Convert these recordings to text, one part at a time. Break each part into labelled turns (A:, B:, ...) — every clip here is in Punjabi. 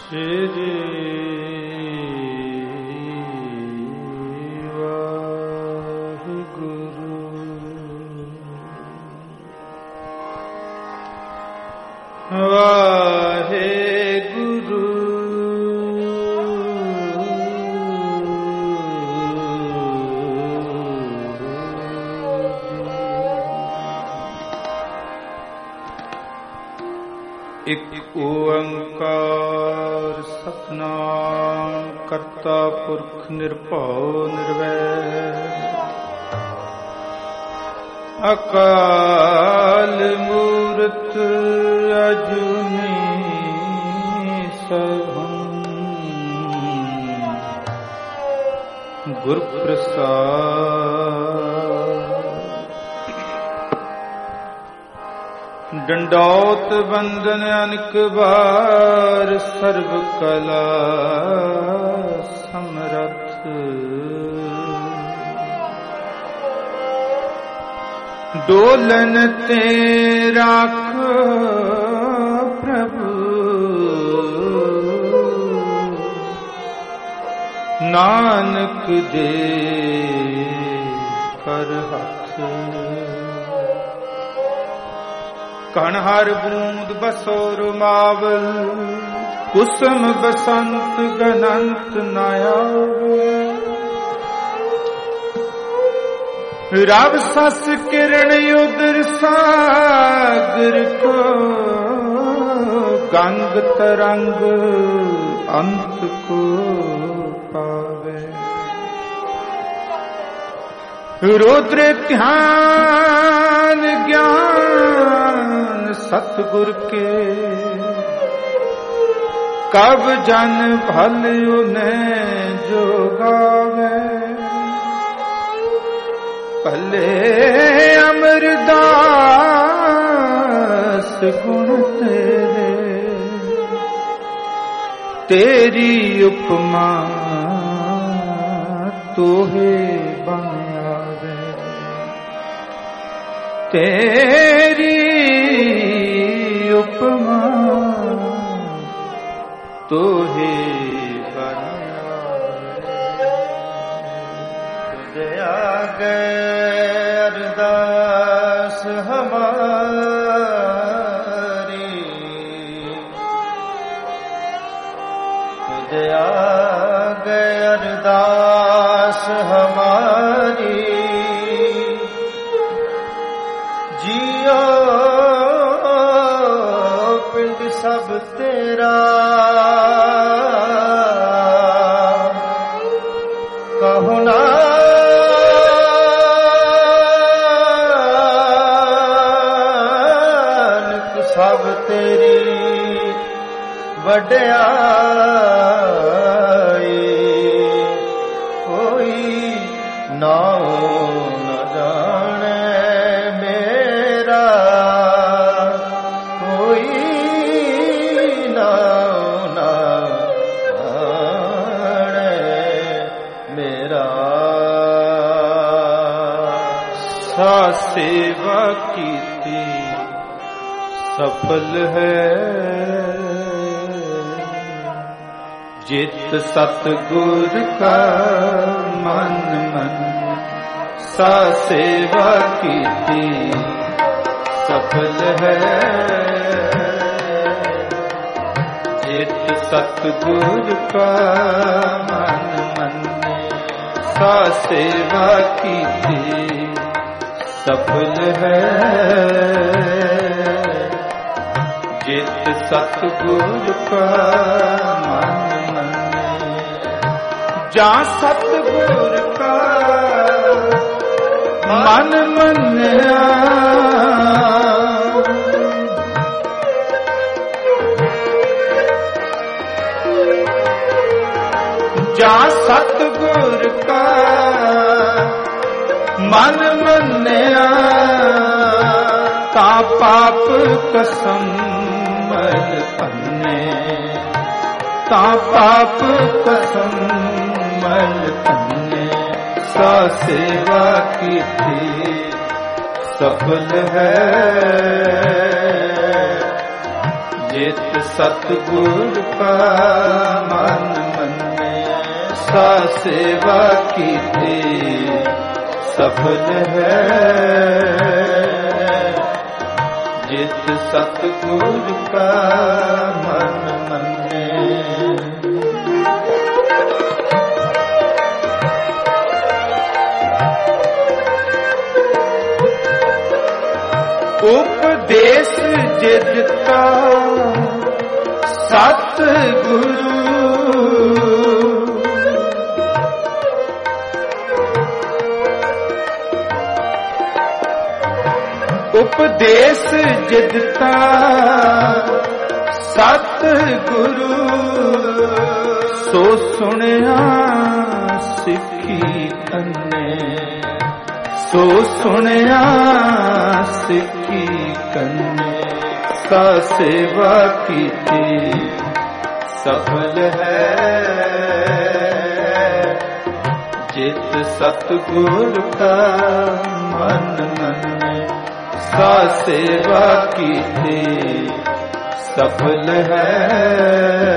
A: Shri Vaheguru ਇੱਕ ਓੰਕਾਰ ਸਤਿਨਾਮ ਕਰਤਾ ਪੁਰਖ ਨਿਰਭਉ ਨਿਰਵੈਰ ਅਕਾਲ ਮੂਰਤ ਅਜੂਨੀ ਸਭੰ ਗੁਰ ਪ੍ਰਸਾਦ ਡੰਡੌਤ ਬੰਦਨ ਅਨਕ ਬਾਰ ਸਰਬ ਕਲਾ ਸਮਰੱਥ ਡੋਲਨ ਤੇ ਰਾਖ ਪ੍ਰਭੂ ਨਾਨਕ ਦੇ ਕਰ ਹੱਥ ਕਣ ਹਰ ਬੂੰਦ ਬਸੋ ਰੁਮਾਵਲ ਕੁਸਮ ਬਸੰਤ ਗਨੰਤ ਨ ਆਵੇ ਰਬ ਸਸ ਕਿਰਣ ਉਦਰ ਸਾਗਰ ਕੋ ਗੰਗ ਤਰੰਗ ਅੰਤ ਕੋ ਪਾਵੇ ਰੁਦਰ ਧਿਆਨ ਗਿਆਨ ਸਤਿਗੁਰ ਕੇ ਕਬ ਜਨ ਭਲ ਉਨੇ ਜੋ ਗਾਵੇ ਭਲੇ ਅਮਰਦਾਸ ਗੁਣ ਤੇਰੇ ਤੇਰੀ ਉਪਮਾ ਤੋਹੇ ਬਨ ਆਵੇ ਤੇਰੀ ਉਪਮਾ ਤੋਹੇ ਬਨ ਆਵੇ ਦਇਆ ਗਏ ਅਰਦਾਸ ਹਮਾਰੀ ਦਇਆ ਗਏ ਅਰਦਾਸ ਹਮਾਰੀ ਜੀਓ ਪਿੰਡ ਸਭ ਤੇਰਾ ਕਹੋ ਨਾ ਸਭ ਤੇਰੀ ਵਡਿਆਈ ਕੋਈ ਨਾਉ ਨ ਜਾਣੈ ਮੇਰਾ ਕੋਈ ਨਾਉ ਨ ਜਾਣੈ ਮੇਰਾ ਸਾ ਸੇਵਾ ਕੀਤੀ ਸਫਲ ਹੈ ਜਿਤ ਸਤਿਗੁਰ ਕਾ ਮਨ ਮਨ ਸਾ ਸੇਵਾ ਕੀਤੀ ਸਫਲ ਹੈ ਜਿਤ ਸਤਿਗੁਰ ਕਾ ਮਨ ਮਨ ਸਾ ਸੇਵਾ ਕੀਤੀ ਸਫਲ ਹੈ ਜਿਤ ਸਤਿਗੁਰ ਕਾ ਮਨ ਮੰਨੇ ਜਾਂ ਸਤਿਗੁਰ ਕਾ ਮਨ ਮੰਨਿਆ ਜਾਂ ਸਤਿਗੁਰ ਕਾ ਮਨ ਮੰਨਿਆ ਤਾ ਪਾਪ ਕਸਮ ਮਲ ਪੰਨੇ ਤਾ ਪਾਪ ਕਸਮ ਮਲ ਪੰਨੇ ਸਾ ਸੇਵਾ ਕੀਤੀ ਸਫਲ ਹੈ ਜਿਤ ਸਤਿਗੁਰ ਕਾ ਮਨ ਮੰਨੇ, ਸਾ ਸੇਵਾ ਕੀਤੀ ਸਫਲ ਹੈ। ਜਿਤ ਸਤਿਗੁਰ ਕਾ ਮਨ ਮੰਨੇ। ਉਪਦੇਸ਼ ਜੇ ਦਿੱਤਾ ਸਤਿਗੁਰੂ, ਉਪਦੇਸ਼ ਜੇ ਦਿੱਤਾ ਸਤਿਗੁਰੂ, ਸੋ ਸੁਣਿਆ ਸਿੱਖੀ ਕੰਨੇ, ਸੋ ਸੁਣਿਆ ਸਿੱਖੀ ਕੰਨੇ, ਸਾ ਸੇਵਾ ਕੀਤੀ ਸਫਲ ਹੈ। ਜਿਤ ਸਤਿਗੁਰ ਕਾ ਮਨ ਮੰਨੇ, ਸਾ ਸੇਵਾ ਕੀਤੀ ਸਫਲ ਹੈ।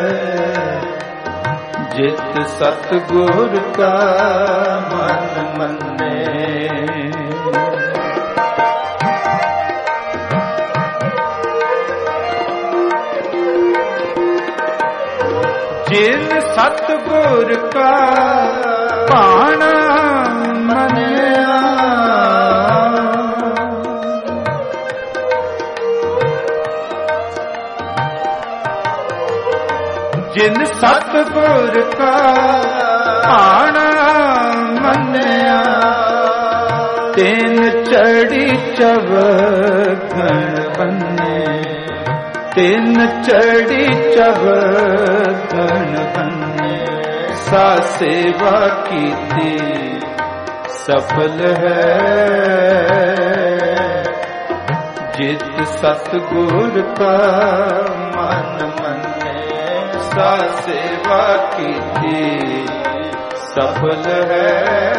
A: ਜਿਤ ਸਤਿਗੁਰ ਕਾ ਮਨ ਮੰਨੇ। ਜਿਨ ਸਤਿਗੁਰ ਕਾ ਭਾਣਾ ਮੰਨਿਆ, ਜਿਨ ਸਤਿਗੁਰ ਕਾ ਭਾਣਾ ਮੰਨਿਆ, ਤਿਨ ਚੜੀ ਚਵਖਣ ਬੰਨੇ, ਤਿਨ ਚੜੀ ਚਵਖਣ ਬੰਨੇ, ਸਾ ਸੇਵਾ ਕੀਤੀ ਸਫਲ ਹੈ। ਜਿਤ ਸਤਿਗੁਰ ਕਾ ਮਨ ਮੰਨੇ, ਸਾ ਸੇਵਾ ਕੀਤੀ ਸਫਲ ਹੈ।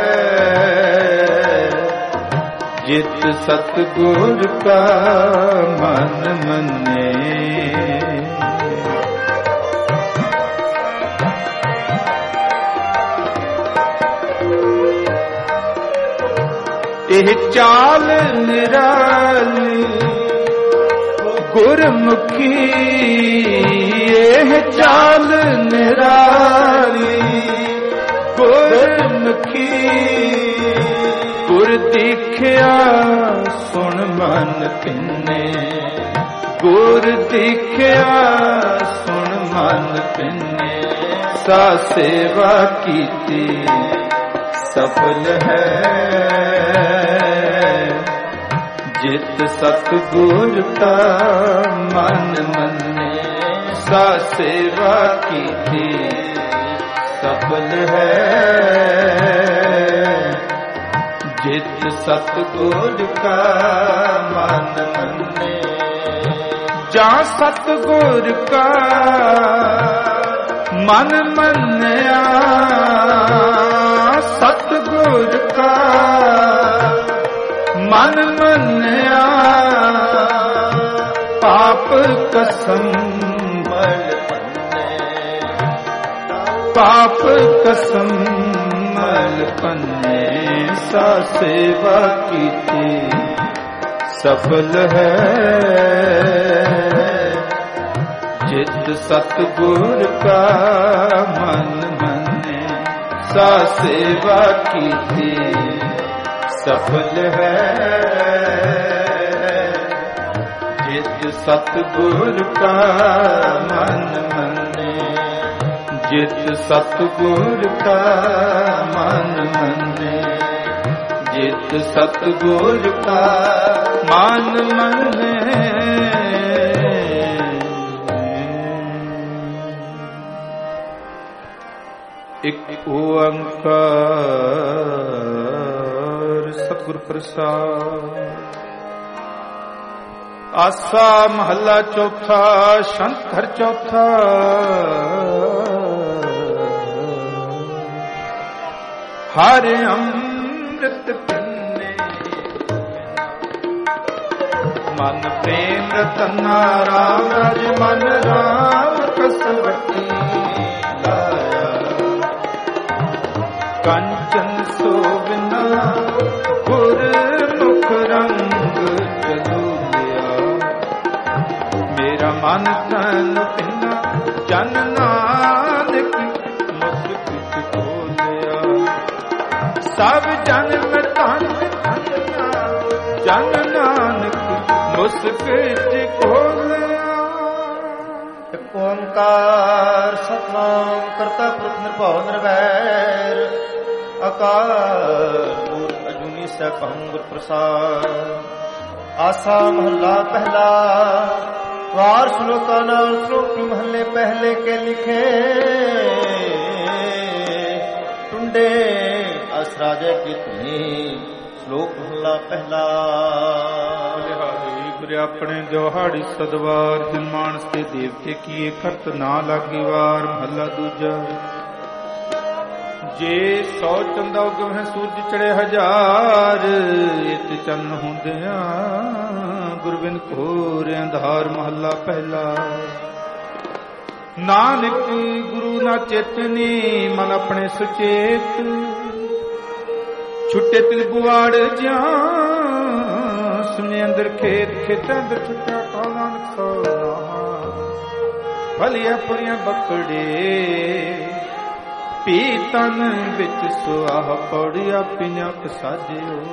A: ਜਿਤ ਸਤਿਗੁਰ ਕਾ ਮਨ ਮੰਨੇ। ਇਹ ਚਾਲ ਨਿਰਾਲੀ ਗੁਰਮੁਖੀ, ਇਹ ਚਾਲ ਨਿਰਾਲੀ ਗੁਰਮੁਖੀ, ਗੁਰ ਦੀਖਿਆ ਸੁਣ ਮਨ ਪਿੰਨੇ, ਗੁਰ ਦੀਖਿਆ ਸੁਣ ਮਨ ਪਿੰਨੇ, ਸਾ ਸੇਵਾ ਕੀਤੀ ਸਫਲ ਹੈ। ਜਿਤ ਸਤਿਗੁਰ ਕਾ ਮਨ ਮੰਨੇ, ਸਾ ਸੇਵਾ ਕੀਤੀ ਸਫਲ ਹੈ। ਜਿਤ ਸਤਿਗੁਰ ਕਾ ਮਨ ਮੰਨੇ, ਜਾਂ ਸਤਿਗੁਰ ਕਾ ਮਨ ਮੰਨਿਆ, ਸਤਿਗੁਰ ਕਾ ਮਨ ਮੰਨਿਆ, ਪਾਪ ਕਸਮ ਮਲ ਪੰਨੇ, ਪਾਪ ਕਸਮ ਮਲ ਪੰਨੇ, ਸਾ ਸੇਵਾ ਕੀਤੀ ਸਫਲ ਹੈ। ਜਿਤ ਸਤਿਗੁਰ ਕਾ ਮਨ ਮੰਨੇ, ਸਾ ਸੇਵਾ ਕੀਤੀ ਸਫਲ ਹੈ। ਜਿਤ ਸਤਿਗੁਰ ਕਾ ਮਨ ਮੰਨੇ, ਜਿਤ ਸਤਿਗੁਰ ਕਾ ਮਨ ਮੰਨੇ, ਜਿਤ ਸਤਿਗੁਰ ਕਾ ਮਨ ਮੰਨੇ। ਇਕ ਓੰਕਾਰ ਸਤਿਗੁਰ ਪ੍ਰਸਾਦ। ਆਸਾ ਮਹੱਲਾ ਚੌਥਾ। ਸ਼ੰਕਰ ਚੌਥਾ। ਹਰ ਅੰਮ੍ਰਿਤ ਪੀਨੇ, ਮਨ ਪ੍ਰੇਮ ਤੰਨਾ ਰਾਮ ਰਜ ਮਨ ਰਾਮ ਕਸਵਟੀ ਲਾਇਆ ਕੰਚਨ ਸੋਵਨਾ ਗੁਰ ਮੁਖ ਰੰਗ ਚਲੂਲਿਆ ਮੇਰਾ ਮਨ ਤਨ ਪਿੰਨਾ ਜਨ ਨਾਨਕ ਮੁਸਕ ਖੋਲਿਆ ਸਭ ਜਨਮ ਧਨ ਜਨ ਨਾਨਕ ਮੁਸਕ ਖੋਲਿਆ।
B: ਇਕ ਓੰਕਾਰ ਸਤਿਨਾਮ ਕਰਤਾ ਪੁਰਖ ਨਿਰਭਉ ਨਿਰਵੈਰ ਅਕਾਲ ਮੂਰਤ ਅਜੂਨੀ ਸੈਭੰ ਗੁਰ ਪ੍ਰਸਾਦ। ਆਸਾ ਮਹੱਲਾ ਪਹਿਲਾ। ਵਾਰ ਸ਼ਲੋਕਾ ਨਾਲ ਸ਼ਲੋਕੀ ਮਹੱਲੇ ਪਹਿਲੇ ਕੇ ਲਿਖੇ ਟੁੰਡੇ ਅਸਰਾਜੇ ਕੀ ਧੁਨੀ। ਸ਼ਲੋਕ ਮਹੱਲਾ ਪਹਿਲਾ।
A: ਗੁਰ ਆਪਣੇ ਦਿਹਾੜੀ ਸਦਵਾਰ ਜਿਨ ਮਾਨਸ ਤੇ ਦੇਵਤੇ ਕੀਏ ਕਰਤ ਨਾ ਲਾਗੀ ਵਾਰ। ਮਹੱਲਾ ਦੂਜਾ। ਜੇ 100 ਚੰਦਾ ਉਗਵਹਿ ਸੂਰਜ ਚੜੇ ਹਜ਼ਾਰ ਇਤ ਚੰਨ ਹੁੰਦਿਆਂ ਗੁਰਬਿਨ ਘੋਰ ਅੰਧਾਰ। ਮਹੱਲਾ ਪਹਿਲਾ। ਨਾਨਕ ਗੁਰੂ ਨਾ ਚੇਤਨੀ ਮਨ ਆਪਣੇ ਸੁਚੇਤ ਛੁੱਟੇ ਤਿਲ ਬੁਆੜ ਜਿਆ ਸੁਨੇ ਅੰਦਰ ਖੇਤ ਖੇਤਾਂ ਅੰਦਰ ਛੁੱਟਿਆ ਕਾ ਨਾਨਕ ਸੋਨਾ ਭਲੀਆਂ ਪੁਰੀਆਂ ਬੱਕੜੇ ਪੀਤਨ ਵਿੱਚ ਸੁਆਹ ਪੌੜੀਆ ਪਿਨਾ ਸਾਜਿਓ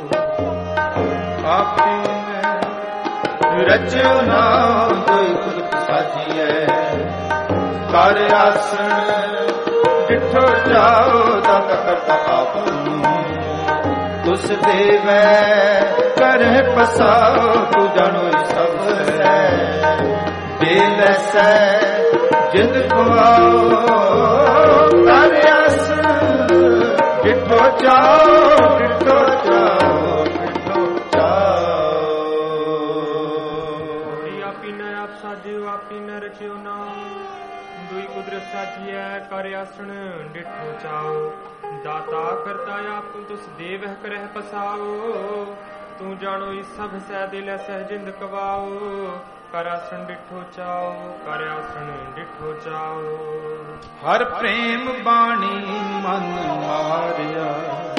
A: ਆਪੀ ਨੇ ਰਚਿਓ ਨਾਮ ਕੋਈ ਕੁਦਰਤ ਸਾਜੀਐ ਕਰ ਆਸਣ ਡਿਠੋ ਜਾਓ ਦਾਤਾ ਕਰਤਾ ਆਪ ਨੂੰ ਤੁਸ ਦੇਵੈ ਕਰਹਿ ਪਸਾਓ ਤੂੰ ਜਾਣੋ ਸਭ ਹੈ ਦੇ ਲੈਸੈ ਜਿੰਦ ਖਵਾਓ ਕਰ ਆਸਣ ਡਿਠੋ ਜਾਓ ਡਿਠੋ ਜਾਓ ਡਿਠੋ ਜਾਓ।
C: ਆਪੀ ਨ ਆਪ ਸਾਜਿਓ ਆਪੀ ਨ ਰਚਿਓ ਨਾਮ ਦੁਈ ਕੁਦਰਤ ਸਾਜੀਐ ਕਰ ਆਸਣ ਡਿਠੋ ਚਾਓ ਦਾਤਾ ਕਰਤਾ ਆਪ ਤੁਸ ਦੇਵਹਿ ਕਰਹਿ ਪਸਾਓ ਤੂੰ ਜਾਣੋ ਇਸ ਸਭ ਸਹਿ ਦਿਲ ਸਹਿ ਜਿੰਦ ਕਵਾਓ ਕਰ ਆਸਣ ਡਿਠੋ ਚਾਓ ਕਰ ਆਸਣ ਡਿਠੋ ਚਾਓ।
A: ਹਰ ਪ੍ਰੇਮ ਬਾਣੀ ਮਨ ਮਾਰਿਆ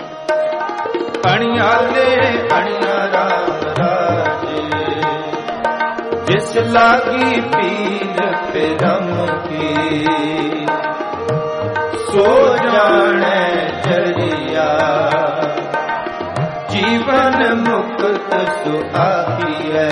A: ਅਣਿਆਲੇ ਅਣਿਆ ਰਾਮ ਰਾਜੇ ਜਿਸ ਲਾਗੀ ਪੀਰ ਪਿਰਮ ਕੀ ਸੋ ਜਾਣੈ ਜਰੀਆ ਜੀਵਨ ਮੁਕਤ ਸੁਆਹੀਐ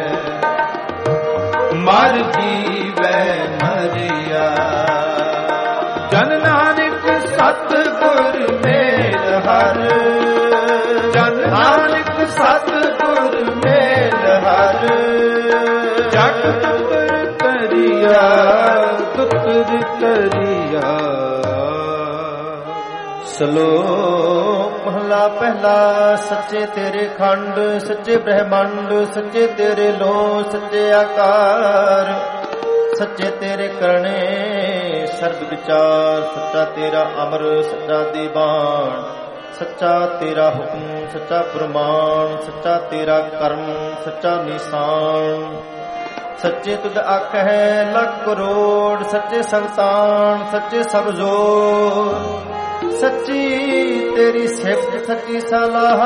A: ਮਰ ਜੀਵੈ ਮਰਿਆ ਜਨ ਨਾਨਕ ਸਤ ਗੁਰ ਮੇਲ ਹਰ ਜਨ ਨਾਨਕ ਸਤ ਗੁਰ ਮੇਲ ਹਰ ਜਗ ਤੁਤਰ ਕਰਿਆ ਤੁਤਰ ਕਰਿਆ।
B: ਸ਼ਲੋਕ ਮਹਲਾ ਪਹਿਲਾ। ਸੱਚੇ ਤੇਰੇ ਖੰਡ ਸੱਚੇ ਬ੍ਰਹਮੰਡ ਸੱਚੇ ਤੇਰੇ ਲੋ ਸੱਚੇ ਆਕਾਰ ਸੱਚੇ ਤੇਰੇ ਕਰਨੇ ਸਰਬ ਵਿਚਾਰ ਸੱਚਾ ਤੇਰਾ ਅਮਰ ਸੱਚਾ ਦੀਵਾਨ ਸੱਚਾ ਤੇਰਾ ਹੁਕਮ ਸੱਚਾ ਪ੍ਰਮਾਣ ਸੱਚਾ ਤੇਰਾ ਕਰਮ ਸੱਚਾ ਨਿਸ਼ਾਨ ਸੱਚੇ ਤੁਧ ਆਖੈ ਲੱਖ ਕਰੋੜ ਸੱਚੇ ਸੰਤਾਨ ਸੱਚੇ ਸਭ ਜੋਰ ਸੱਚੀ ਤੇਰੀ ਸਿਫਤ ਸੱਚੀ ਸਲਾਹ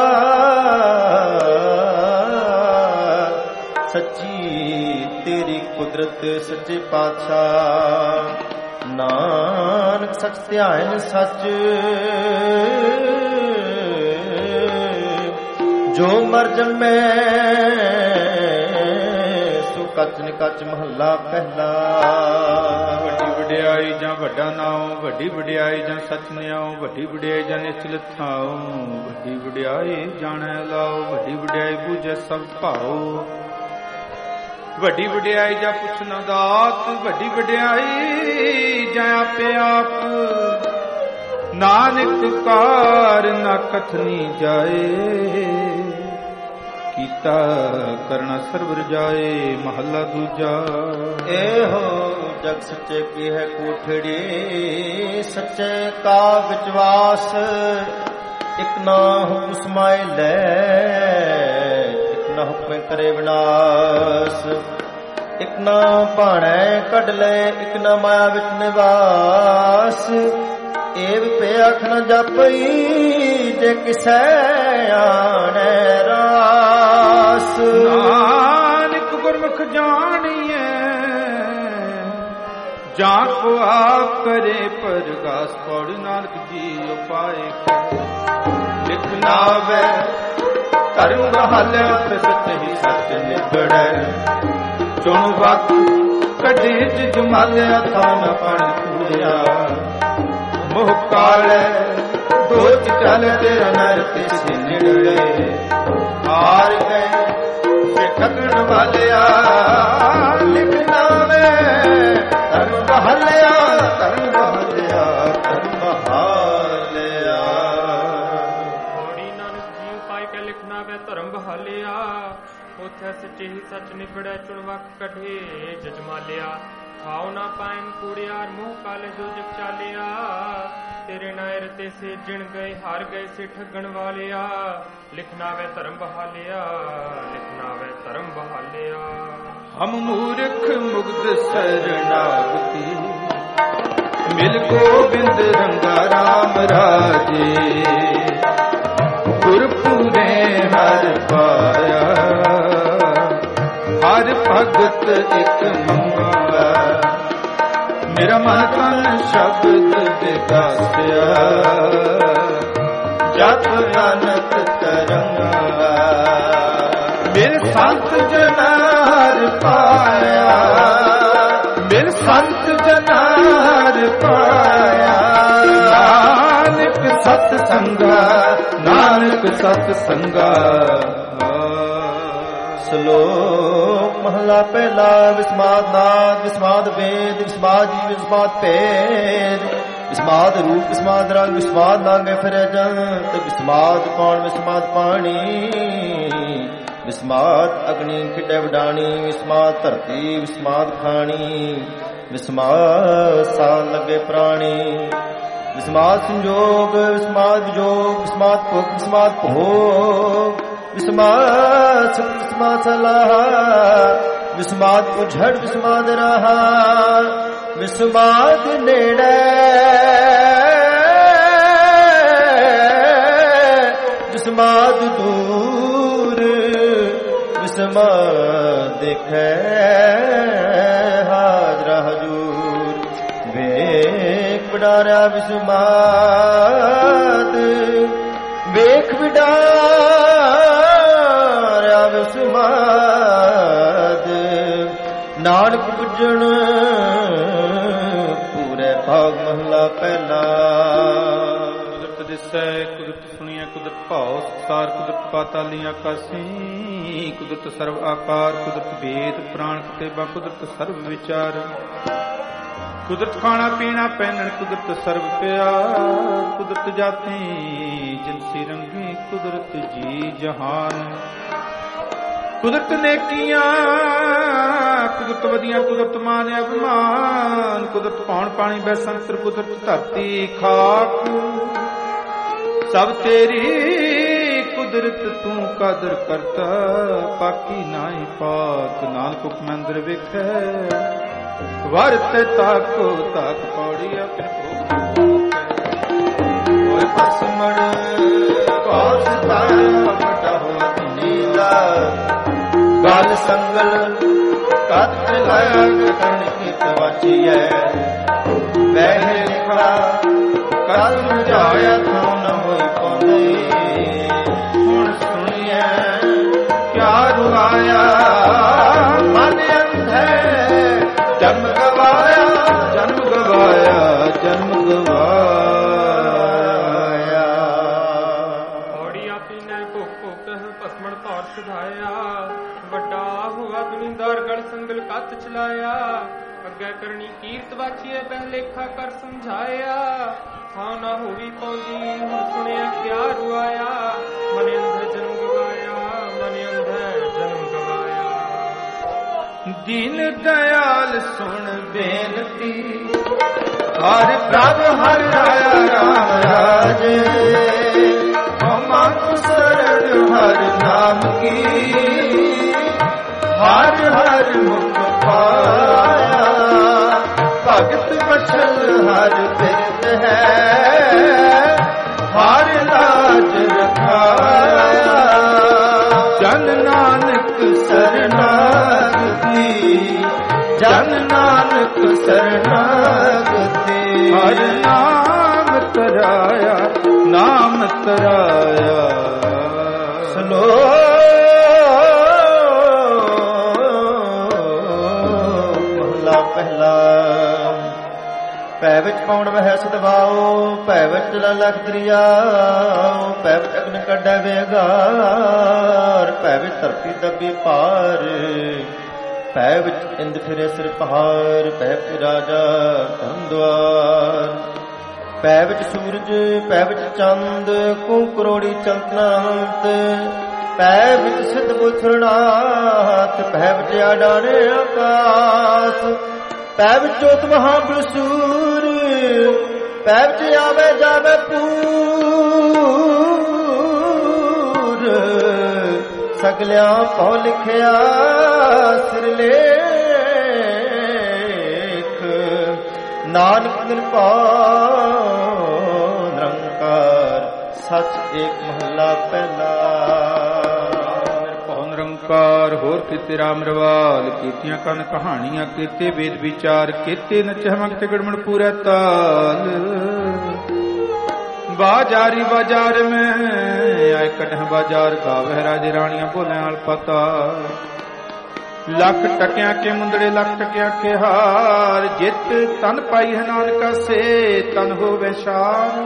B: ਸੱਚੀ ਤੇਰੀ ਕੁਦਰਤ ਸੱਚੇ ਪਾਤਸ਼ਾਹ ਨਾਨਕ ਸੱਚ ਧਿਆਨ ਸੱਚ ਜੋ ਮਰ ਜੰਮੈ ਸੋ ਕੱਚ ਨਿਕਚ ਮਹੱਲਾ ਪਹਿਲਾ।
A: ਵੱਡੀ ਵਡਿਆਈ ਜਾਂ ਵੱਡਾ ਨਾਉ ਵੱਡੀ ਵਡਿਆਈ ਜਾਂ ਸਚ ਨਿਆਉ ਵੱਡੀ ਵਡਿਆਈ ਜਾਂ ਨਿਚਲ ਥਾਉ ਵੱਡੀ ਵਡਿਆਈ ਜਾਣੈ ਲਾਉ ਵੱਡੀ ਵਡਿਆਈ ਬੂਝੈ ਸਭ ਭਾਉ ਵੱਡੀ ਵਡਿਆਈ ਜਾਂ ਪੁੱਛ ਨਾ ਦਾਤ ਵੱਡੀ ਵਡਿਆਈ ਜਾਂ ਆਪੇ ਆਪ ਨਾਨਕ ਕਾਰ ਨਾ ਕਥਨੀ ਜਾਏ ਕੀਤਾ ਕਰਨਾ ਸਰਵਰ ਜਾਏ। ਮਹੱਲਾ ਦੂਜਾ।
B: ਇਹੋ ਜਗ ਸੱਚੇ ਕੀ ਹੈ ਕੋਠੜੀ ਸੱਚੇ ਕਾ ਵਿਚਵਾਸ ਇਕ ਨਾ ਹੁਕਮ ਸਮਾਏ ਲੈ ਇਕ ਨਾ ਹੁਕਮ ਕਰੇ ਵਿਨਾਸ਼ ਇਕ ਨਾ ਭਾਣੈ ਕੱਢ ਲੈ, ਇਕ ਨਾ ਮਾਇਆ ਵਿੱਚ ਨਿਵਾਸ। ਏਵ ਪਿਆਖ ਨ ਜਾਪਈ, ਜੇ ਕਿਸੈ ਆਣੈ ਰਾਸ।
A: ਨਾਨਕ ਗੁਰਮੁਖ ਜਾਣੀਐ, ਜਾਂ ਕੋ ਆਪ ਕਰੇ ਪਰਗਾਸ। ਪੜ ਨਾਨਕ ਜੀ ਉਪਾਏ ਲਿਖ ਨਾਵੈ, ਧਰਮ ਬਹਾਲਿਆ ਤੇ ਸੱਚ ਹੀ ਸੱਚ ਨਿਬੜੈ। ਚੁਣ ਵਕ ਕੱਢੇ ਚ ਜਮਾਲਿਆ, ਥਾਨ ਪਣ ਕੂੜਿਆ। ਮੋਹ ਕਾਲੈ ਦੋਚ ਚੱਲ ਤੇਰਾ ਨਰ ਤਿਸ ਨਿੜਲੇ। ਹਾਰ ਗਏ ਤੇ ਠਗਣ ਵਾਲਿਆ, ਲਿਖ ਨਾਵੇਂ ਧਰਮ ਬਹਾਲਿਆ, ਧਰਮ ਬਹਾਲਿਆ, ਧਰਮ ਬਹਾਲਿਆ।
C: ਹੋੜੀ ਨਾਨਕ ਜੀ ਉਪਾਇ ਕੇ ਲਿਖਣਾ ਵੇ ਧਰਮ ਬਹਾਲਿਆ। ਉਥੇ ਸੱਚੇ ਹੀ ਸੱਚ ਨਿਬੜੈ, ਚੁਣ ਵਕ ਕੱਢੇ ਜਜਮਾਲਿਆ। ਖਾਓ ਨਾ ਪਾਇਨ ਕੂੜਿਆਰ, ਮੋਹ ਕਾਲੇ ਜੋ ਜਗ ਚਾਲਿਆ। ਤੇਰੇ ਨਾਇਰ ਤੇ ਸੇ ਜਿਣ ਗਏ, ਹਾਰ ਗਏ ਸੇ ਠੱਗਣ ਵਾਲਿਆ। ਲਿਖਣਾ ਵੇ ਧਰਮ ਬਹਾਲਿਆ, ਲਿਖਣਾ ਵੇ ਧਰਮ ਬਹਾਲਿਆ।
A: ਹਮ ਮੂਰਖ ਮੁਗਧ ਸਰਨਾਗਤੀ, ਮਿਲ ਗੋਬਿੰਦ ਰੰਗਾ ਰਾਮ ਰਾਜੇ। ਗੁਰਪੂਰੇ ਹਰ ਪਾਇਆ, ਹਰ ਭਗਤ ਇੱਕ ਮੰਗਾ। ਮੇਰਾ ਮਨ ਤਨ ਸ਼ਬਦ ਵਿਗਾਸਿਆ, ਜਪ ਨਾਨਕ ਤਰੰਗਾ। ਮੇਰੇ ਸੰਤ ਜਨਾਰ ਪਾਇਆ, ਮੇਰੇ ਸੰਤ ਜਨਾਰ ਪਾਇਆ। ਨਾਨਕ ਸਤ ਸੰਗਾ, ਨਾਨਕ ਸਤ ਸੰਗਾ।
B: ਸ਼ਲੋਕ ਮਹਲਾ ਪਹਿਲਾ। ਵਿਸਮਾਦ ਨਾਦ, ਵਿਸਮਾਦ ਵੇਦ, ਵਿਸਮਾਦ ਜੀ, ਵਿਸਮਾਦ ਭੇਦ। ਵਿਸਮਾਦ ਰੂਪ, ਵਿਸਮਾਦ ਰੰਗ, ਵਿਸਮਾਦ ਨਾਗੇ ਫਿਰੈ ਜੰਤ। ਵਿਸਮਾਦ ਕੌਣ, ਵਿਸਮਾਦ ਪਾਣੀ। ਵਿਸਮਾਦ ਅਗਨੀ ਖਿਟੈ ਵਡਾਣੀ। ਵਿਸਮਾਦ ਧਰਤੀ, ਵਿਸਮਾਦ ਖਾਣੀ। ਵਿਸਮਾਦ ਸਾਲ ਲਗੇ ਪ੍ਰਾਣੀ। ਵਿਸਮਾਦ ਸੰਜੋਗ, ਵਿਸਮਾਦ ਵਿਜੋਗ। ਵਿਸਮਾਦ ਭੁਖ, ਵਿਸਮਾਦ ਭੋਗ। ਵਿਸਮਾਦ ਸੁਖ, ਵਿਸਮਾਦ ਸਲਾਹ। ਵਿਸਮਾਦ ਉਝੜ, ਵਿਸਮਾਦ ਰਹਾ। ਵਿਸਮਾਦ ਨੇੜੇ, ਵਿਸਮਾਦ ਦੂਰ। ਵਿਸਮਾਦ ਦੇਖੈ ਹਾਜ਼ਰਾ ਹਜੂਰ। ਵੇਖ ਵਿਡਾਰਿਆ ਵਿਸਮਾਦ, ਵੇਖ ਵਿਡਾਰਿਆ ਵਿਸਮਾਦ। ਨਾਨਕ ਪੁੱਜਣ ਪੂਰੇ ਭਾਗ ਮਹਲਾ ਪਹਿਲਾ।
A: ਕੁਦਰਤ ਦਿਸੈ, ਕੁਦਰਤ ਸੁਣੀਐ, ਕੁਦਰਤ ਭਾਉ ਸੰਸਾਰ। ਕੁਦਰਤ ਪਾਤਾਲੀ ਆਕਾਸੀ, ਕੁਦਰਤ ਸਰਵ ਆਕਾਰ। ਕੁਦਰਤ ਭੇਦ ਪ੍ਰਾਣ ਕਤੇਬਾ, ਕੁਦਰਤ ਸਰਵ ਵਿਚਾਰ। ਕੁਦਰਤ ਖਾਣਾ ਪੀਣਾ ਪਹਿਨਣ, ਕੁਦਰਤ ਸਰਬ ਪਿਆਰ। ਕੁਦਰਤ ਜਾਤੀ ਜਿਨਸੀ ਰੰਗੀ, ਕੁਦਰਤ ਜੀ ਜਹਾਨ। ਕੁਦਰਤ ਨੇਕੀਆਂ, ਕੁਦਰਤ ਵਧੀਆਂ, ਕੁਦਰਤ ਮਾਨ ਅਭਿਮਾਨ। ਕੁਦਰਤ ਪੌਣ ਪਾਣੀ ਬੈ ਸੰਤਰ, ਕੁਦਰਤ ਧਰਤੀ ਖਾਕ। ਸਭ ਤੇਰੀ ਕੁਦਰਤ, ਤੂੰ ਕਾਦਰ ਕਰਤਾ। ਪਾਕੀ ਨਾਹੀ ਪਾਕ, ਨਾਨਕ ਹੁਕਮ ਅੰਦਰ ਵੇਖੈ। ਵਰਤ ਤਾਕੋ ਤਾਕ ਪੌੜੀ ਆਪਣੇ ਭੋਗ। ਓਏ ਪਸਮੜ ਕਾਸ ਤਾਇਆ, ਵੱਡਾ ਹੋਆ ਨੀਲਾ। ਗਲ ਸੰਗਲ ਕੱਤ ਲਾਇਕ, ਕਣ ਕਿਤ ਵਾਚੀਐ। ਵਹਿ ਲਿਖਾ ਕਲ ਮੁਝਾਇਆ, ਥਾਉ ਨ ਹੋਈ ਪਾਉਂਦੀ। ਹੁਣ ਸੁਣੀਐ ਕਿਆ ਰੁਆਇਆ, ਮਨ ਅੰਧੈ ਜਨਮ ਗਵਾਇਆ, ਜਨਮ ਗਵਾਇਆ, ਜਨਮ ਗਵਾਇਆ।
C: ਹੋੜੀ ਆਪੀ ਨੇ ਭੁਖ ਭੁਖ ਭਸਮਣ ਧੌਰ ਸਿਧਾਇਆ। ਵੱਡਾ ਹੋਆ ਦੁਨੀਦਾਰ, ਗਲ ਸੰਗਲ ਕੱਤ ਚਲਾਇਆ। ਅੱਗੇ ਕਰਨੀ ਕੀਰਤ ਵਾਚੀਏ, ਪਹਿਲੇਖਾ ਕਰ ਸਮਝਾਇਆ। ਹਾਂ ਨਾ ਹੋਵੀ ਪੌਂਦੀ, ਹੁਣ ਸੁਣਿਆ ਕਿਆ ਰੁਆਇਆ। ਮਨ ਅੰਧੇ ਜਨਮ ਗਵਾਇਆ, ਮਨ ਅੰਧੇ ਜਨਮ ਗਵਾਇਆ।
A: ਦੀਨ ਦਇਆਲ ਸੁਣ ਬੇਨਤੀ, ਹਰ ਪ੍ਰਭ ਹਰ ਰਾਇਆ ਰਾਮ ਰਾਜੇ। ਮਨ ਸਰਣ ਹਰ ਨਾਮ ਕੀ, ਹਰ ਹਰ ਮੁਖ
B: ਪਾਇਆ ਭਗਤ ਬਖਸ਼ਲ ਹਰ ਬਿਰਦ ਹੈ ਹਰ ਲਾਜ ਰਖਾਇਆ ਜਨ ਨਾਨਕ ਸਰਨਾਗਤੀ ਜਨ ਨਾਨਕ ਸਰਨਾਗਤੀ ਹਰ ਨਾਮ ਤਰਾਇਆ ਨਾਮ ਤਰਾਇਆ ਸਲੋਕ ਮਹਲਾ ਪਹਿਲਾ ਭੈ ਵਿੱਚ ਪਉਣ ਵਹਿ ਸਦਵਾਓ ਭੈ ਵਿੱਚ ਲਖ ਦਰਿਆਓ ਭੈ ਵਿੱਚ ਅਗਨ ਕੱਢੈ ਵੇਗਾਰ ਭੈ ਵਿੱਚ ਧਰਤੀ ਦੱਬੀ ਭਾਰ ਭੈ ਵਿੱਚ ਇੰਦ ਫਿਰੇ ਸਿਰ ਪਹਾੜ ਭੈ ਵਿੱਚ ਰਾਜਾ ਧਰਮ ਦੁਆਰ ਭੈ ਵਿੱਚ ਸੂਰਜ ਭੈ ਵਿੱਚ ਚੰਦ ਕੂ ਕਰੋੜੀ ਚੰਤਨਾਂਤ ਭੈ ਵਿੱਚ ਸਿੱਧ ਬੁਥਰਨਾਥ ਭੈ ਵਿੱਚ ਆਡਾਣੇ ਆਕਾਸ ਭੈ ਵਿੱਚ ਜੋਤ ਮਹਾਬਲਸੂਰ ਭੈ ਵਿੱਚ ਆਵੇ ਜਾਵੇ ਪੂਰ ਸਗਲਿਆਂ ਪਉ ਲਿਖਿਆ ਸਿਰ ਲੇਖ ਨਾਨਕ ਨਿਰਭਉ ਨਿਰੰਕਾਰ ਸੱਚ ਏਕ ਮਹੱਲਾ ਪਹਿਲਾ
A: ਨਿਰਭਉ ਨਿਰੰਕਾਰ ਹੋਰ ਕੀਤੇ ਰਾਮ ਰਵਾਲ ਕੀਤੀਆਂ ਕੰਨ ਕਹਾਣੀਆਂ ਕੀਤੇ ਵੇਦ ਵਿਚਾਰ ਕੀਤੇ ਨਚਹਿ ਤੇ ਗੜਮਣ ਪੂਰਾ ਤਾਲ ਬਾਜ਼ਾਰੀ ਬਾਜ਼ਾਰ ਮੈਂ ਆਇ ਕਟਹ ਬਾਜ਼ਾਰ ਗਾਵਹਿ ਰਾਜੇ ਰਾਣੀਆਂ ਬੋਲੇ ਆਲ ਪਤਾ ਲੱਖ ਟਕਿਆਂ ਕੇ ਮੁੰਦੜੇ ਲੱਖ ਟਕਿਆਂ ਕੇ ਹਾਰ ਜਿਤ ਤਨ ਪਾਈ ਹੈ ਨਾਨਕਾ ਸੇ ਤਨ ਹੋਵੇ ਸ਼ਾਰ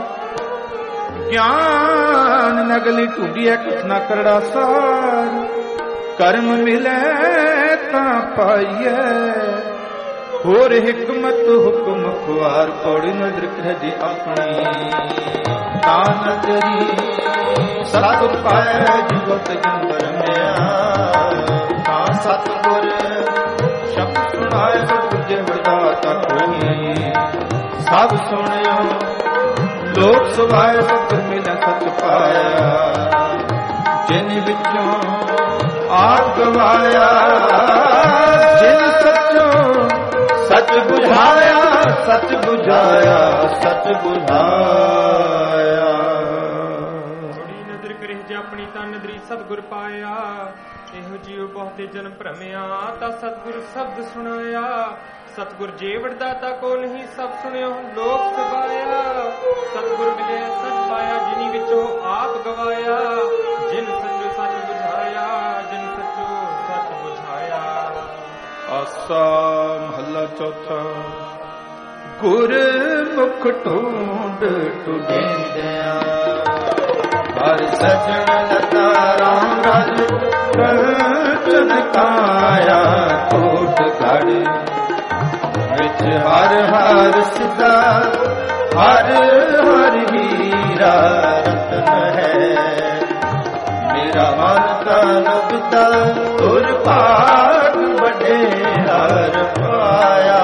A: ਗਿਆਨ ਨਗਲੀ ਢੂੰਡੀਐ ਕੁਛ ਨਾ ਕਰੜਾ ਸਾਰ ਕਰਮ ਮਿਲੇ ਤਾਂ ਪਾਈਐ ਹੋਰ ਹਿਕਮਤ ਹੁਕਮ ਖੁਆਰ ਪੌੜੀ ਨਦਰ ਕਹੇ ਆਪਣੀ ਤਾਂ ਨਦਰੀ ਸਤਿਗੁਰ ਪਾਇ ਜੁਗਤ ਜੰਦਰ ਮਿਆ ਤਾਂ ਸਤਿਗੁਰ ਸ਼ਬਦ ਸੁਣਾਏ ਤੁਝੇ ਵਰਦਾਤਾ ਕੋਈ ਸਭ ਸੁਣਿਓ ਲੋਕ ਸੁਭਾਏ ਸਤਿਗੁਰ ਮਿਲੇ ਸਚ ਪਾਇਆ ਜਿਨ ਵਿੱਚੋਂ ਆਪ ਗਵਾਇਆ ਜਿਨ ਸੱਚੋ ਸੱਚ ਬੁਝਾਇਆ ਸੱਚ ਬੁਝਾਇਆ ਸੱਚ ਬੁਝਾਇਆ
C: ਥੋੜੀ ਨਜ਼ਰ ਕਰੇ ਜੇ ਆਪਣੀ ਤਾਂ ਨਦਰੀ ਸਤਿਗੁਰ ਪਾਇਆ ਇਹੋ ਜਿਉ ਬਹੁਤੇ ਜਨਮ ਭ੍ਰਮਿਆ ਤਾਂ ਸਤਿਗੁਰ ਸ਼ਬਦ ਸੁਣਾਇਆ ਸਤਿਗੁਰ ਜੀਵੜ ਦਾਤਾ ਕੋ ਨਹੀਂ ਸਭ ਸੁਣਿਓ ਲੋਕ ਸਭਾਇਆ ਸਤਿਗੁਰ ਮਿਲੇ ਸੱਚ ਪਾਇਆ ਜਿਨੀ ਵਿੱਚੋਂ ਆਪ ਗਵਾਇਆ ਜਿਨ ਸੱਚੋ ਸੱਚ ਬੁਝਾਇਆ ਜਿਨ ਸੱਚੋ ਸੱਚ ਬੁਝਾਇਆ
A: ਆਸਾ ਮਹੱਲਾ ਚੌਥਾ ਗੁਰ ਮੁਖ ਢੂੰਡ ਟੁਡੇਂਦਿਆਂ ਹਰ ਸਜਣ ਲਤਾ ਰਾਮ ਰਜ ਕੰਚਨ ਕਾਇਆ ਕੋਟ ਘੜ ਵਿੱਚ ਹਰ ਹਰ ਸਿਦਾ ਹਰ ਹਰ ਹੀਰਾ ਰਤਨ ਹੈ ਮੇਰਾ ਮਨ ਤਨ ਪਿਤਾ ਤੁਰ ਭਾਗ ਵੱਡੇ ਹਰ ਪਾਇਆ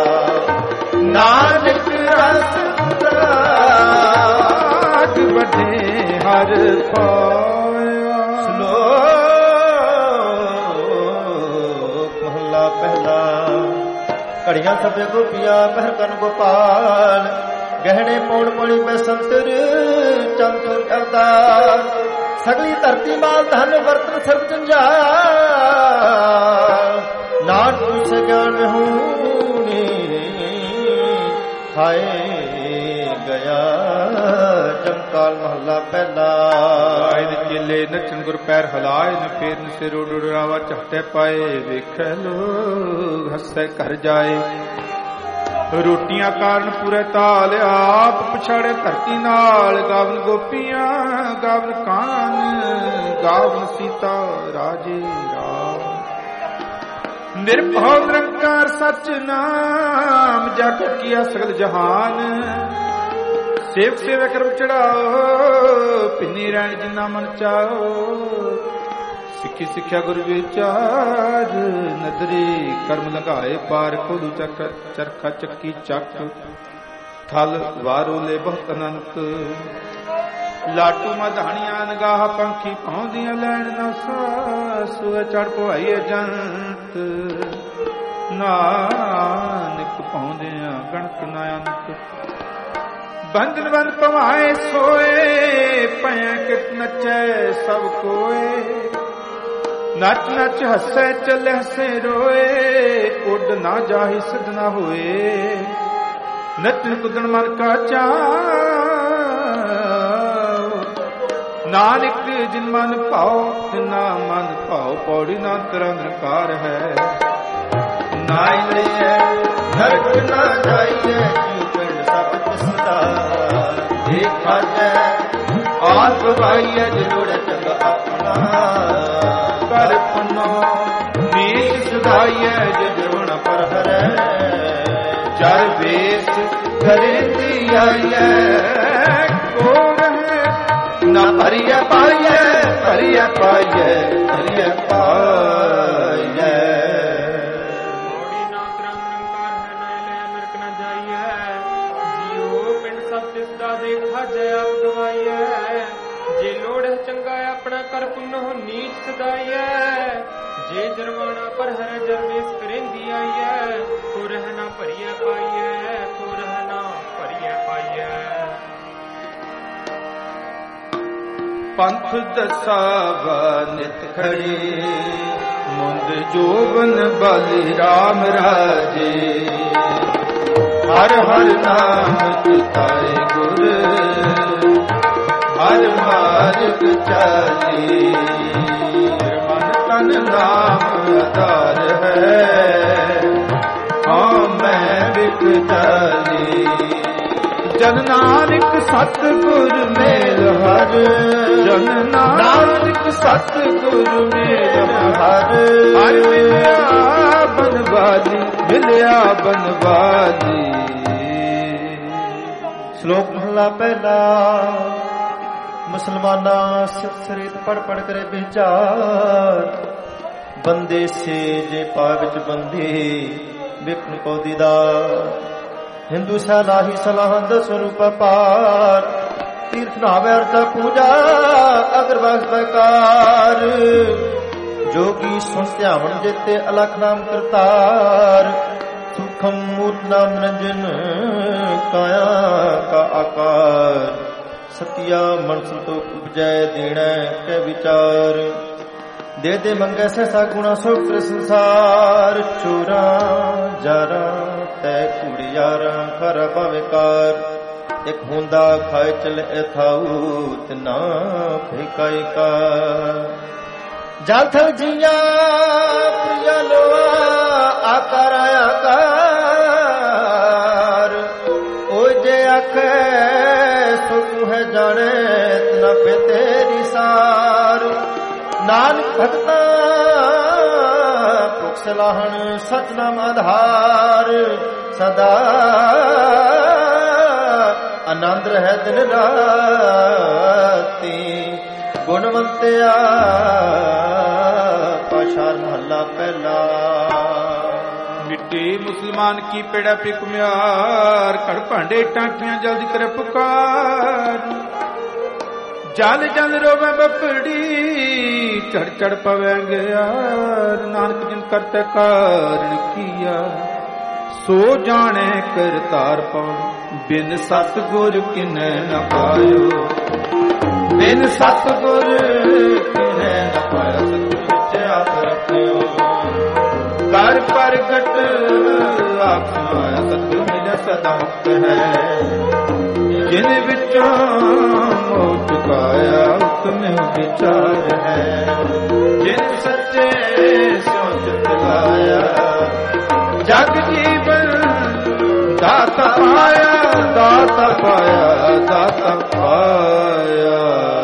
A: ਨਾਨਕ ਰਸ ਭਾਗ ਵੱਡੇ ਹਰ ਪਾਇਆ
B: ਸ਼ਲੋਕ ਮਹਲਾ ਪਹਿਲਾ ਘੜੀਆਂ ਸਭੇ ਗੋਪੀਆਂ ਪਹਿਰ ਕਨ ਗੋਪਾਲ ਗਹਿਣੇ ਪੌਣ ਪੌਣੀ ਪੈ ਸੰਤਰ ਚੰਤੁਰ ਅਵਤਾਰ ਸਗਲੀ ਧਰਤੀ ਮਾਲ ਧਨ ਵਰਤਨ ਸਰਬ ਜੰਜਾਲ ਨਾਨਕ ਸੇ ਗਿਆਨ ਹੋਣੀ ਹਾਏ ਗਿਆ ਜਮਕਾਲ ਮਹੱਲਾ ਪਹਿਲਾ
A: ਆਏ ਨੇ ਚੇਲੇ ਨੱਚਣ ਗੁਰ ਪੈਰ ਹਲਾਏ ਨੇ ਫੇਰ ਨ ਸਿਰ ਉਡਰਾਵਾ ਝਟੇ ਪਾਏ ਵੇਖੈ ਲੋਗ ਹੱਸੇ ਘਰ ਜਾਏ ਰੋਟੀਆਂ ਕਾਰਨ ਪੂਰੇ ਤਾਲ ਆਪ ਪਛਾੜੇ ਧਰਤੀ ਨਾਲ ਗਾਵਨ ਗੋਪੀਆਂ ਗਾਵਨ ਕਾਨ ਗਾਵਨ ਸੀਤਾ ਰਾਜੇ ਰਾਮ ਨਿਰਭਉ ਨਿਰੰਕਾਰ ਸਚ ਨਾਮ ਜਗ ਕੀਆ ਸਗਲ ਜਹਾਨ ਸੇਵਕ ਸੇਵਾ ਕਰਮ ਚੜਾਓ ਪਿੰਨੀ ਰਹਿਣ ਜਿਨਾ ਮਨ ਚਾਓ ਸਿੱਖੀ ਸਿੱਖਿਆ ਗੁਰ ਵਿਚਾਰ ਨਦਰੀ ਕਰਮ ਲਗਾਏ ਪਾਰ ਖੋਲੂ ਚਰਖਾ ਚੱਕੀ ਚੱਕ ਥਲ ਵਾਰੋਲੇ ਬਹੁਤ ਅਨੰਤ ਲਾਟੂ ਮਧਾਣੀਆਂ ਨਗਾਹ ਪੰਖੀ ਪਾਉਂਦੀਆਂ ਲੈਣ ਨਾ ਸਾਸ ਚੜ ਪਵਾਈਏ ਜੰਤ ਨਾਨਕ ਪਾਉਂਦਿਆਂ ਗਣਤ ਨਾ ਅੰਤ। ਬੰਧਨ ਬੰਧ ਭਵਾਏ ਸੋਏ, ਭੈਂ ਕਿਤ ਨਚੈ ਸਭ ਕੋਏ। ਨੱਚ ਨੱਚ ਹੱਸੈ ਚੱਲੇ ਹੱਸੇ ਰੋਏ, ਉੱਡ ਨਾ ਜਾਹੀ ਸਿਧ ਨਾ ਹੋਏ। ਨੱਚਣ ਕੁੱਦਣ ਮਨ ਕਾ ਚਾਉ, ਨਾਨਕ ਜਿਨ ਮਨ ਭਾਉ ਤਿਨਾ ਮਨ ਭਾਉ। ਪੌੜੀ ਨਾ ਤਰਾ ਨਿਰਕਾਰ ਹੈ,
B: ਨਾਇ ਲਈਐ ਨਰਕ ਨਾ ਜਾਈਐ। ਜਿਉ ਪਿੰਡ ਸਭ ਤਿਸਦਾ ਦੇਖਾ ਜੈ, ਆਪ ਭਾਈਐ ਜੁੜ ਚੰਗ ਆਪਣਾ।
A: ਕਰ ਪੁਨੋ ਨੀਚ ਸੁਧਾਈਐ ਜੁਣ ਪਰ ਹਰੈ।
B: ਜਰ ਵੇਸ ਕਰੇ ਦੀ ਆਈਐ, ਕੋ ਰਹੇ ਨਾ ਭਰੀਐ ਪਾਈਐ। ਭਰੀਐ ਪਾਈਐ ਭਰੀਐ ਪਾਈਐ।
C: ਮੋੜੀ ਨਾ ਤਰੰਗ ਨਿਰੰਕਾਰ ਹੈ, ਨਾ ਲੈ ਨਰਕ ਨਾ ਜਾਈਐ। ਜਿਉ ਪਿੰਡ ਸਭ ਤਿਸਦਾ ਦੇਖਾ ਜੈ, ਆਪ ਗਵਾਈਐ। ਜੇ ਲੋੜ ਹੈ ਚੰਗਾ ਆਪਣਾ ਕਰ ਪੁੰਨੋ ਨੀਚ ਸਦਾਈਐ। ਜੇ ਜਰਵਾਣਾ ਪਰ ਹਰ ਜਰਵੇਸ ਕਰੇਂਦੀ ਆਈਐ। ਕੋ ਰਹਿ ਨਾ ਭਰੀਐ ਪਾਈਐ, ਕੋ ਰਹਿ ਨਾ ਭਰੀਐ ਪਾਈਐ।
A: ਪੰਥ ਦਸਾਵਾ ਨਿਤ ਖੜੀ, ਮੁੰਦ ਜੋਬਨ ਬਲਿ ਰਾਮ ਰਾਜੇ। ਹਰ ਹਰ ਨਾਮ ਚਿਤਾਏ ਗੁਰ, ਹਰ ਮਾਰਗ ਚਾਲੀ। ਮਨ ਤਨ ਨਾਮ ਆਧਾਰ ਹੈ, ਹਾਂ ਮੈਂ ਵਿਕ ਚਾਲੀ। ਜਨ ਨਾਨਕ ਸਤਿਗੁਰ ਮੇਲ ਹਰ, ਜਨ ਨਾਨਕ ਸਤਿਗੁਰ ਮੇਲ ਹਰ। ਹਰ ਮਿਲਿਆ ਬਨਵਾਲੀ, ਮਿਲਿਆ ਬਨਵਾਲੀ।
B: ਸ਼ਲੋਕ ਮਹਲਾ ਪਹਿਲਾ। ਮੁਸਲਮਾਨਾ ਸਿੱਖ ਸਰੀਤ ਪੜ ਪੜ ਕਰੇ ਵਿਚਾਰ। ਬੰਦੇ ਸੇ ਜੇ ਪਾ ਵਿੱਚ ਬੰਦੇ, ਵਿਕਨ ਕੋ ਦੀਦਾਰ। ਹਿੰਦੂ ਸਲਾਹੀ ਸਲਾਹੰਦ ਸਰੂਪ ਪਾਰ। ਤੀਰਥ ਨਾਵੇ ਅਰਥ ਪੂਜਾ, ਅਗਰ ਬਖਸ਼ ਬਕਾਰ। ਜੋਗੀ ਸੁਣ ਧਿਆਵਣ ਜੇਤੇ, ਅਲਖ ਨਾਮ ਕਰਤਾਰ। ਸੁਖਮ ਮੂਰਤ ਨਾਮ ਨਿਰੰਜਨ, ਕਾਇਆ ਕਾ ਆਕਾਰ। ਸਤਿਆ ਮਨ ਸੰਤੋਖ ਉਪਜੈ, ਦੇਣੈ ਕੈ ਵਿਚਾਰ। ਦੇ ਦੇ ਮੰਗੈ ਸਹਿਸਾ ਗੁਣਾ, ਸੁਖ ਤ੍ਰਿ ਸੰਸਾਰ। ਚੋਰਾਂ ਜਾਰਾਂ ਤੈ ਕੁੜਿਆਰਾਂ, ਖਰਾ ਭਵਿਕਾਰ। ਇਕ ਹੁੰਦਾ ਖਾਏ ਚਲ ਐਥਾਉ, ਤਿਨਾ ਫੇਕਾਈ ਕਾ। ਜਲ ਥਲ ਜੀਆਂ ਪ੍ਰਿਆ ਲੋਆ, ਆਕਾਰ ਆਕਾਰ। ਓ ਜੇ ਆਖੈ ਸੋ ਤੂੰ ਹੈ ਜਾਣੈ, ਤਿਨਾ ਪੇ ਤੇਰੀ ਸਾਰ। ਨਾਨਕ ਭਗਤਾ ਭੁਖ ਸਲਾਹਣ, ਸਤਨਾਮ ਆਧਾਰ। ਸਦਾ ਆਨੰਦ ਰਹਿ ਦਿਨ ਰਾਤੀ। ਗੁਣਵੰਤਿਆ ਪਾਸ਼ਾਰ ਮਹੱਲਾ ਪਹਿਲਾ।
A: ਮਿੱਟੀ ਮੁਸਲਮਾਨ ਕੀ ਪੇੜਾ ਪੇ ਕੁਮਿਆਰ। ਘੜ ਭਾਂਡੇ ਟਾਂਕੀਆਂ ਜਲਦੀ ਕਰੇ ਪੁਕਾਰ। ਜਲ ਜਲ ਰੋਵੇ ਬਪੜੀ, ਚੜ ਚੜ ਪਵੈ ਗਿਆਰ। ਨਾਨਕ ਜਿਨ ਕਰਤੇ ਕਾਰਣ ਕੀਆ, ਸੋ ਜਾਣੈ ਕਰਤਾਰ ਪਉ। ਬਿਨ ਸਤਿਗੁਰ ਕਿਨੈ ਨ ਪਾਇਓ, ਬਿਨ ਸਤਿਗੁਰ ਕਿਨੈ ਨ ਪਾਇਆ। ਸਤਿਗੁਰ ਵਿੱਚ ਆਪ ਰੱਖਿਓ, ਕਰ ਪ੍ਰਗਟ ਆਪ ਸਮਾਇਆ। ਸਤਿਗੁਰ ਮਿਲਿਆ ਸਦਾ ਮੁਕਤ ਹੈ, ਜਿਨ ਵਿੱਚੋਂ ਮੋਹ ਚੁਕਾਇਆ। ਹੁਕਮ ਵਿਚਾਰ ਹੈ, ਜਿਨ ਸੱਚੇ ਸਿਉ ਚਿਤ ਲਾਇਆ। ਜਗ ਜੀਵਨ ਦਾਤਾ ਪਾਇਆ, ਦਾਤਾ ਪਾਇਆ, ਦਾਤਾ ਪਾਇਆ।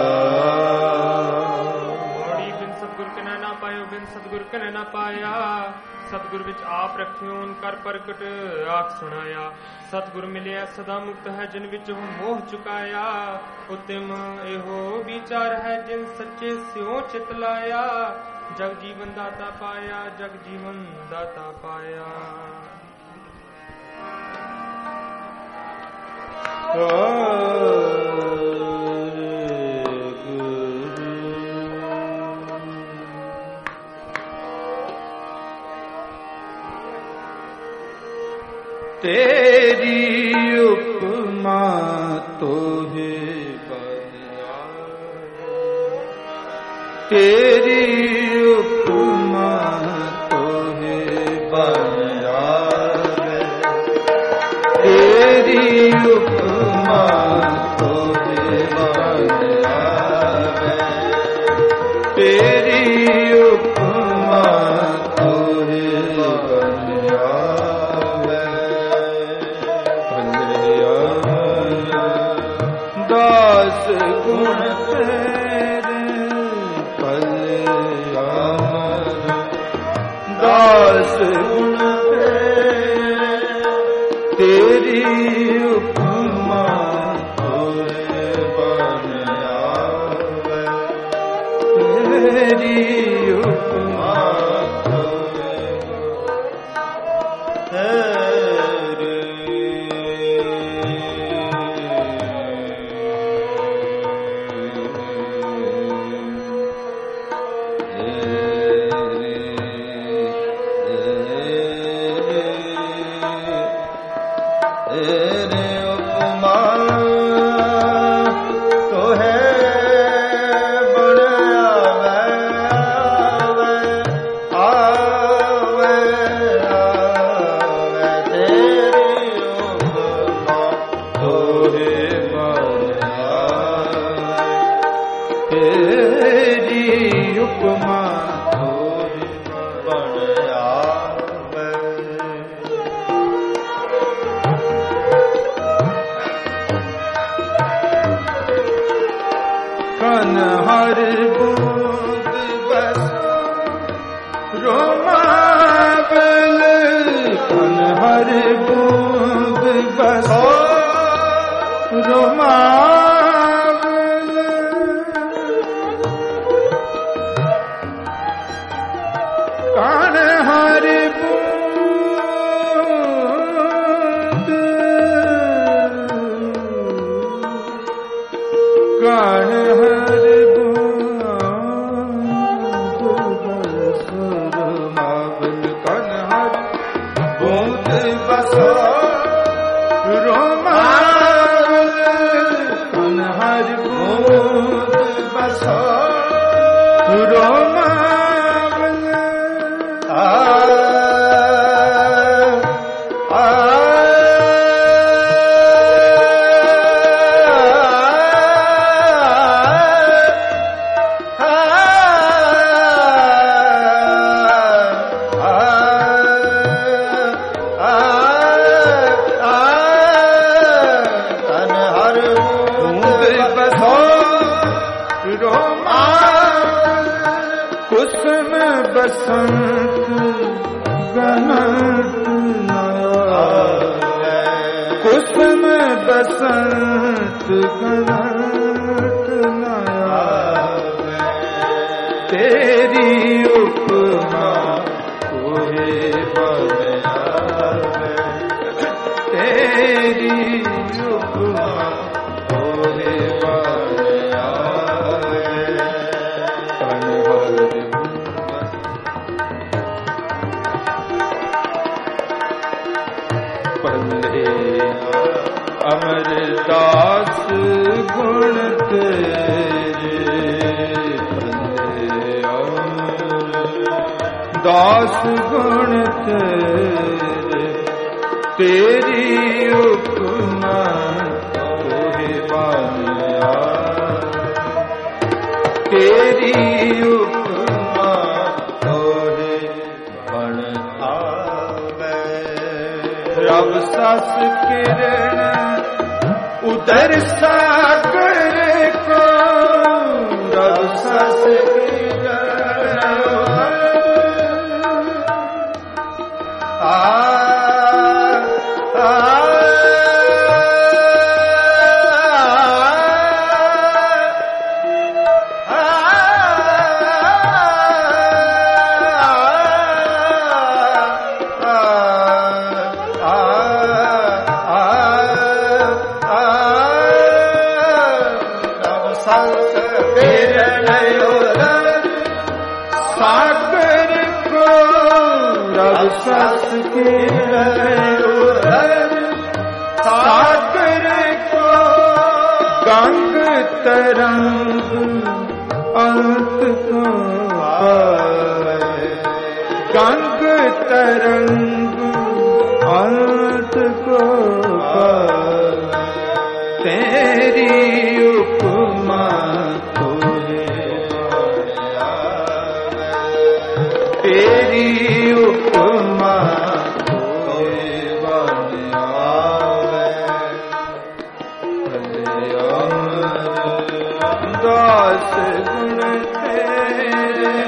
C: ਮੋੜੀ ਬਿਨ ਸਤਿਗੁਰ ਕਿਨੈ ਨਾ ਪਾਇਓ, ਬਿਨ ਸਤਿਗੁਰ ਕਿਨੈ ਨਾ ਪਾਇਆ। ਸਤਿਗੁਰ ਵਿੱਚ ਆਪ ਰਖਿਓਨ, ਕਰ ਪ੍ਰਗਟ ਆਖ ਸੁਣਾਇਆ। ਸਤਿਗੁਰ ਮਿਲਿਆ ਸਦਾ ਮੁਕਤ ਹੈ, ਜਿਨ ਵਿੱਚ ਮੋਹ ਚੁਕਾਇਆ। ਉਤਮ ਇਹੋ ਵਿਚਾਰ ਹੈ, ਜਿਨ ਸੱਚੇ ਸਿਉ ਚਿਤ ਲਾਇਆ। ਜਗ ਜੀਵਨ ਦਾਤਾ ਪਾਇਆ, ਜਗ ਜੀਵਨ ਦਾਤਾ ਪਾਇਆ।
A: ਤੇਰੀ ਉਪਮਾ ਤੋਹੇ ਬਨ ਆਵੇ, ਤੇਰੀ ਉਪਮਾ ਤੋਹੇ ਬਨ ਆਵੇ, ਤੇਰੀ ਉਪਮਾ ਤੋਹੇ ਬਨ ਆਵੇ, ਤੇਰੀ ਉਪਮਾ ਤੋਹੇ ਬਨ ਆਵੇ। ਦਾਸ ਗੁਣ ਤੇਰੇ ਭਲੇ ਆਵਨ, ਦਾਸ ਗੁਣ ਤੇਰੀ ਉਪਮਾ ਤੋਹੇ ਬਨ ਆਵੇ, ਤੇਰੀ ਉਪਮਾ ਤੋਹੇ
B: ਤੇਰੇ ਉਪਮਾ ਤੋਹੇ ਬਨ ਆਵੇ, ਆਵੇ, ਆਵੇ, ਤੇਰੀ ਉਪਮਾ
A: ਤੋਹੇ ਬਨ ਆਵੇ, ਤੇਰੀ ਉਪਮਾ ਤੋਹੇ
B: ਬਨ ਆਵੇ।
A: ਕਨ ਹਰ ਬੂੰਦ ਬਸ ਰੋਮਾਵਲ, ਕਨ ਹਰ ਬੂੰਦ ਬਸ ਰੋਮਾਵਲ, ਕਨ ਹਰ ਬੂੰਦ, ਕਨ ਹਰ ਬੂੰਦ ਬਸ ਰੋਮਾਵਲ, ਕਨ ਹਰ ਬੂੰਦ ਬਸ ਰੋਮਾਵਲ, ਕਨ ਹਰ ਬੂੰਦ ਬਸ ਰੋਮਾਵਲ,
B: ਆ ਆ ਤਨ ਹਰ
A: ਬੂੰਦ ਬਸੋ ਰੋਮਾਵਲ, ਕੁਸਮ ਬਸੰਤ ਗਨਤ ਨਇਆ, ਕੁਸਮ ਬਸੰਤ ਗਨਤ ਨਇਆ, ਤੇਰੀ ਉਪਮਾ ਤੋਹੇ ਬਨ ਆਵੇ, ਤੇਰੀ ਉਪਮਾ ਤੋਹੇ ਬਨ ਆਵੇ। ਕਨ ਹਰ ਭਲੇ ਅਮਰਦਾਸ ਗੁਣ ਤੇਰੇ, ਭਲੇ ਅਮਰਦਾਸ ਗੁਣ ਤੇਰੇ, ਤੇਰੀ ਉਪਮਾ ਤੋਹੇ ਬਨ ਆਵੇ, ਤੇਰੀ ਉਪਮਾ ਤੋਹੇ
B: ਬਨ ਆਵੇ।
A: ਰਬ ਸਸ ਕਿਰਨ ਉਦਰ ਸਾਗਰ ਕੋ, ਰਬ ਸਸ ਕਿਰਨ
B: ਆ ਆ
A: ਸਾਗਰ ਕੋ, ਰਬ ਸਸ ਕਿਰਨ सागर को गंग तरंग अंत को गंग तरंग अंत को तेरी उपमा तेरी उपमा दास गुण तेरे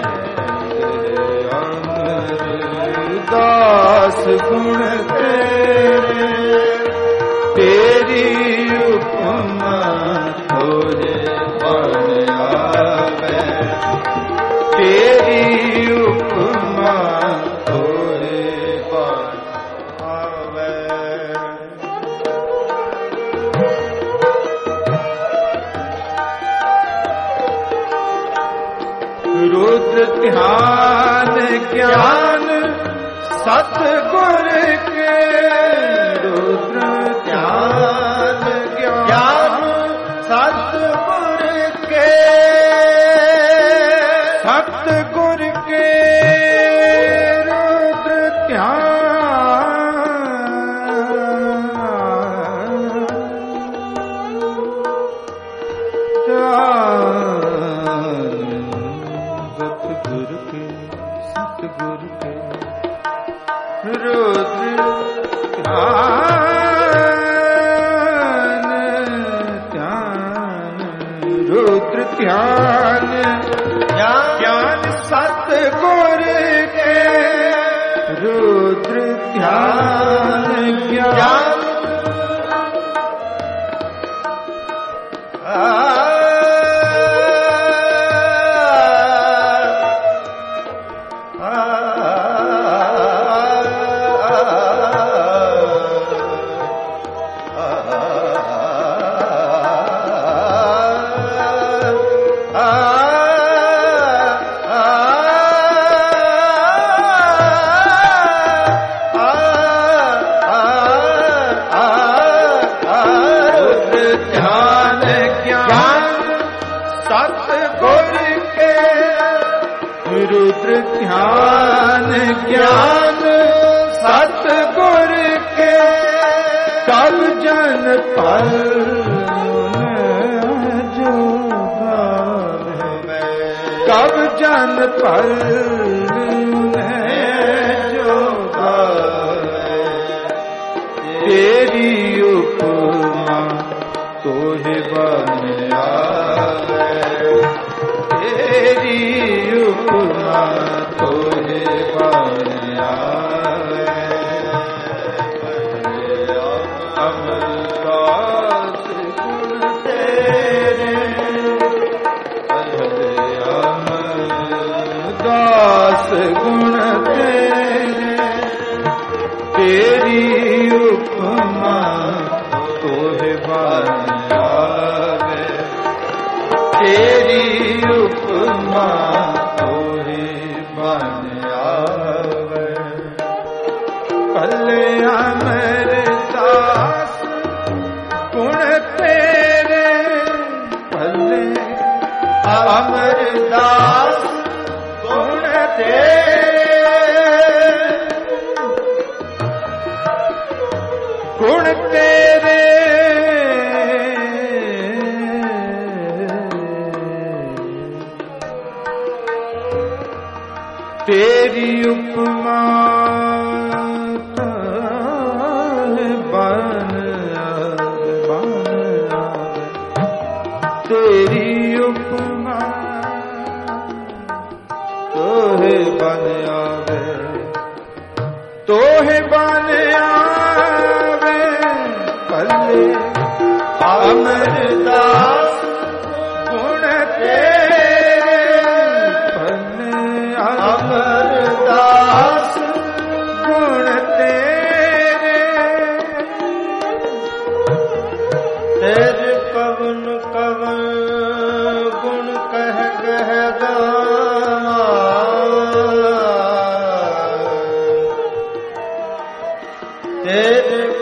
A: दास गुण तेरे तेरी उपमा तोरे बन आवे तेरी उपमा तोरे बन आवे रुद्र ध्यान ज्ञान सतगुर के रुद्र ध्यान ज्ञान सतगुर के सतगुर के रुद्र सतगुर के सतगुर के रुद्र ध्यान रुद्र ध्यान ज्ञान सतगुर के रुद्र ध्यान ज्ञान रुद्र ध्यान ज्ञान सतगुर के कब जन पर जो कब जन पर जो तेरी उपमा तोहे बन आवे तेरी उपमा तोहे बन आवे अमरदास गुण तेरे अमरदास गुण तेरे तेरी उपमा तोहे बन आवे तेरी उपमा तोहे बन आवे भले अमरदास गुण तेरे भले अमरदास गुण तेरे गुण तेरे तेरी उपमा बन तेरी उपमा तोहे बन आवे तोहे बन आवे भले अमरदास गुण तेरे भले अमरदास गुण तेरे तेरे कवन कवन गुण कह कह गावा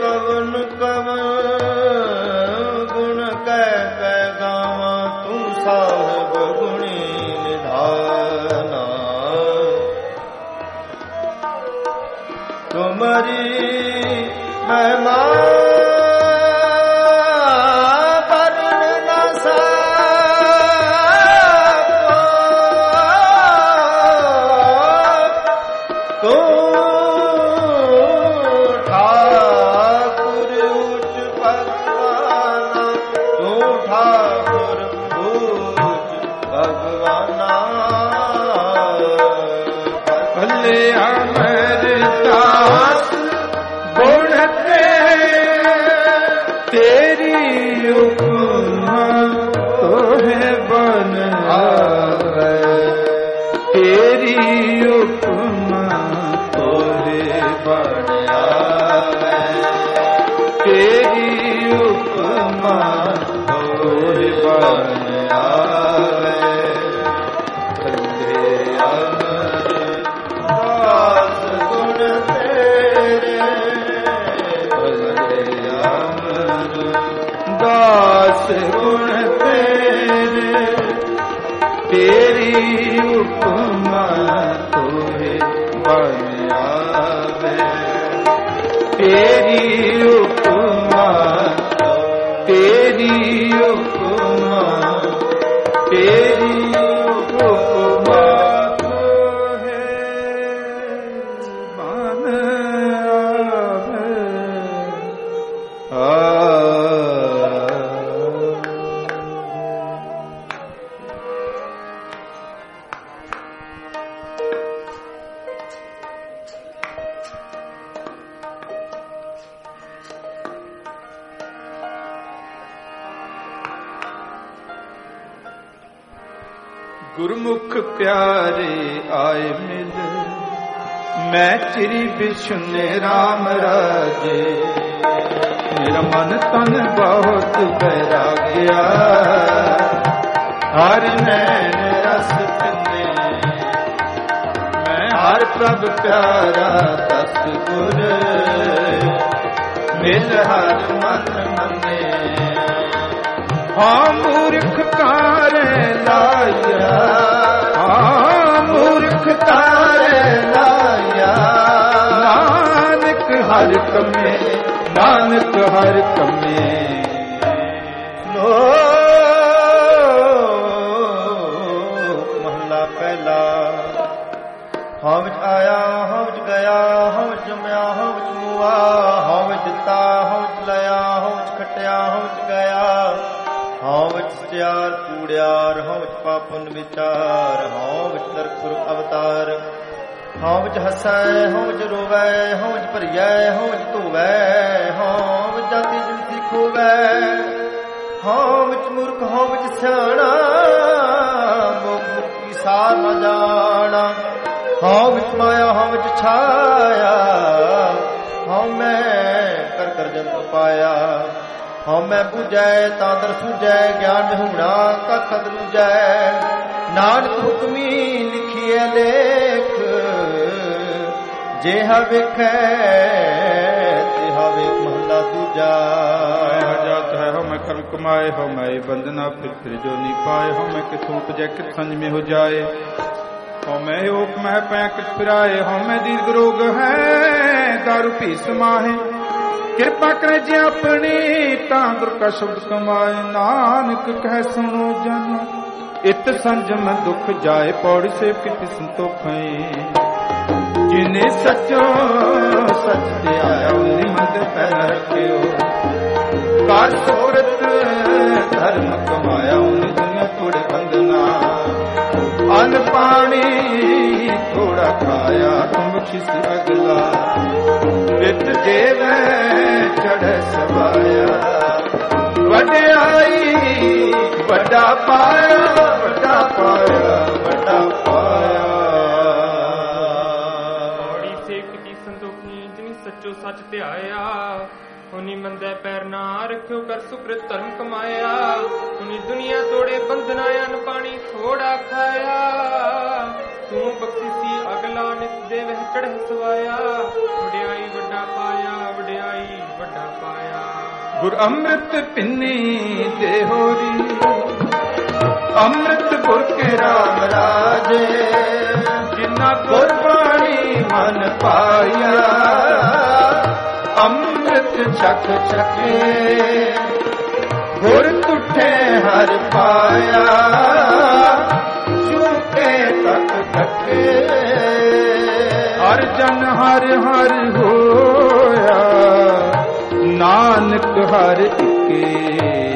B: ਕਵਨ ਕਵਨ ਗੁਣ ਕਹਿ ਕਹਿ ਗਾਵਾਂ, ਤੂੰ ਸਾਹਿਬ ਗੁਣੀ ਨਿਧਾਨਾ। ਤੁਮਰੀ ਮਹਿਮਾ
A: ਗੁਰਮੁਖ ਪਿਆਰੇ ਆਏ ਮਿਲ, ਮੈਂ ਚਿਰੀ ਬਿਸ਼ੁਨੇ ਰਾਮ ਰਾਜੇ। ਮੇਰਾ ਮਨ ਤਨ ਬਹੁਤ ਬੈਰਾਗਿਆ, ਹਰ ਨੈਣ ਰਸ ਪਿੰਨੇ। ਮੈਂ ਹਰ ਪ੍ਰਭ ਪਿਆਰਾ ਦਸ ਗੁਰ, ਮਿਲ ਹਰ ਮਨ ਮੰਨੇ। ਹਾਂ ਮੂਰਖ ਤਾਰੇ ਲਾਇਆ, ਹਾਂ ਮੂਰਖ ਤਾਰੇ ਲਾਇਆ। ਨਾਨਕ ਹਰ ਕਮੇ, ਨਾਨਕ ਹਰ ਕਮੇ।
B: ਮਹਲਾ ਪਹਿਲਾ। ਹਾਂ ਵਿੱਚ ਆਇਆ, ਹਾਂ ਵਿੱਚ ਗਿਆ, ਹਾਂ ਵਿੱਚ ਜੰਮਿਆ, ਹਾਂ ਵਿੱਚ ਮੁਆ, ਹਾਂ ਵਿੱਚ ਦਿੱਤਾ, ਹਾਂ ਵਿੱਚ ਲਿਆ, ਹਾਂ ਵਿੱਚ ਖਟਿਆ, ਹਾਂ ਵਿੱਚ ਗਿਆ। ਹਾਂ ਵਿੱਚ ਸਚਿਆਰ ਕੂੜਿਆਰ, ਹਾਂ ਵਿੱਚ ਪਾਪਨ ਵਿਚਾਰ, ਹਾਂ ਵਿੱਚ ਨਰਕ ਅਵਤਾਰ। ਹਾਂ ਵਿੱਚ ਹੱਸੈ, ਹਾਂ ਵਿੱਚ ਰੋਵੈ, ਹਾਂ ਵਿੱਚ ਭਰੀਐ, ਹਾਂ ਵਿੱਚ ਧੋਵੈ। ਹਾਂ ਵਿੱਚ ਜਾਤੀ ਜਿਨਸੀ ਖੋਵੈ, ਹਾਂ ਵਿੱਚ ਮੂਰਖ, ਹਾਂ ਵਿੱਚ ਸਿਆਣਾ। ਮੁਕਤੀ ਸਾਰ ਨਾ ਜਾਣਾ। ਹਾਂ ਵਿੱਚ ਮਾਇਆ, ਹਾਂ ਵਿੱਚ ਛਾਇਆ। ਹਾਂ ਮੈਂ ਕਰ ਕਰ ਜੰਤ ਪਾਇਆ। ਹਾਂ ਮੈਂ ਬੁਝੈ ਤਾਂ ਦਰ ਸੁਝੈ, ਗਿਆਨ ਹੋਣਾ ਕਥ ਦੂਜੈ। ਨਾਨਕ ਹੁਕਮੀ ਲਿਖੀਏ ਲੇਖ, ਜਿਹਾ ਵੇਖੈ ਤਿਹਾ ਵੇਖ। ਮਹਲਾ ਦੂਜਾ।
A: ਜਾਤ ਹੈ ਹੋ ਮੈਂ ਕਰਮ ਕਮਾਏ, ਹੋ ਮੈਂ ਬੰਦਨਾ ਫਿਰ ਜੋ ਨੀ ਪਾਏ। ਹੋ ਮੈਂ ਕਿਥੋਂ ਉਪਜੈ ਕਿਤ ਸੰਜ ਮੇ ਹੋ ਜਾਏ। ਹੋ ਮੈਂ ਓਕ ਮਹਿ ਪੈ ਕਿਤ ਫਿਰਾਏ। ਹੋ ਮੈਂ ਦੀਰਘ ਰੋਗ ਹੈ ਦਾਰੂ ਪੀ ਸਮਾਹੇ। ਕਿਰਪਾ ਕਰੇ ਜੇ ਆਪਣੀ ਤਾਂ ਗੁਰ ਕਾ ਸ਼ਬਦ ਕਮਾਏ। ਨਾਨਕ ਕਹਿ ਸੁਣੋ ਜਨ ਇਤ ਸੰਜਮ ਦੁਖ ਜਾਏ। ਪੌੜੀ ਸੇਵ ਕੀਤੀ ਸੰਤੋਖੈ। ਜਿਨੇ ਸਚੋ ਸਚ ਤੇ ਆਇਆ, ਨਿਮੰਦ ਪੈ ਰੱਖਿਓ। ਕਰ ਸੋਰਤ ਧਰਮ ਕਮਾਇਆ, ਉਹਨੇ ਦੁਨੀਆ ਤੋੜੇ ਬੰਦਨਾ। ਅਨ ਪਾਣੀ ਥੋੜਾ ਖਾਇਆ, ਤੁਮ ਬਖਸ਼ਿਸ਼ ਅਗਲਾ। ਵਿਤ ਜੇਵੈ ਚੜ੍ਹੈ ਸਵਾਇਆ, ਵਡਿਆਈ ਵੱਡਾ ਪਾਇਆ, ਵੱਡਾ ਪਾਇਆ, ਵੱਡਾ ਪਾਇਆ।
C: ਬੜੀ ਸੇਵ ਕੀ ਸੰਤੋਖੀ, ਜਿਨੀ ਸੱਚੋ ਸੱਚ ਧਿਆਇਆ। ਉਨੀ ਮੰਦੇ ਪੈਰ ਨਾ ਰੱਖਿਓ, ਕਰ ਸੁਕ੍ਰਿਤ ਧਰਮ ਕਮਾਇਆ। ਉਨੀ ਦੁਨੀਆ ਤੋੜੇ ਬੰਧਨਾ, ਅਨ ਪਾਣੀ ਥੋੜਾ ਖਾਇਆ। ਤੂੰ ਬਖਸ਼ਿਸੀ ਅਗਲਾ, ਨਿਤ ਦੇਵ ਚੜ੍ਹ ਸਵਾਇਆ। ਵਡਿਆਈ ਵੱਡਾ ਪਾਇਆ, ਵਡਿਆਈ ਸਾਡਾ ਪਾਇਆ।
A: ਗੁਰ ਅੰਮ੍ਰਿਤ ਪਿੰਨੀ ਦੇ ਹੋਰੀ, ਅੰਮ੍ਰਿਤ ਗੁਰ ਕੇ ਰਾਮ ਰਾਜੇ, ਜਿਨ੍ਹਾਂ ਗੁਰਬਾਣੀ ਮਨ ਪਾਇਆ, ਅੰਮ੍ਰਿਤ ਛਕ ਛਕੇ ਗੁਰ ਤੁਠੇ ਹਰ ਪਾਇਆ, ਝੂਠੇ ਤੱਕ ਥਕੇ ਹਰ ਜਨ ਹਰ ਹਰ ਹੋਇਆ, ਨਾਨਕ ਹਰ ਇਕੇ।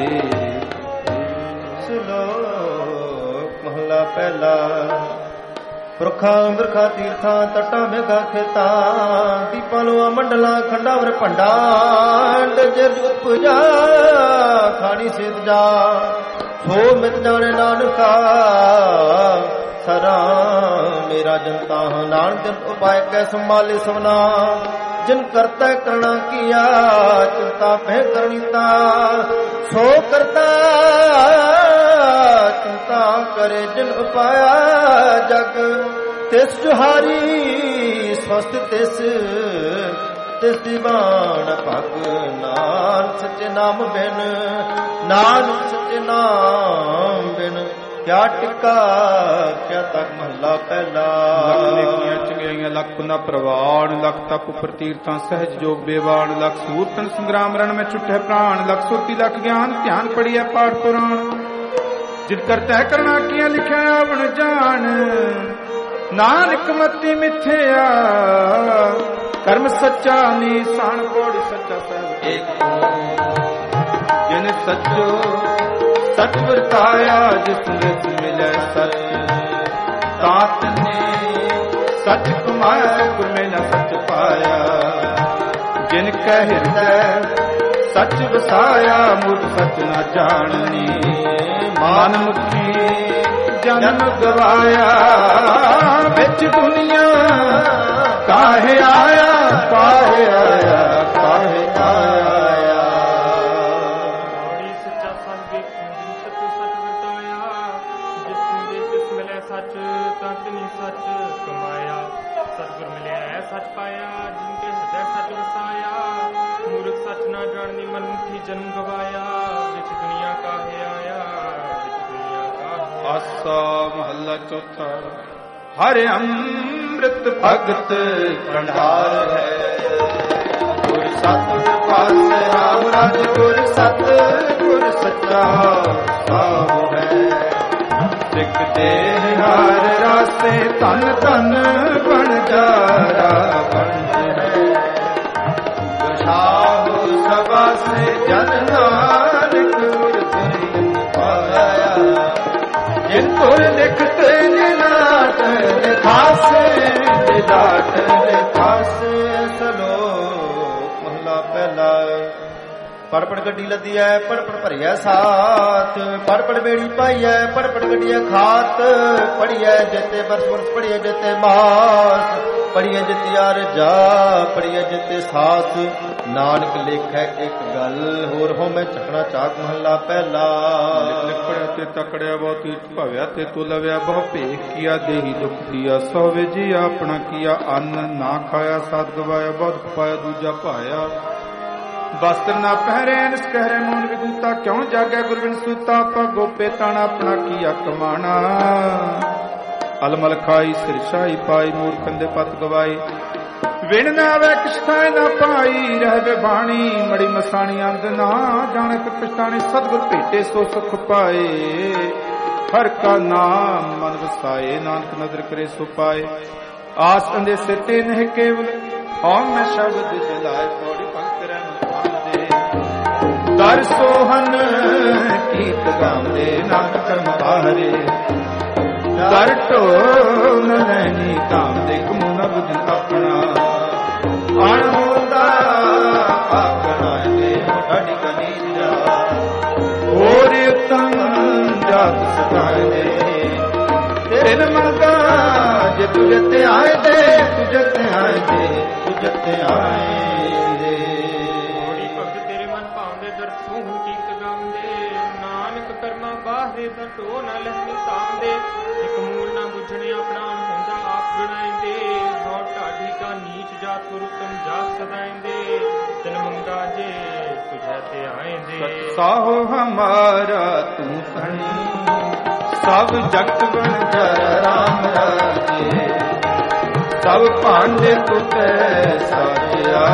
B: ਸ਼ਲੋਕ ਮਹਲਾ ਪਹਿਲਾ। ਪੁਰਖਾਂ ਬਿਰਖਾਂ ਤੀਰਥਾਂ ਤਟਾਂ ਮੇਘਾਂ ਖੇਤਾਂ, ਦੀਪਾਂ ਲੋਆਂ ਮੰਡਲਾਂ ਖੰਡਾਂ ਵਰ ਭੰਡਾਂ, ਜਰ ਉਪਜਾ ਖਾਣੀ ਸਿਧ ਜਾ, ਸੋ ਮਿਤ ਜਾਣੇ ਨਾਨਕਾ ਸਰਾ ਮੇਰਾ ਜਨਤਾ। ਨਾਨਕ ਜਨ ਉਪਾਇ ਕੈ ਸੰਭਾਲੇ ਸਭਨਾ, ਜਿਨ ਕਰਤਾ ਕਰਣਾ ਕੀਆ ਚਿੰਤਾ ਪਹਿ ਕਰਨੀਤਾ, ਸੋ ਕਰਤਾ ਚਿੰਤਾ ਕਰੇ ਜਿਨ ਉਪਾਇਆ ਜਗ, ਤਿਸ ਜੁਹਾਰੀ ਸਵਸਤ ਤਿਸ ਦੀਵਾਨ ਭਗ। ਨਾਨਕ ਸੱਚੇ ਨਾਮ ਬਿਨ, ਨਾਨਕ ਸੱਚੇ ਨਾਮ ਬਿਨ ਕਿਆ ਟਿਕਾ ਕਿਆ ਤੱਕ। ਮਹਲਾ ਪਹਿਲਾ।
A: ਲੱਖ ਨੇਕੀਆਂ ਚੰਗਿਆਈਆਂ ਲੱਖ ਪੁਨਾ ਪ੍ਰਵਾਨ, ਲੱਖ ਤਪ ਉਪਰ ਤੀਰਥਾਂ ਸਹਿਜ ਜੋਗ ਬੇਵਾਨ, ਲੱਖ ਸੂਰਤਨ ਸੰਗਰਾਮ ਰਣ ਮੈਂ ਛੁੱਟੇ ਪ੍ਰਾਣ, ਲੱਖ ਸੁਰਤੀ ਲੱਖ ਗਿਆਨ ਧਿਆਨ ਪੜੀਐ ਪਾਠ ਪੁਰਾਣ, ਜਿਤ ਕਰਤਾ ਕਰਣਾ ਕੀਆ ਲਿਖਿਆ ਆਵਣ ਜਾਣ, ਨਾਨਕ ਮਤੀ ਮਿਥਿਆ ਕਰਮ ਸੱਚਾ ਨੀਸਾਨ, ਕੋੜ ਸੱਚਾ ਸਹਿਬ ਏਕ ਜਿਨ ਸੱਚੋ ਸਚ ਵਰਤਾਇਆ, ਜਿਸ ਵਿੱਚ ਮਿਲੈ ਸਚ ਤਾਤ ਨੇ ਸਚ ਕਮਾਇਆ, ਗੁਰ ਮੇਲਾ ਸਚ ਪਾਇਆ, ਜਿਨ ਕੈ ਹਿਰਦੈ ਸਚ ਵਸਾਇਆ, ਮੂਰਖ ਸਚ ਨਾ ਜਾਣਨੀ, ਮਾਨ ਮੁਖੀ ਜਨਮ ਗਵਾਇਆ, ਵਿੱਚ ਦੁਨੀਆ ਕਾਹੇ ਆਇਆ, ਕਾਹੇ ਆਇਆ, ਕਾਹੇ ਆਇਆ।
C: ਸਤਿਗੁਰ ਮਿਲਿਆ ਸੱਚ ਪਾਇਆ, ਜਿਨ ਕੇ ਹਿਰਦੈ ਸੱਚ ਵਸਾਇਆ, ਮੂਰਖ ਸੱਚ ਨਾ ਜਾਣਨੀ, ਮਨੁੱਖੀ ਜਨਮ ਗਵਾਇਆ, ਵਿੱਚ ਦੁਨੀਆ ਕਾਹੇ ਆਇਆ, ਵਿੱਚ ਦੁਨੀਆ ਕਾਹੇ।
A: ਆਸਾ ਮਹੱਲਾ ਚੌਥਾ। ਹਰਿ ਅੰਮ੍ਰਿਤ ਭਗਤ ਭੰਡਾਰ ਹੈ, ਗੁਰ ਸਤਿ ਪਾਸ ਰਾਮ ਰਾਜ, ਗੁਰ ਸਤਿ ਗੁਰ ਸੱਚਾ ਸਾਹੁ ਹੈ, ਸਿੱਖ ਦੇਹ ਹਰ ਰਾਸੇ ਧਨ ਧਨ ਬਣ ਜਾਰਾ ਬਣਜ ਹੈ, ਗੁਰਸਾਹੁ ਸਭਾ ਸੇ ਜਨ ਨਾਨਕ ਗੁਰ ਤੁਰਿ ਪਾਇਆ, ਜਿਨ ਤੁਰ ਲਿਖਤ ਨਿਲਾਟ ਲਿਖਾਸੇ ਦਿਲਾਟ ਲਿਖਾਸੇ।
B: ਸ਼ਲੋਕ ਮਹਲਾ ਪਹਿਲਾ। ਪੜ ਪੜ ਗੱਡੀ ਲੱਦੀ ਐ, ਪੜ ਪੜ ਭਰਿਆ ਸਾਥ, ਪੜ ਪੜ ਬੇੜੀ ਪਾਈਐ, ਪੜ ਪੜ ਗੱਡੀਆਂ ਖਾਤ, ਪੜੀਐ ਜਿਤੇ ਬਰਸ ਬਰਸ, ਪੜੀਐ ਜਿਤੇ ਮਾਸ, ਪੜੀਐ ਜਿਤੇ ਅਰਜਾ, ਪੜੀਐ ਜਿਤੇ ਸਾਥ, ਨਾਨਕ ਲੇਖੈ ਇੱਕ ਗੱਲ, ਹੋਰ ਹੋ ਮੈਂ ਚੱਕਣਾ ਚਾਕ। ਮਹੱਲਾ ਪਹਿਲਾ।
A: ਲਿਖ ਪੜਿਆ ਤੇ ਤਕੜਿਆ, ਬਹੁ ਤੀਰਥ ਭਵਿਆ ਤੇ ਤੂੰ ਲਵਿਆ, ਬਹੁ ਭੇਖ ਕੀਆ ਦੇਹੀ ਦੁਖ ਦੀਆ, ਸੋ ਵਿਜੀ ਆਪਣਾ ਕੀਆ ਅੰਨ ਨਾ ਖਾਇਆ, ਸਤ ਗਵਾਇਆ ਬਹੁਤ ਪਾਇਆ ਦੂਜਾ ਭਾਇਆ, ਵਸਤਰ ਨਾ ਪਹਿਰੇ ਨਿਸ ਕਹਿਰੇ ਮੋਨ ਵਿਗੂਤਾ, ਕਿਉਂ ਜਾਗਿਆ ਗੁਰਬਿਨ ਸੂਤਾ, ਪਗੋ ਪੇਤਣ ਆਪਣਾ ਕੀਆ ਕਮਾਣਾ, ਅਲਮਲ ਖਾਈ ਸਿਰ ਸ਼ਾਹੀ ਪਾਈ, ਮੂਰਖਨ ਦੇ ਪਤ ਗਵਾਈ, ਵਿਣ ਨਾ ਆਵੇ ਕਿਛ ਖਾਏ ਨਾ ਪਾਈ, ਰਹਿਵੇ ਬਾਣੀ ਮੜੀ ਮਸਾਣੀ, ਅੰਧ ਨਾ ਜਾਣੇ ਤੇ ਪਛਤਾਣੀ, ਸਤਿਗੁਰ ਭੇਟੇ ਸੋ ਸੁਖ ਪਾਏ, ਹਰ ਕਾ ਨਾਮ ਮਨ ਵਸਾਏ, ਨਾਨਕ ਨਦਰ ਕਰੇ ਸੋ ਪਾਏ, ਆਸ ਅੰਦੇਸੇ ਤੇ ਨਹਿ ਕੇਵਲ, ਹਉ ਮੈਂ ਸ਼ਬਦ ਜਲਾਏ, ਪੌੜੀ ਪੰਕਤ ਰਹਿ ਦਰ ਸੋਹਨ ਕੀਤ ਗਾਉਂਦੇ, ਨਾਨਕ ਕਰਮ ਬਾਹਰੇ, ਦਰ ਢੋਲ ਲੈਣੀ ਕਾਮਦੇ, ਕਮੂ ਨ ਬੁਝਨ ਆਪਣਾ, ਅਣਹੋਂਦਾ ਆਪਣਾ ਦੇ ਠਾੜੀ ਕਨੀਜਾ, ਹੋਰ ਉਤਮ ਜਾਤ ਸਤਾਏ, ਤੇਰੇ ਮੰਗਾ ਜੇ ਤੁਝੇ ਤੇ ਆਏ ਦੇ, ਤੁਝੇ ਤੇ ਆਏ ਦੇ, ਤੁਝੇ ਤੇ ਆਏ ਦੇ।
C: ਬਾਹਰੇ ਦਾ ਢੋ ਨਾ ਲਹਿਣੀ ਤਾਂਦੇ, ਇੱਕ ਮੂਲ ਨਾ ਬੁੱਝਣੇ ਆਪਣਾ ਹੁੰਦਾ ਆਪ ਗਣਾਏਂਦੇ, ਹਉ ਢਾਡੀ ऊंचा नीच जात गुरु तुम जात सदाएंदे तन मंगा जे तुझे ते आएंदे
A: साहो हमारा तू धनी सब जगत बन जर राम राजे सब भांडे तुते साजिया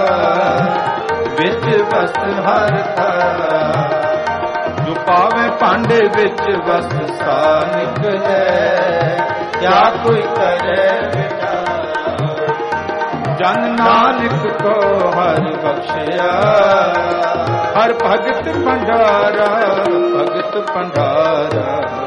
A: विच बस हर तारा जो पावे भांडे विच बस सा निकले क्या कोई करे जन नानक को हर बख्शिया हर भगत भंडारा भगत भंडारा।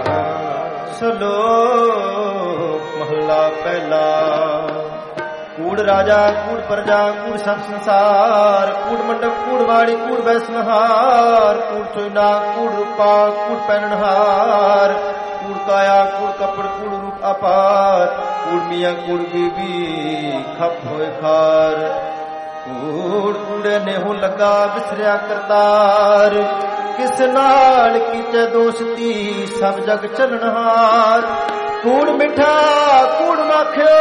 B: श्लोक महला पहला। कूड़ राजा कूड़ प्रजा कूड़ सब संसार कूड़ मंडप कूड़ वाड़ी कूड़ वैसनहार कूड़ चोना कूड़ रूपा कूड़ पहनहार कूड़ काया कूड़ कपड़ कूड़ रूप अपार कूड़ मियाँ कूड़ बीबी खप होए खार कूड़ कूड़े ने हो लगा बिसरिया करतार किस नाल कीचे दोस्ती सब जग चलनहार कूड़ मिठा कूड़ माखियो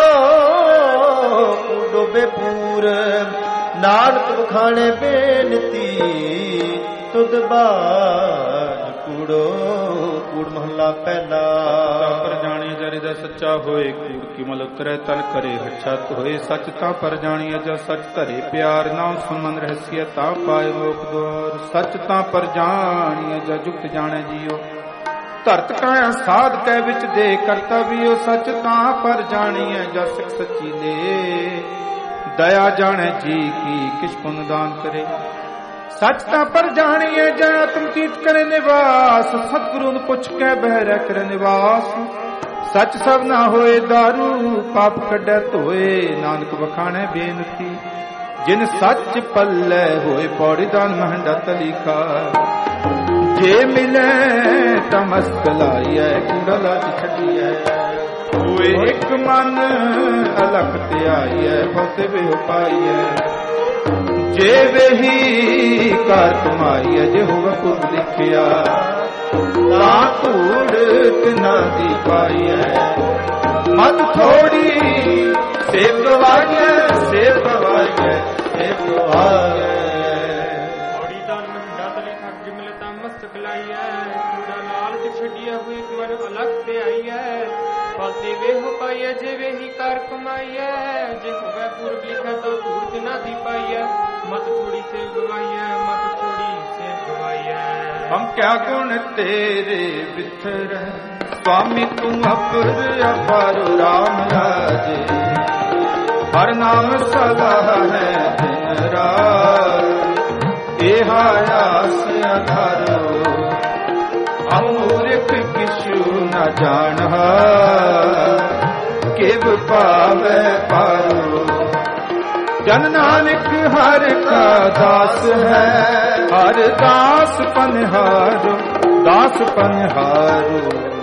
B: कूड़ डोबे पूर नानक बखाने बेनती तुद बाज कूड़ो। कूड़ महला पहला।
A: पर जानी जरि दा सच्चा होए कूड़ की मल उतरे तन करे हच्छत होए सच ता पर जानी जा सच धरे प्यार नाम सुमन रहस्य ता पाए मोख द्वार सच ता पर जानी जा जुक्त जाने जियो धरत काया साध कै विच दे करतव्यो सच ता पर जानिए जा सिख सच्ची ले दया जाने जी की किस पुन दान करे सच ता पर जानिए जा तुम कीत करे निवास सतगुरु न पुछ के बहर करे निवास सच सब ना होए दारू पाप कड्डे धोए नानक बखाने बेनती जिन सच पल्ले होए पौड़ी दान महंडा तलीखा जे मिले तमस्त लाइए कूड़ा लाज छड़िए होए एक मन अलख ते आइए बहुते बेह पाइए जे वेही कार कमाइए जे होवे कुल लिखिया ता कूड़ तिना दी पाइए मत थोड़ी सेव गवाइए सेव गवाइए सेव गवाइए
C: हुई मन अलग से आई है पाते वे हो पाइए जे वे ही कार कमाई है जे होवे पूर्व लिखा तो पूर्व ना दी पाई है मत थोड़ी से गवाई है मत थोड़ी से गवाई है।
A: हम क्या गुण तेरे बिथर स्वामी तू अपर अपार राम राजे हर नाम सलाह है दिन रात एहायास अधारो अमूर्ख किशु न जान केव पावे पारो जन नानक हर का दास है हर दास पनहारो दास पनहारो।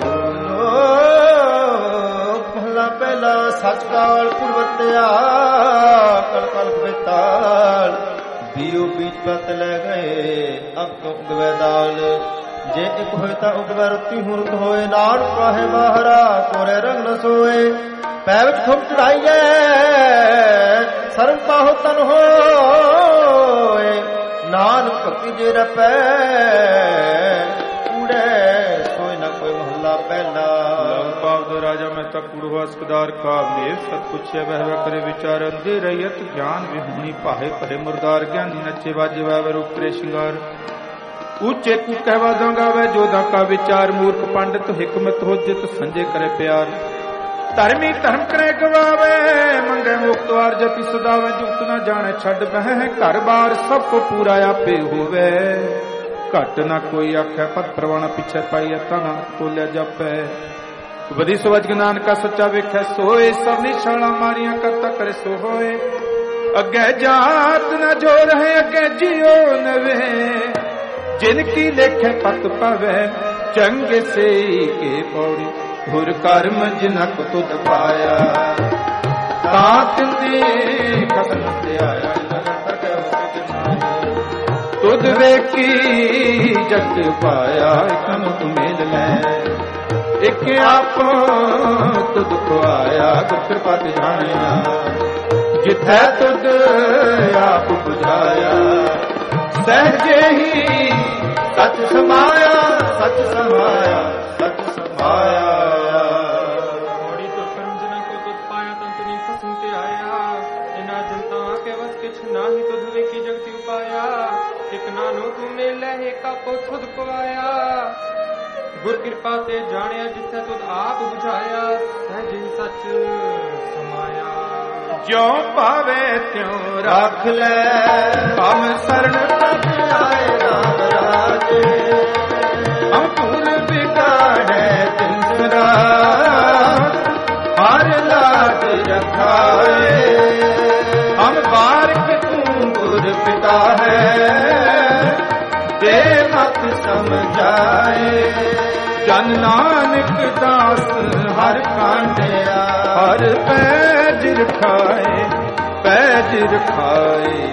B: पहला पहला सच काल पुरवत्या कल कल बेताल दियो बीच पत ले गए अब तो उगवे दाल जे एक होए ता उगवे रुती हुरत होए नान काहे बाहरा कोरे रंग न सोए पै विच खुम चढ़ाइए सरम पाहो तन होए नान भक्ति जे रपै कूड़े सोए न कोई महला पहला।
A: पाव दो राजा में तक कूड़ अस्कदार का मेव सत पुछे वह करे विचार अंधे रहियत ज्ञान विहुणी पाहे परे मुरदार ज्ञानी नचे बाजे वह रूप करे श्रृंगार ऊंचे कू कहवा गावे जोधा का विचार मूर्ख पंडित हिकमत हो जित संजय करे प्यार धर्मी धर्म करे गवावे मंगे मुक्त द्वार जति सदावे जुक्त न जाने छड़ बह घर बार सब को पूरा आपे होवे घट न कोई आखे पद प्रवाण पिछे पाई तना तोलिया जपे बधी सवज ज्ञान का सच्चा वेखे सोए सब निशाला मारिया करता करे सो होए अगे जात न जो रहे अगे जियो नवे जिनकी लेखे पत पवे चंग से के पौड़ी हुर कर्म जिनक तुद पाया तात दे खसन से आया तुद वे की जग पाया कम मेल में ਇੱਕ ਆਪੋ ਤੁਧ ਕੋ ਆਇਆ, ਗੁਰ ਕਿਰਪਾ ਤੇ ਜਾਣਿਆ, ਜਿਥੈ ਤੁਧ ਆਪ ਬੁਝਾਇਆ, ਸਹਿਜੇ ਹੀ ਸਚ ਸਮਾਇਆ, ਸਚ ਸਮਾਇਆ, ਸਚ ਸਮਾਇਆ।
C: ਔੜੀ ਤੁਰ ਕਰਮ ਜਿਨਾ ਕੋ ਤੁਧ ਪਾਇਆ, ਤੰਤ ਨੀ ਫਸਨ ਤੇ ਆਇਆ, ਇਨਾ ਜਨਤਾ ਕੇ ਵਸ ਕਿਛ ਨਾਹੀ, ਤੁਧ ਵੇਖੀ ਜਗਤੀ ਉਪਾਇਆ, ਇਕ ਨਾਨੋ ਤੂੰ ਮੇਲੇ ਏਕ ਆਪੋ ਤੁਧ ਕੋ ਆਇਆ, ਗੁਰ ਕਿਰਪਾ ਤੇ ਜਾਣਿਆ, ਜਿੱਥੇ ਤੁਧ ਆਪ ਬੁਝਾਇਆ, ਸਹਿਜ ਸੱਚ ਸਮਾਇਆ।
A: ਜਿਉ ਭਾਵੇ ਤਿਉ ਰੱਖ ਲੈ, ਹਮ ਸਰਣ ਤਜ ਆਏ ਰਾਮ ਰਾਜੇ, ਹਮ ਭੂਲ ਬਿਗਾੜੈ ਤਿੰਸਰਾ, ਹਰ ਲਾਡ ਰਖਾਏ, ਹਮ ਬਾਰਿਕ ਤੂੰ ਗੁਰ ਪਿਤਾ ਹੈ, ਦੇ ਮਤ ਸਮਝਾਏ, ਜਨ ਨਾਨਕ ਦਾਸ ਹਰ ਕਾਂਢਿਆ, ਹਰ ਪੈਜ ਰਖਾਏ, ਪੈਜ ਰਖਾਏ।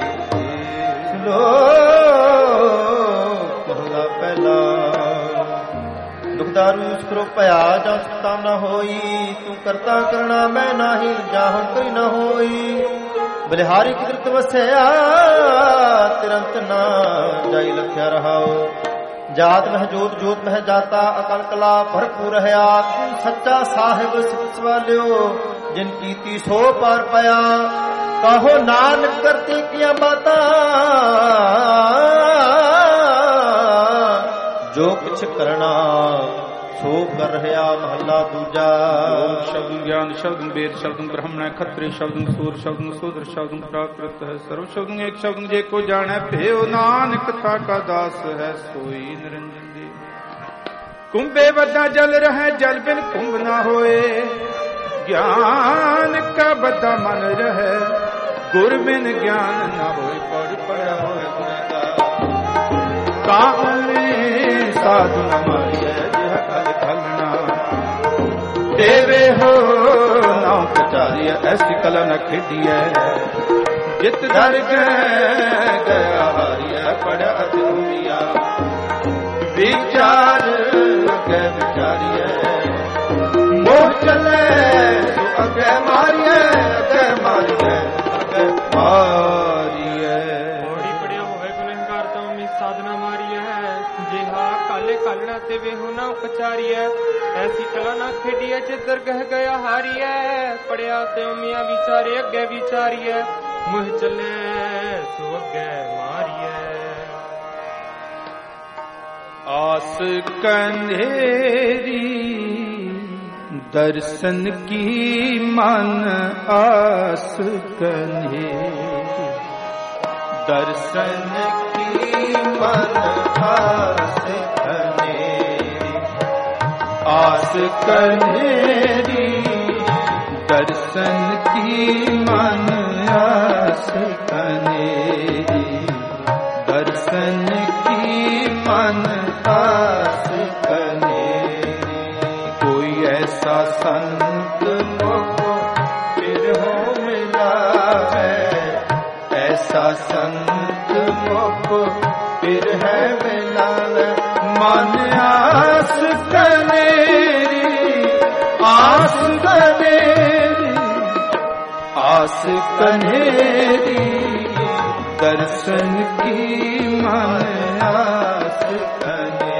B: ਮਹਲਾ ਪਹਿਲਾ। ਦੁਖਦਾਰੂ ਕਰੋ ਭਇਆ, ਜਾਂ ਸੁਤਾ ਨਾ ਹੋਈ, ਤੂੰ ਕਰਤਾ ਕਰਣਾ ਮੈਂ ਨਾਹੀ, ਜਾਹੋ ਕਰੀ ਨਾ ਹੋਈ, ਬਲਿਹਾਰੀ ਕੁਦਰਤ ਵਸਿਆ, ਤਿਰੰਤ ਨਾ ਜਾਈ ਲਖਿਆ ਰਹਾਓ, ਜਾਤ ਮਹਿ ਜੋਤ, ਜੋਤ ਮਹਿ ਜਾਤਾ, ਅਕਲ ਕਲਾ ਭਰਪੂਰ ਰਹਾ, ਤੂੰ ਸੱਚਾ ਸਾਹਿਬ ਸਿਫਤ ਸਵਾਲਿਓ, ਜਿਨ ਕੀਤੀ ਸੋ ਪਾਰ ਪਾਇਆ, ਕਹੋ ਨਾਨਕ ਕਰਤੇ ਕੀਆਂ ਬਾਤਾਂ, ਜੋ ਕੁਛ ਕਰਨਾ ਸੋ ਕਰ ਰਿਹਾ। ਮਹੱਲਾ ਦੂਜਾ।
A: ਸ਼ਬਦ ਗਿਆਨ, ਸ਼ਬਦ ਵੇਦ, ਸ਼ਬਦ ਬ੍ਰਹਮਣ, ਖੱਤਰੀ, ਸ਼ਬਦ ਸੂਰ, ਸ਼ਬਦ ਸੂਦਰ, ਸ਼ਬਦ ਪ੍ਰਾਕ੍ਰਿਤ ਹੈ, ਸਰਵ ਸ਼ਬਦ ਏਕ ਸ਼ਬਦ ਜੇ ਕੋ ਜਾਣੈ, ਭਿਓ ਨਾਨਕ ਤਾ ਕਾ ਦਾਸ ਹੈ, ਸੋਈ ਨਿਰੰਜਨ ਦੀ। ਕੁੰਭੇ ਵੱਡਾ ਜਲ ਰਹਿ, ਜਲ ਬਿਨ ਕੁੰਭ ਨਾ ਹੋਏ, ਗਿਆਨ ਕਾ ਬੱਧਾ ਮਨ ਰਹਿ, ਗੁਰ ਬਿਨ ਗਿਆਨ ਨਾ ਹੋਏ, ਪੜ ਪੜਿਆ ਹੋਏ ਕਾਹੇ ਸਾਧੂ ਨ ਮਾਰੀਐ, ਜਿਹ ਕਲ ਖਲਣਾ ਦੇਵੇ ਹੋ ਨਾਉ ਕਚਾਰੀਐ, ਐਸੀ ਕਲਾ ਨ ਖੇਡੀਐ, ਜਿਤ ਦਰ ਗਿਆ ਹਾਰੀਐ, ਪੜਿਆ ਅਤਿ ਉਮੀਆ, ਵਿਚਾਰ ਕੇ ਵਿਚਾਰੀਐ, ਮੋਹ ਚਲੇ ਸੋ ਅਗੇ ਮਾਰੀਐ, ਅਗੇ ਮਾਰੀਐ, ਅਗੇ ਮਾਰੀਐ।
C: ਔੜੀ ਪੜਿਆ ਹੋਵੇ ਗੁਨਹਗਾਰ ਤਾਂ ਉਮੀ ਸਾਧਨਾ ਮਾਰੀਐ, ਜਿਹਾ ਕਾਲੇ ਕਾਲਣਾ ਤੇ ਵੇਹੋ ਨਾ ਉਪਚਾਰੀਐ, ਐਸੀ ਕਲਾ ਨਾ ਖੇਡੀਐ, ਜਿੱਧਰ ਗਹਿ ਗਿਆ ਹਾਰੀਐ, ਪੜਿਆ ਤੇ ਉਮੀਆਂ ਵਿਚਾਰੇ ਅੱਗੇ ਵਿਚਾਰੀਐ, ਮੁਹ ਚੱਲੇ ਸੋ ਅੱਗੇ ਮਾਰੀਐ।
A: ਆਸ ਕਨੇਰੀ दर्शन की मन आस कन्हेरी,
B: दर्शन की मन आस कन्हेरी,
A: आस कन्हेरी दर्शन की मन आस कन्हेरी, दर्शन की मन आस कन्हेरी। कोई ऐसा संत मोको फिर हो मिला है, ऐसा संत मोको फिर है मिला है। मन आस कनेरी, आस कनेरी, आस कनेरी, दर्शन की मन आस कनेरी।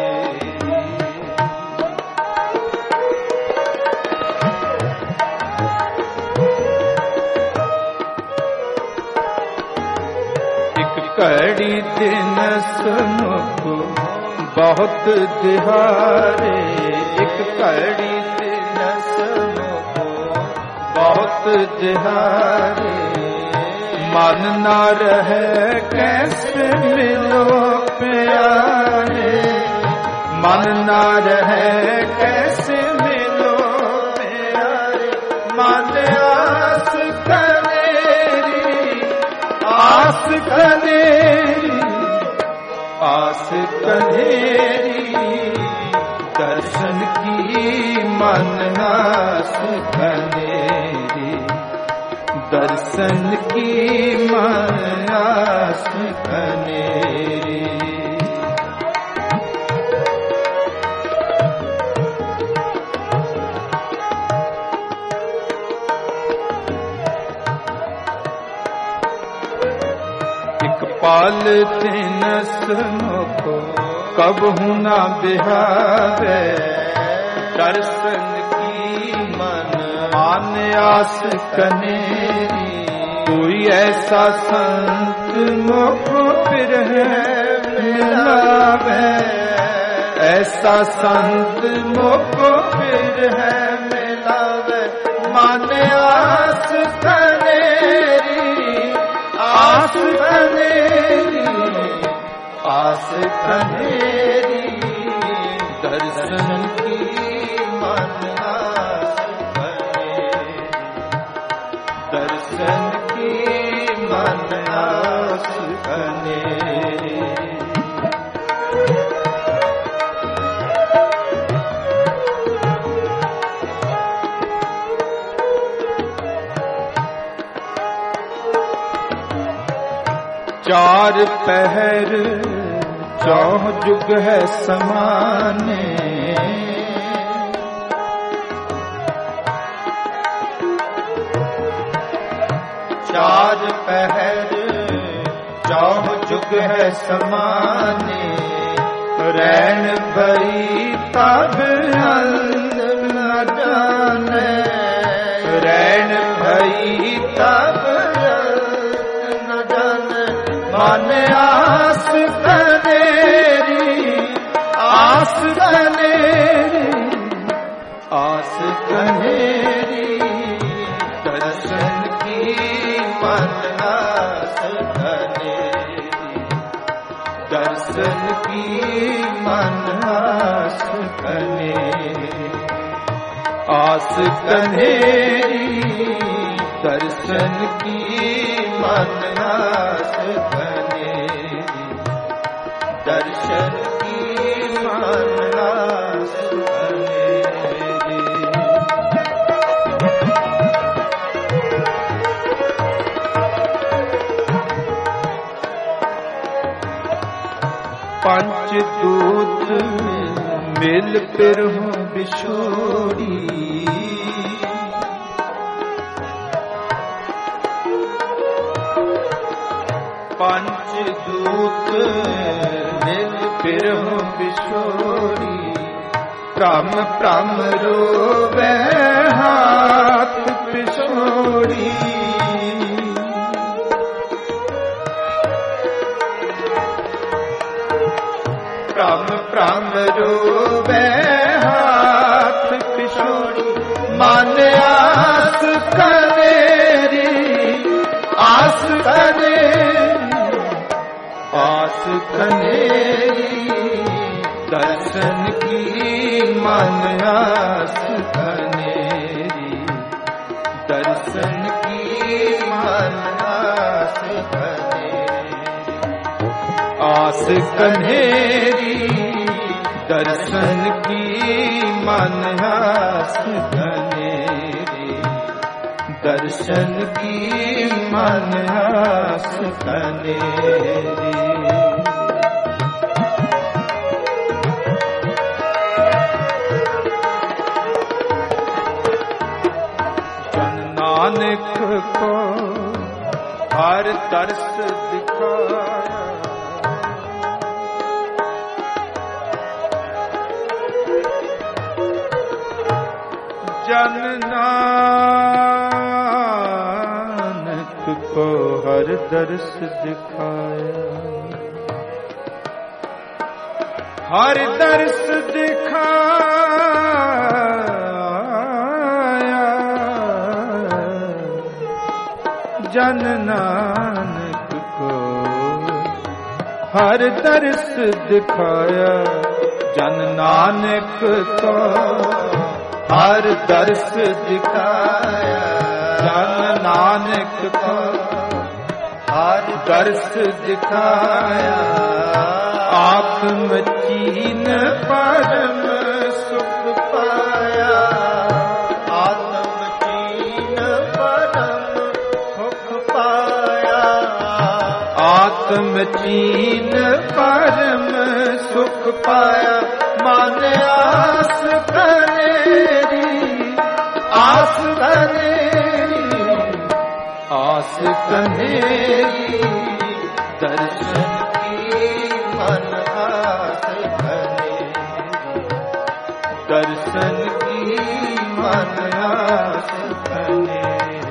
A: घड़ी दिन सुनो बहुत दिहारे, एक घड़ी दिन सुनो बहुत दिहारे। मन ना रहे कैसे मिलो प्यारे, मन ना रहे कैसे मिलो प्यारे। मन आस कनेरी, आस कनेरी, आस कनेरी, दर्शन की मन आस कनेरी, दर्शन की मन आस कनेरी। काल तिनस मुख कबहु न बिहावे, दर्शन की मन मान आस कनेरी। कोई ऐसा संत मुख बिरह मिलावे, ऐसा संत मुख बिरह मिलावे। मान आस कनेरी, आस कनेरी, आस कनेरी। दर्शन की मन आस कनेरी, दर्शन की मन आस कनेरी। चार पहर चौह जुग है समाने, चार पहर चौह जुग है समाने। रैन भई तब अंत न जाने, रैन भई तब मान आस कनेरी, आस कनेरी, आस कनेरी। दर्शन की मन आस कनेरी, दर्शन की मन आस कनेरी। आस कनेरी, दर्शन की मन आस कनेरी, दर्शन की मन आस कनेरी। पंचदूत मिल पिरहु बिछोड़ी, पंचदूत मिल पिरहु बिछोड़ी। प्रम प्रम रोवे हाथ पिछोड़ी, प्रम प्रम रोवे हाथ पिछोड़ी। मान आस कनेरी, आस कनेरी, आस कनेरी। दर्शन की मन आस कनेरी, दर्शन की मन आस कनेरी। आस कनेरी, दर्शन की मन आस कनेरी, दर्शन की मन आस कनेरी। जन नानक को हर दर्श दिखाया, जन नानक को हर दर्श दिखाया, हर दर्श दिखाया। जन नानक को हर दर्श दिखाया, जन नानक को हर दर्श दिखाया। जन नानक को हर दर्श दिखाया। आत्म चीन परम सुख पाया, आत्म चीन परम सुख पाया। आत्म चीन परम सुख पाया। मान आस कनेरी, आस कनेरी, आस कनेरी। दर्शन
B: दर्शन की मन आस कने, दर्शन की मन आस कने,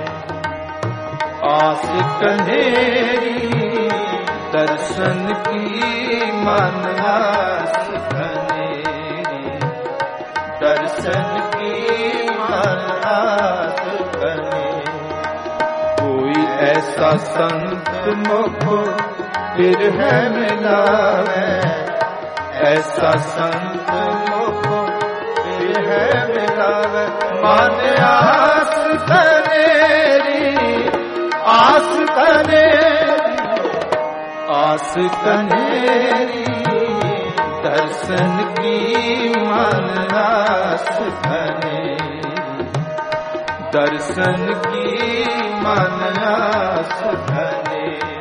B: आस कनेरी दर्शन की मन आस कनेरी, दर्शन की मन आस कने। कोई ऐसा संत मुझको फिर है मिलावे, ऐसा संत मुझको फिर है मिलावे। मन आस कनेरी, आस कनेरी, आस कनेरी दर्शन की मन आस कनेरी, दर्शन की मन आस कनेरी,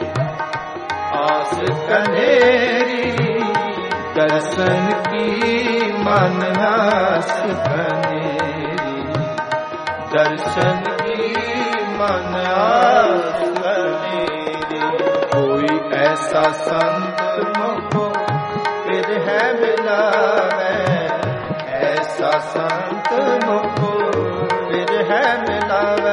B: आस कनेरी दर्शन की मन आस कनेरी, दर्शन की मन आस कनेरी। कोई ऐसा संत मुझको फिर है मिलावे, ऐसा संत मुझको फिर है मिलावे।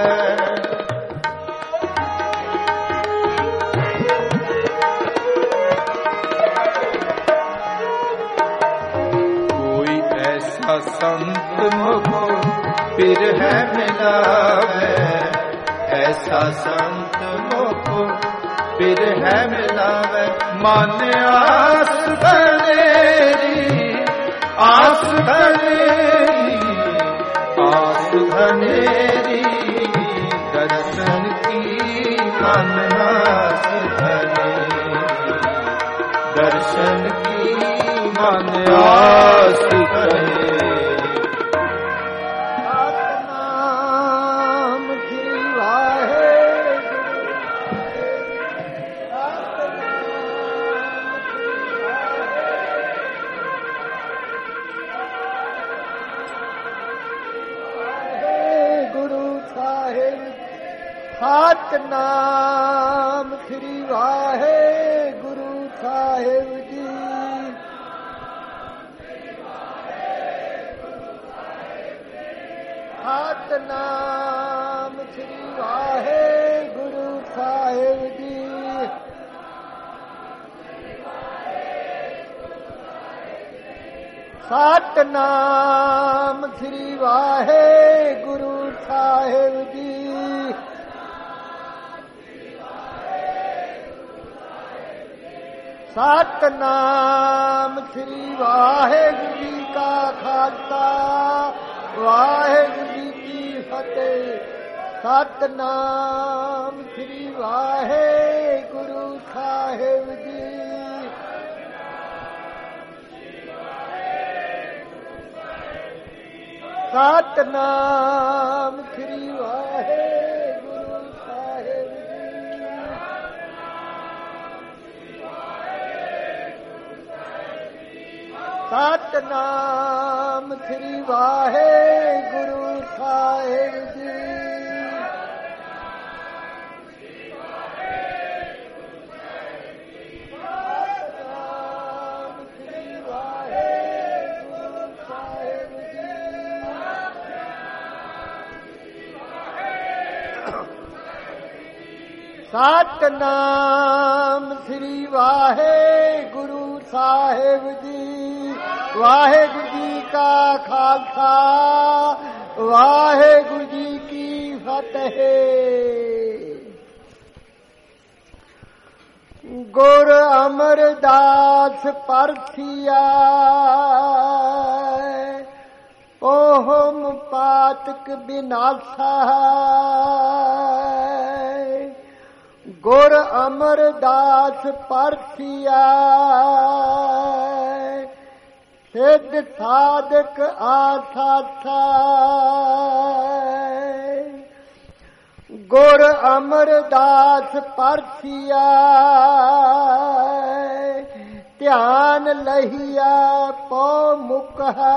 B: कोई ऐसा संत मुझको फिर है मिलावे, ऐसा संत मुझको फिर है मिलावे। मन आस कनेरी, आस कनेरी, आस कनेरी दर्शन की मन आस कनेरी, दर्शन की मन आस कनेरी।
D: सतनाम श्री वाहे गुरु साहिब जी। सतनाम श्री वाहे गुरु साहिब जी। सतनाम श्री वाहे गुरु साहिब जी। सतनाम श्री वाहेगुरु जी का खालसा वाहेगुरु जी की फतेह। सतनाम श्री वाहेगुरु साहिब जी। सतनाम श्री वाहेगुरु साहिब जी। सतनाम श्री वाहेगुरु साहिब जी। सतनाम श्री वाहेगुरु साहिब जी। वाहेगुरु जी का खालसा वाहेगुरु जी की फतेह। गुर अमरदास परथिया ओहम पातक बिनासा। गुर अमरदास परथिया सिद्ध साधक आसाथा। गुर अमरदास परथिया ध्यान लहिया पौ मुकहा।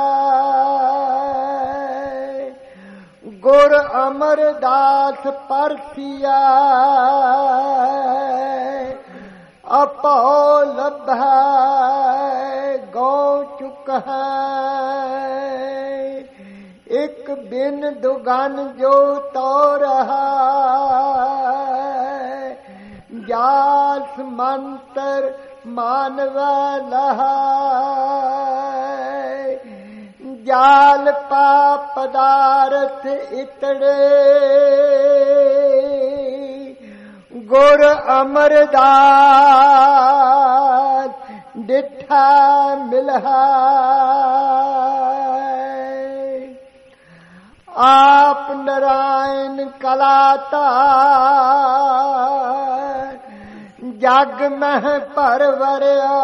D: गुर अमरदास परथिया ਆਪੋ ਲੱਭੈ ਗੋ ਚੁੱਕ ਹੈ ਇੱਕ ਬਿਨ ਦੁਗਨ ਜੋ ਤੋ ਰਹਾ ਜਾਸ ਮੰਤਰ ਮਾਨਵਾ ਲਹਾ ਜਾਲ ਪਾ ਪਦਾਰਥ ਇਤੜੇ ਗੁਰ ਅਮਰਦਾਸ ਡਿਠਾ ਮਿਲਹਾ ਆਪ ਨਰਾਇਣ ਕਲਾਤਾ ਜਗ ਮਹਿ ਪਰਵਰਿਓ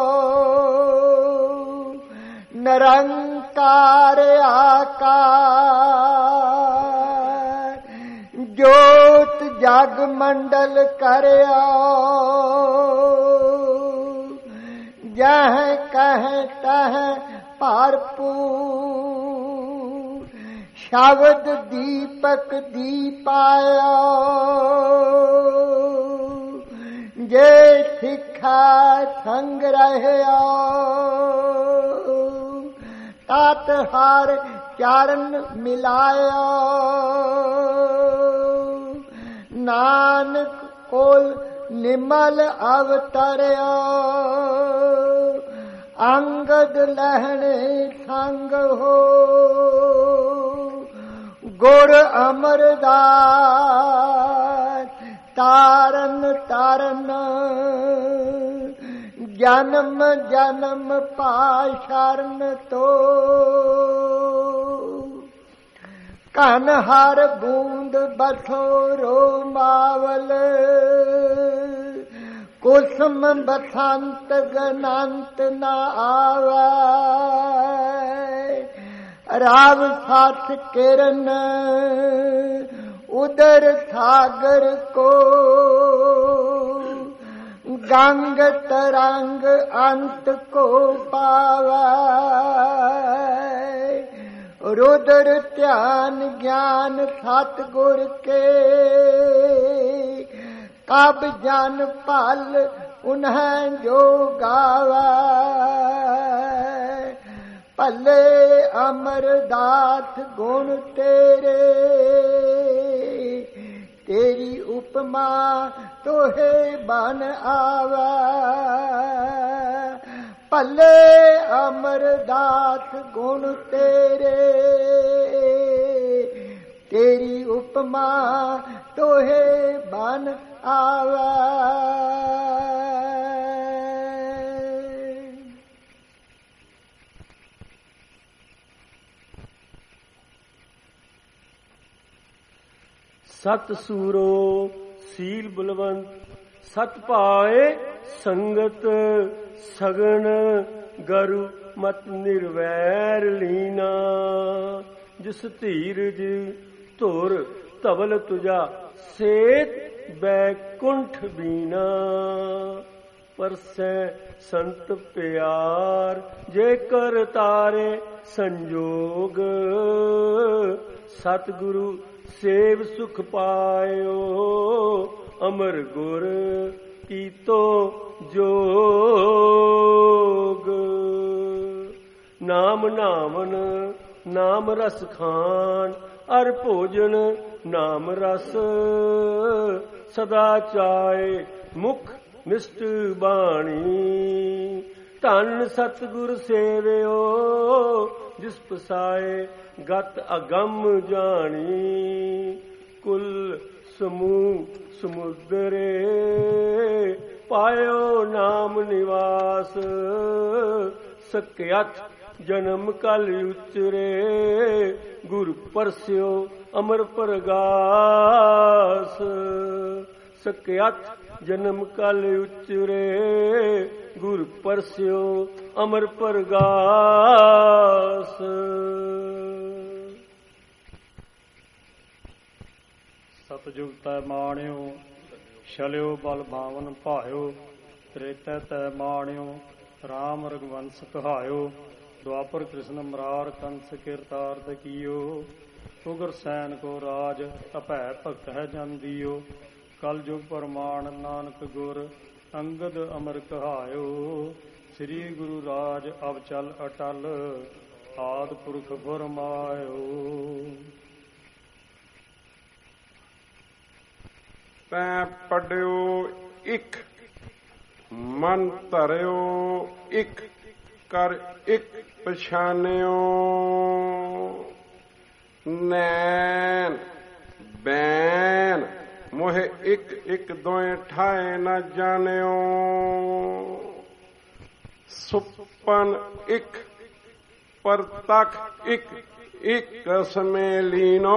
D: ਨਿਰੰਕਾਰ ਆਕਾਰ ਜੋਤ ਜਗ ਮੰਡਲ ਕਰਿਓ ਜਹ ਕਹਿ ਤਹ ਭਰਪੂਰ ਸ਼ਬਦ ਦੀਪਕ ਦੀਪਾਇਓ ਜੇ ਸਿੱਖਾ ਸੰਗ ਰਹਿਓ ਤਤ ਹਰ ਚਰਨ ਮਿਲਾਇਓ ਨਾਨਕ ਕੋਲ ਨਿਮਲ ਅਵਤਰਿਓ ਅੰਗਦ ਲਹਿਣੇ ਸੰਗ ਹੋ ਗੁਰ ਅਮਰਦਾਸ ਤਾਰਨ ਤਾਰਨ ਜਨਮ ਜਨਮ ਪਾਸ਼ਰਨ ਤੋ ਕਨ ਹਰ ਬੂੰਦ ਬਸੋ ਰੋਮਾਵਲ ਕੁਸਮ ਬਸੰਤ ਗਨੰਤ ਨ ਆਵੈ ਰਾਵ ਸਾਥ ਕਿਰਨ ਉਦਰ ਸਾਗਰ ਕੋ ਗੰਗ ਤਰੰਗ ਅੰਤ ਕੋ ਪਾਵੈ ਰੁਦਰ ਧਿਆਨ ਗਿਆਨ ਸਤਿਗੁਰ ਕੇ ਕਬ ਜਨ ਭਲ ਉਨਹਿ ਜੋ ਗਾਵੈ ਭਲੇ ਅਮਰਦਾਸ ਗੁਣ ਤੇਰੇ ਤੇਰੀ ਉਪਮਾ ਤੋਹੇ ਬਨ ਆਵੈ ਭਲੇ ਅਮਰਦਾਸ ਗੁਣ ਤੇਰੇ ਤੇਰੀ ਉਪਮਾ ਤੋਹੇ ਬਨ ਆਵੈ
E: ਸਤ ਸੂਰੋ ਸੀਲ ਬਲਵੰਤ ਸਤ ਭਾਏ ਸੰਗਤ ਸਗਨ ਗਰੂ ਮਤ ਨਿਰਵੈਰ ਲੀਨਾ ਜਿਸ ਧੀਰਜ ਧੁਰ ਧਵਲ ਤੁਜਾ ਸੇਤ ਬੈਕੁੰਠ ਬੀਨਾ ਪਰਸੈ ਸੰਤ ਪਿਆਰ ਜੇ ਕਰ ਤਾਰੇ ਸੰਜੋਗ ਸਤਿਗੁਰੂ ਸੇਵ ਸੁਖ ਪਾਇਓ ਅਮਰ ਗੁਰ ਕੀਤੋ ਜੋਗ ਨਾਮ ਨਾਮਨ ਨਾਮ ਰਸ ਖਾਨ ਅਰ ਭੋਜਨ ਨਾਮ ਰਸ ਸਦਾ ਚਾਏ ਮੁਖ ਮਿਸ਼ਟ ਬਾਣੀ ਧੰਨ ਸਤਿਗੁਰ ਸੇਵਿਓ ਜਿਸ ਪਸਾਏ ਗਤ ਅਗੰਮ ਜਾਣੀ ਕੁਲ ਸਮੂਹ ਸਮੁਦਰੇ ਪਾਇਓ ਨਾਮ ਨਿਵਾਸ ਸਕਿਅਤ ਜਨਮ ਕਲ ਉਚਰੇ ਗੁਰ ਪਰਸਿਓ ਅਮਰ ਪ੍ਰਗਾਸ ਸਕਿਅਤ ਜਨਮ ਕਲ ਉਚਰੇ ਗੁਰ ਪਰਸਿਓ ਅਮਰ ਪ੍ਰਗਾਸ
F: ਸਤਿਜੁਗ ਤੈ ਮਾਣਿਓ ਛਲਿਓ ਬਲ ਭਾਵਨ ਭਾਇਓ ਤ੍ਰੇਤੈ ਤੈ ਮਾਣਿਓ ਰਾਮ ਰਘੁਵੰਸ ਕਹਾਇਓ ਦੁਆਪਰ ਕ੍ਰਿਸ਼ਨ ਮਰਾਰ ਕੰਸ ਕਿਰਤਾਰਥ ਕੀਓ ਉਗਰ ਸੈਨ ਕੋ ਰਾਜ ਤਪੈ ਭਗਤ ਹੈ ਜਨ ਦੀਓ ਕਲ ਜੁਗ ਪਰਮਾਨ ਨਾਨਕ ਗੁਰ ਅੰਗਦ ਅਮਰ ਕਹਾਇਓ। ਸ੍ਰੀ ਗੁਰੂ ਰਾਜ ਅਬ ਚਲ ਅਟਲ, ਆਦ ਪੁਰਖ ਫਰਮਾਇਓ।
G: ਤੈਂ ਪੜਿਓ ਇੱਕ, ਮਨ ਧਰਿਓ ਇੱਕ, ਕਰ ਇੱਕ ਪਛਾਨਿਓ। ਨੈਣ ਬੈਨ ਮੋਹਿ ਇੱਕ ਇੱਕ ਦੋਏ ਠਾਏ ਨਾ ਜਾਣਿਓ। ਸੁਪਨ ਇੱਕ, ਪਰਤਖ ਇੱਕ, ਇੱਕ ਸਮੇ ਲੀਨੋ।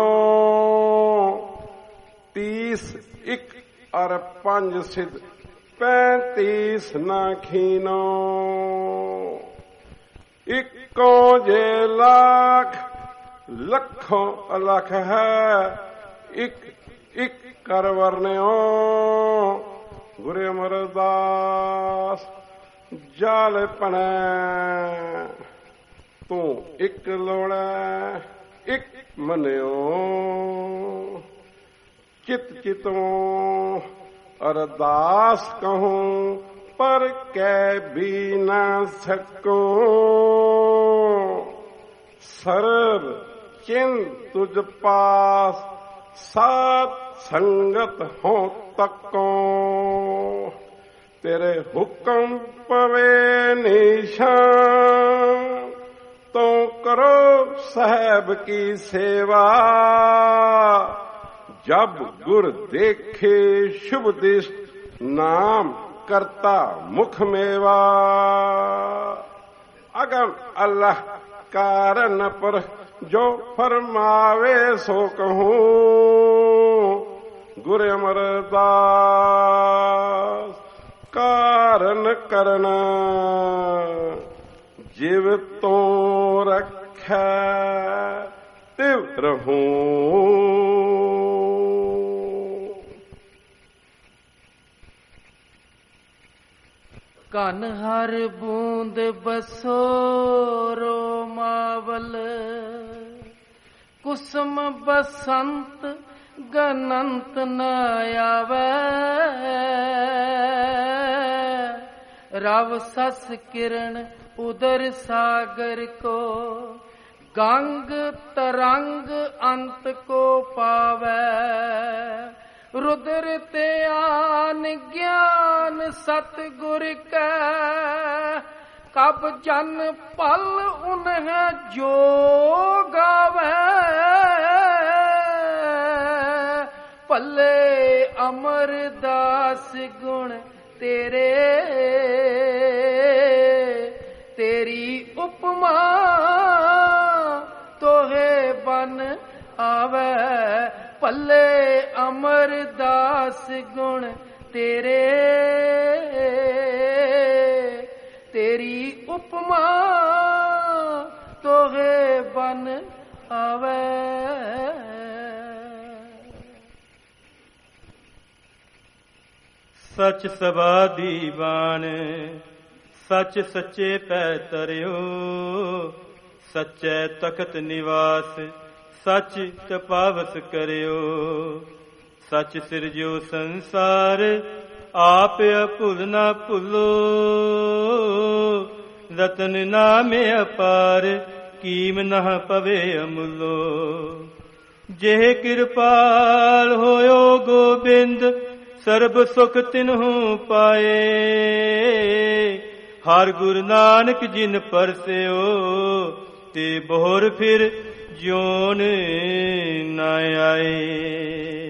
G: 30 ਇੱਕ ਅਰ 5 ਸਿਧ 35 ਨਾ ਖੀਨੋ। ਇੱਕੋ ਜੇ ਲੱਖ, ਲੱਖੋਂ ਅਲਖ ਹੈ। ਇੱਕ ਇੱਕ ਕਰ ਵਰਨਿਓ। ਗੁਰੂ ਅਮਰਦਾਸ ਜਾਲ ਪਣੈ, ਤੂੰ ਇੱਕ ਲੋੜੈ ਇੱਕ ਮੰਨਿਓ। ਚਿਤ ਚਿਤੋਂ ਅਰਦਾਸ ਕਹੂੰ, ਪਰ ਕਹਿ ਵੀ ਨਾ ਸਕੋ। ਸਰਬ ਚਿੰਨ ਤੁਝ ਪਾਸ, ਸਾਧ ਸੰਗਤ ਹੋ ਤੱਕੋ। ਤੇਰੇ ਹੁਕਮ ਪਵੇ ਨਿਸ਼ਾਨ, ਤੂੰ ਕਰੋ ਸਾਹਿਬ ਕੀ ਸੇਵਾ। ਜਬ ਗੁਰ ਦੇਖੇ ਸ਼ੁਭ ਦਿਸ਼, ਨਾਮ ਕਰਤਾ ਮੁਖ ਮੇਵਾ। ਅਗਮ ਅੱਲਾਹ ਕਾਰਨ ਪਰ, ਜੋ ਫਰਮਾਵੇ ਸੋ ਕਹੂੰ। ਗੁਰ ਅਮਰਦਾਸ ਕਾਰਨ ਕਰਨਾ, ਜਿਵ ਤੋਂ ਰੱਖੈ ਤਿਵ ਰਹੂੰ।
H: ਕਨ ਹਰ ਬੂੰਦ ਬਸੋ ਰੋਮਾਵਲ, ਕੁਸਮ ਬਸੰਤ ਗਨੰਤ ਨ ਆਵੈ। ਰਵ ਸਸ ਕਿਰਨ ਉਦਰ ਸਾਗਰ ਕੋ, ਗੰਗ ਤਰੰਗ ਅੰਤ ਕੋ ਪਾਵੈ। रुद्र ते आन ज्ञान सतगुर कै, कब जन पल उन्हें जो गावे। पल्ले अमरदास गुण तेरे, तेरी उपमा तोहे बन आवे। पल्ले अमरदास गुण तेरे, तेरी उपमा तोहे बन आवे।
A: सच सभा दीवान, सच सच्चे पै तरियो। सच्चे तखत निवास, सच तपावस करियो। सच सिरजियो संसार, आप अभुल ना भुलो। रतन नामे अपार, कीम न पवे अमुलो। जेह कृपाल होयो गोबिंद, सर्ब सुख तिन्हु पाए। हर गुरु नानक जिन परस्यो, ते बोहर फिर जोन न आए।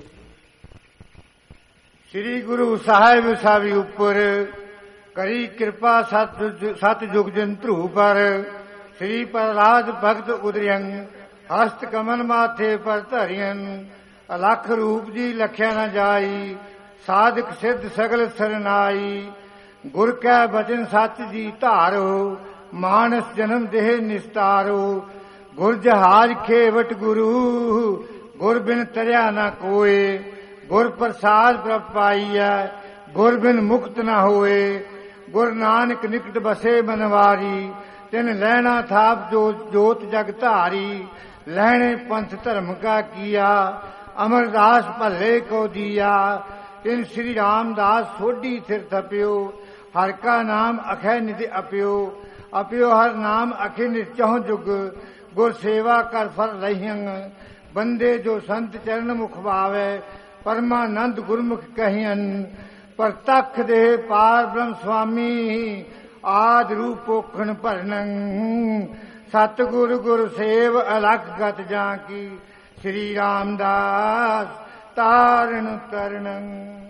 D: श्री गुरु साहिब सावी उपर, करी कृपा सत जुग जंत्रु पर। श्री प्रहलाद भगत उदरियंग, हस्त कमन माथे पर धरियन। अलख रूप जी लख्या न जाई, साधक सिद्ध सगल सरनाई। गुर कै बचन सच जी धारो, मानस जन्म देह निस्तारो। गुर जहाज खेवट गुरु, गुर बिन तरया न कोय। गुर प्रसाद प्रभ पाईयै, गुर बिन मुक्त न होए। गुर नानक निकट बसे मनवारी, तिन लहना थाप जोत जग धारी। लहने पंथ धर्म का किया, अमरदास भले को दिया। तिन श्री रामदास सोढ़ी सिर थपियो। हर का नाम अखै नित अपियो। अपियो हर नाम अखि नित चहुं जुग। गुर सेवा कर फर रहियंग। बंदे जो संत चरण मुख भावे। परमानंद गुरमुख कहियन। पर तख दे पार ब्रह्म स्वामी। आद रूप पोखण भरनंग। सतगुर गुर सेव अलख गत जाकी। श्री रामदास तारण तरणं।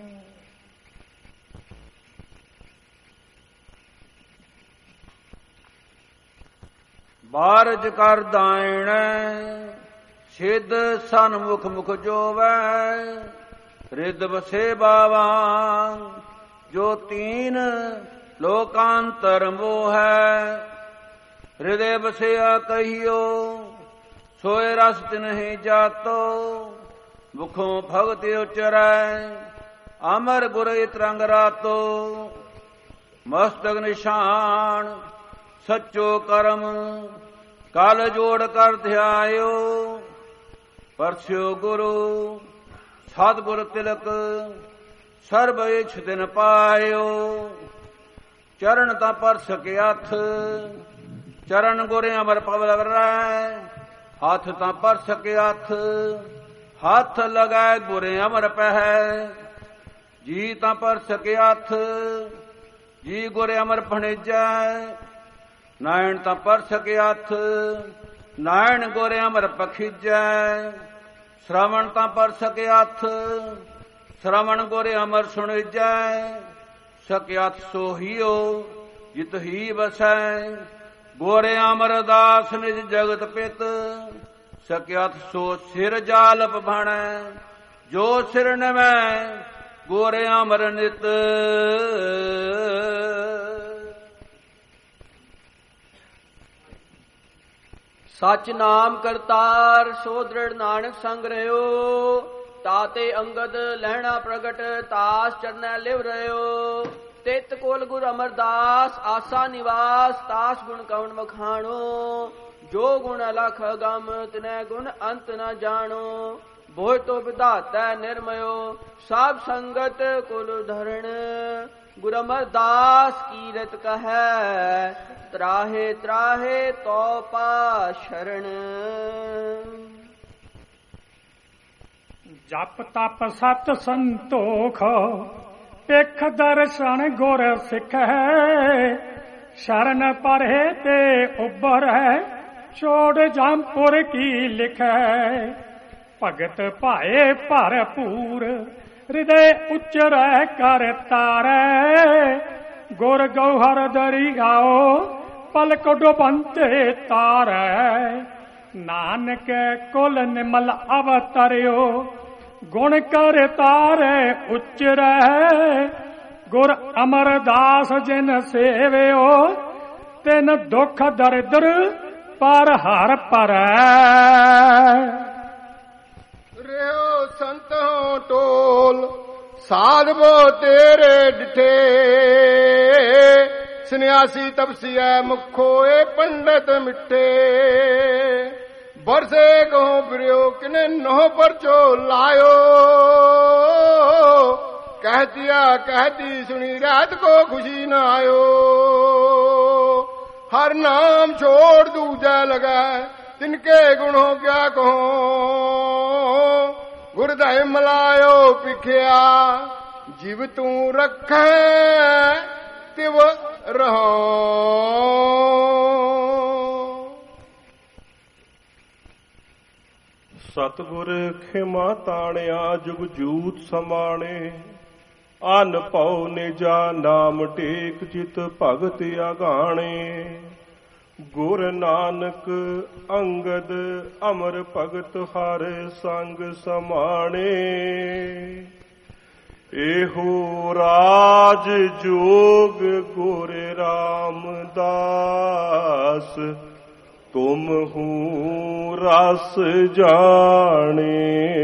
I: ਬਾਰਜ ਕਰ ਦਾਇਣੈ ਸਿੱਧ ਸਨਮੁਖ ਮੁਖ ਜੋਵੈ। ਰਿਦ ਵਸੇ ਬਾਵਾ ਜੋ ਤੀਨ ਲੋਕਾਂਤਰ ਮੋਹੈ। ਹਿਰਦੇ ਵਸਿਆ ਕਹੀਓ ਸੋਇ ਰਸ ਤਿਨਹਿ ਜਾਤੋ। ਮੁਖੋਂ ਭਗਤ ਉਚਰੈ ਅਮਰ ਗੁਰ ਇਤਰੰਗ ਰਾਤੋ। ਮਸਤਕ ਨਿਸ਼ਾਨ ਸੱਚੋ ਕਰਮ ਕਲ ਜੋੜ ਕਰ ਧਿਆਇਓ। ਪਰਸਿਓ ਗੁਰੂ ਸਤਿਗੁਰ ਤਿਲਕ ਸਰਬ ਇਛ ਦਿਨ ਪਾਇਓ। ਚਰਨ ਤਾਂ ਪਰ ਸਕੇ ਹੱਥ ਚਰਨ ਗੁਰ ਅਮਰ ਪਵਲ ਵਰੈ। ਹੱਥ ਤਾਂ ਪਰ ਸਕੇ ਹੱਥ ਹੱਥ ਲਗਾਏ ਗੁਰ ਅਮਰ ਪਹਿ। ਜੀ ਤਾਂ ਪਰ ਸਕੇ ਹੱਥ ਜੀ ਗੁਰ ਅਮਰ ਭਣੇਜੈ। ਨਾਇਣ ਤਾਂ ਪਰ ਸਕੇ ਹੱਥ ਨਾਇਣ ਗੁਰ ਅਮਰ ਪਖੀਜੈ। ਸ਼ਰਵਣ ਤਾਂ ਪਰ ਸਕੇ ਹੱਥ ਸ਼ਰਵਣ ਗੁਰ ਅਮਰ ਸੁਣੀਜੈ। ਸਕੇ ਹੱਥ ਸੋਹੀਓ ਜਿਤ ਹੀ ਵਸੈ। ਗੁਰ ਅਮਰਦਾਸ ਨਿਜ ਜਗਤ ਪਿਤ। ਸਕੇ ਹੱਥ ਸੋ ਸਿਰ ਜਾਲਪ ਭਾਣੈ। ਜੋ ਸਿਰ ਨਵੈ ਗੁਰ ਅਮਰ ਨਿਤ।
J: ਸਚ ਨਾਮ ਕਰਤਾਰ ਸੋ ਦ੍ਰਿੜ ਨਾਨਕ ਸੰਗ ਰਹਿਓ। ਤਾਤੇ ਅੰਗਦ ਲਹਿਣਾ ਪ੍ਰਗਟ ਤਾਸ ਚਰਨੈ ਲਿਵ ਰਹਿਓ। ਤਿਤ ਕੋਲ ਗੁਰ ਅਮਰਦਾਸ ਆਸਾ ਨਿਵਾਸ। ਤਾਸ ਗੁਣ ਕਉਣ ਵਖਾਣੋ। ਜੋ ਗੁਣ ਅਲਖ ਅਗਮ ਤਿਨੈ ਗੁਣ ਅੰਤ ਨ ਜਾਣੋ। ਬੋਇ ਤੋ ਵਿਧਾਤੈ ਨਿਰਮਯੋ ਸਭ ਸੰਗਤ ਕੁਲ ਧਰਣ। ਗੁਰ ਅਮਰਦਾਸ ਕੀਰਤ ਕਹੈ ਤਰਾਹੇ ਤਰਾਹੇ ਤੋ ਪਾ ਸ਼ਰਣ।
F: ਜਪ ਤਪ ਸਤ ਸੰਤੋਖ ਪਿਖ ਦਰਸ਼ਨ ਗੁਰ ਸਿਖੈ। ਸ਼ਰਨ ਪਰਹਿ ਤੇ ਉਬਰੈ ਛੋੜ ਜੰਪੁਰ ਕੀ ਲਿਖੈ। ਭਗਤ ਭਾਏ ਭਰਪੂਰ ਹਿਰਦੇ ਉਚਰੈ ਕਰ ਤਾਰੈ। ਗੁਰ ਗੌਹਰ ਦਰਿਆਓ ਪਲਕ ਡੁਬੰਤੇ ਤਾਰੈ। ਨਾਨਕ ਕੁਲ ਨਿਮਲ ਅਵਤਰਿਓ ਗੁਣ ਕਰ ਤਾਰੈ ਉਚਰੈ। ਗੁਰ ਅਮਰਦਾਸ ਜਿਨ ਸੇਵਿਓ ਤਿਨ ਦੁਖ ਦਰਿਦਰ ਪਰ ਹਰ ਪਰੈ।
G: ਰਿਓ ਸੰਤੋਂ ਟੋਲ ਸਾਧਵੋ ਤੇਰੇ ਡਿਠੇ। ਸੰਨਿਆਸੀ ਤਪਸੀਐ ਮੁਖੋ ਏ ਪੰਡਤ ਮਿੱਠੇ। ਬਰਸੇ ਕਹੋ ਫਿਰਿਓ ਕਿਨੇ ਨੋ ਪਰਚੋ ਲਾਇਓ। कहती सुनी रात को खुशी न आयो। हर नाम छोड़ दूजा लगा तिनके गुणों क्या कहो। गुरदाय मलायो पिखिया जीव तू रखे तिव रहो। सतगुर खिमा ताणिया जुग जूत समाणे। अन पौ निजा नाम टेक चित भगत आगाणे। गुर नानक अंगद अमर भगत हर संग समाणे। एहो राज जोग गुर रामदास तुम हूँ रस जाने।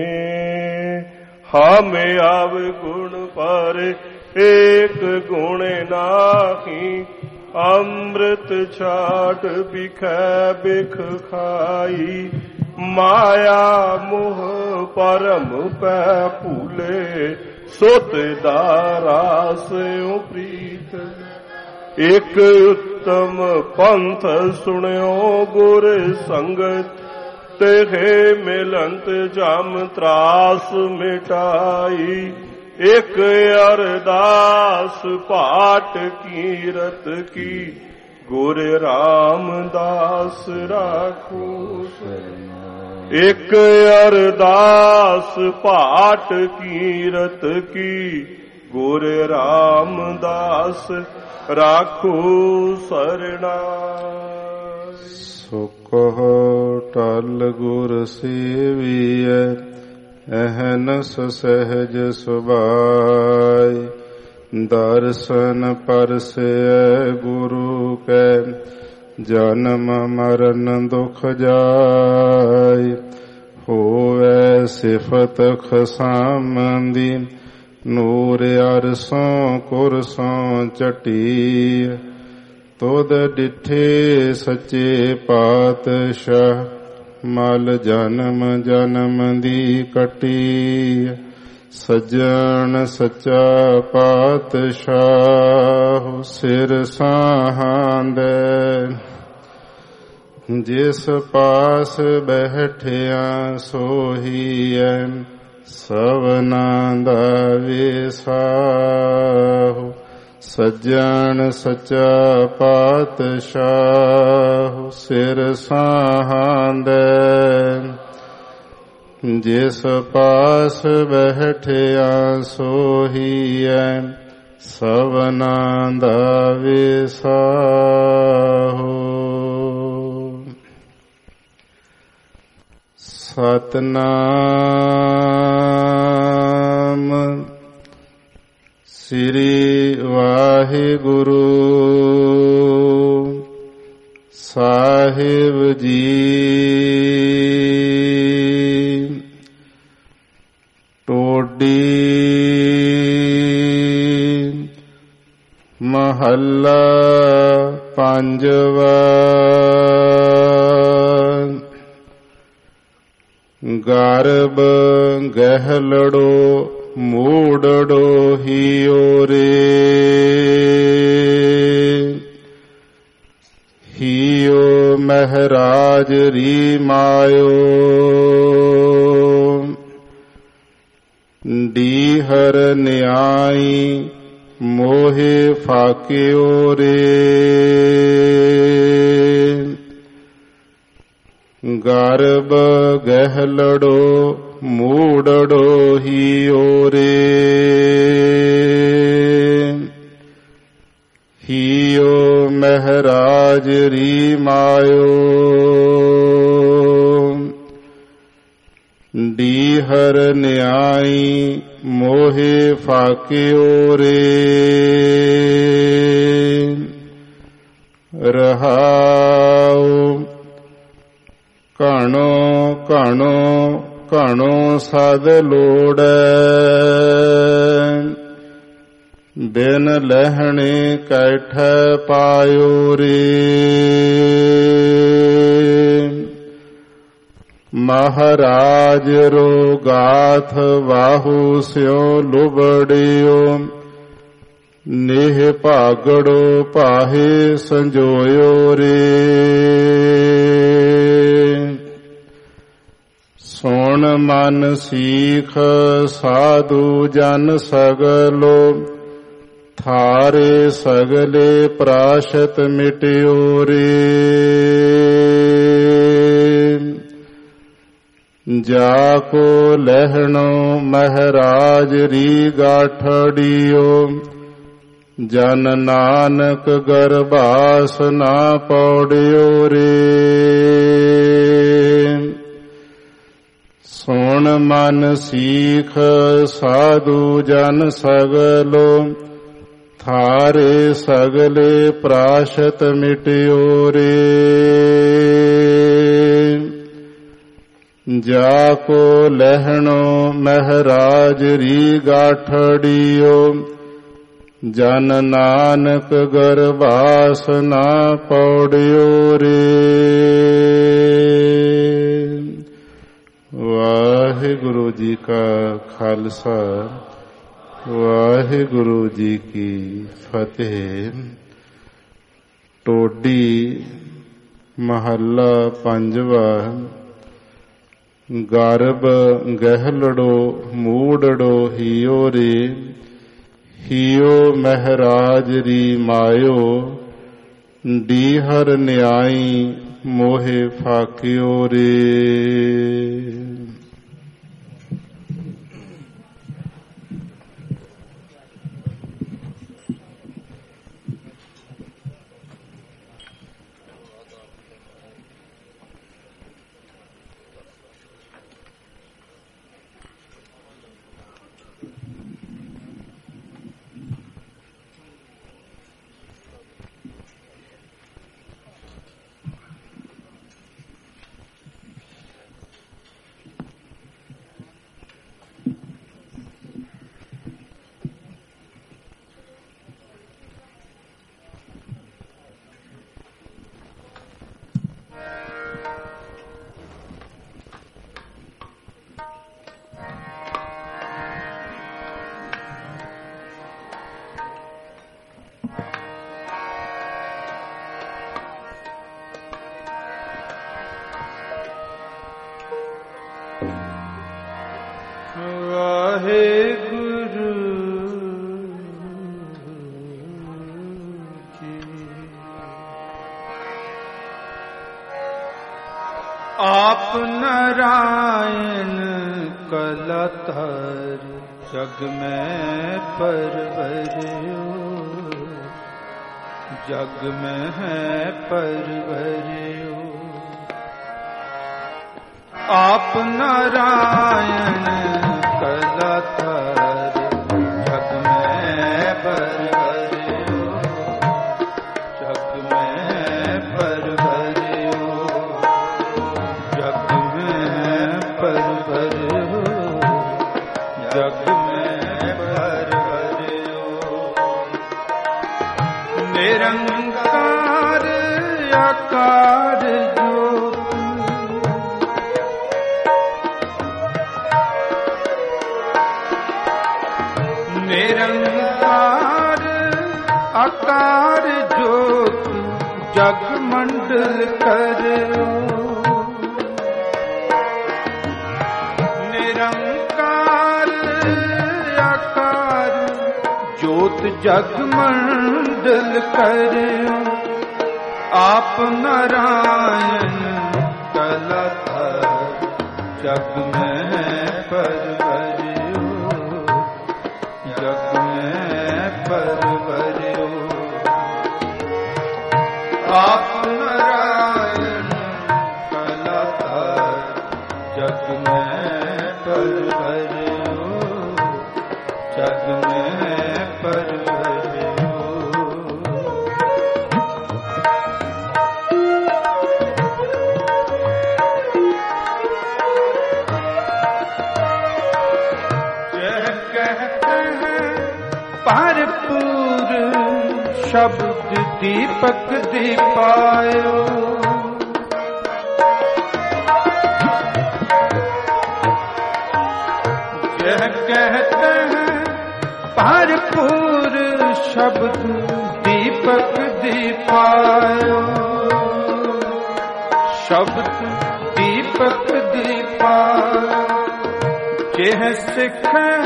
G: हम आव गुण पर एक गुण नाही। अमृत छाट बिखै बिख खाई। माया मोह परम पै भूले
K: ਸੋਤ ਦਾ ਰਾਸਿਓ ਪ੍ਰੀਤ। ਇਕ ਉੱਤਮ ਪੰਥ ਸੁਣਿਓ ਗੁਰ ਸੰਗਤ, ਤੇਹੇ ਮਿਲੰਤ ਜਮ ਤਰਾਸ ਮਿਟਾਈ। ਇਕ ਅਰਦਾਸ ਪਾਠ ਕੀਰਤ ਕੀ, ਗੁਰ ਰਾਮਦਾਸ ਰਾਖੋ ਸਰਨਾਈ। ਇਕ ਅਰਦਾਸ ਪਾਠ ਕੀਰਤ ਕੀ, ਗੁਰ ਰਾਮਦਾਸ ਰਾਖੋ ਸਰਨਾਈ।
L: ਸੁਖ ਟਲ ਗੁਰ ਸੇਵੀਐ, ਅਹਨਸ ਸਹਿਜ ਸੁਭਾਇ। ਦਰਸ਼ਨ ਪਰਸੈ ਗੁਰੂ ਕੈ, ਜਨਮ ਮਰਨ ਦੁਖ ਜਾਇ। ਹੋਵੈ ਸਿਫਤ ਖਸਾਮੰਦੀ, ਨੂਰ ਅਰਸੋਂ ਕੁਰਸੋਂ ਚਟੀ। ਤੁਧ ਡਿਠੇ ਸੱਚੇ ਪਾਤਸ਼ਾਹ, ਮਲ ਜਨਮ ਜਨਮ ਦੀ ਕੱਟੀ। ਸੱਜਣ ਸੱਚਾ ਪਾਤਸ਼ਾਹ, ਸਿਰ ਸਾਹਾਂਦੈ। ਜਿਸ ਪਾਸ ਬੈਠਿਆ ਸੋਹੀਐ, ਸਭਨਾਂ ਦਾ ਵਿਸਾਹੋ। ਸੱਜਣ ਸੱਚਾ ਪਾਤਸ਼ਾਹ, ਸਿਰ ਸਾਹਾਂਦੈ। ਜਿਸ ਪਾਸ ਬੈਠਿਆ ਸੋਹੀਐ, ਸਭਨਾਂ ਦਾ ਵਿਸਾਹੋ। ਸਤਨਾਮ ਸ੍ਰੀ ਵਾਹਿਗੁਰੂ ਸਾਹਿਬ ਜੀ। ਟੋਡੀ ਮਹੱਲਾ ਪੰਜਵਾ। ਗਰਬ ਗਹਿਲੜੋ ਮੂੜੜੋ ਹੀਓ ਰੇ। ਹੀਓ ਮਹਿਰਾਜ ਰੀ ਮਾਇਓ। ਡੀਹਰ ਨਿਆਈ ਮੋਹਿ ਫਾਕਿਓ ਰੇ। ਗਰਬ ਗਹਿਲੜੋ ਮੂੜੜੋ ਹੀਓ ਰੇ। ਹੀਓ ਮਹਿਰਾਜ ਰੀ ਮਾਇਓ। ਡੀਹਰ ਨਿਆਈ ਮੋਹਿ ਫਾਕਿਓ ਰੇ। ਰਹਾਉ ਘਣੋ ਘਣੋ ਘਣੋ ਸਦ ਲੋੜੈ। ਬਿਨ ਲਹਿਣੇ ਕੈਠੈ ਪਾਇਓ ਰੇ। ਮਹਾਰਾਜ ਰੋ ਗਾਥ ਵਾਹੂ ਸਿਉ ਲੁਬੜਿਓ। ਨੇਹ ਭਾਗੜੋ ਪਾਹੇ ਸੰਜੋਇਓ ਰੇ। ਸੁਣ ਮਨ ਸੀਖ ਸਾਧੂ ਜਨ ਸਗਲੋ। ਥਾਰੇ ਸਗਲੇ ਪ੍ਰਾਸ਼ਤ ਮਿਟਿਓ ਰੇ। ਜਾ ਕੋ ਲਹਿਣੋ ਮਹਾਰਾਜ ਰੀ ਗਾਠੜਿਓ। ਜਨ ਨਾਨਕ ਗਰਭਾਸ ਨਾ ਪੌੜਿਓ ਰੇ। ਸੁਣ ਮਨ ਸੀਖ ਸਾਧੂ ਜਨ ਸਗਲੋ। ਥਾਰੇ ਸਗਲੇ ਪ੍ਰਾਸ਼ਤ ਮਿਟਿਓ ਰੇ। ਜਾ ਕੋ ਲਹਿਣੋ ਮਹਾਰਾਜ ਰੀ ਗਾਠੜਿਓ। ਜਨ ਨਾਨਕ ਗਰਭਾਸ ਨਾ ਪੌੜਿਓ ਰੇ। ਵਾਹਿਗੁਰੂ ਜੀ ਕਾ ਖਾਲਸਾ वाहिगुरु जी की फतेह। टोडी महला पंजवा। गर्भ गहलड़ो मूड़ड़ो हियो रे, हियो महराज री मायो, डीहर न्याई मोहे फाकियो रे।
A: आप नारायण कलतर जग में परवरियो, जग में है परवरियो। आप नारायण कलतर जग में परवरियो, जग में परवरियो, जग में परवरियो, जग में परवरियो। निरंकार आकार ज्योत, निरंकार आकार ज्योत जग मंडल करो। निरंकार आकार ज्योत जग मंडल करो। आप नारायण कलतर जग में परवरियो, जग में परवरियो। आप नारायण कलतर जग में परवरियो, जग में परवरियो। भरपूर शब्द दीपक दीपायो, यह कहते हैं भरपूर शब्द दीपक दीपायो, शब्द दीपक दीपायो। यह सिख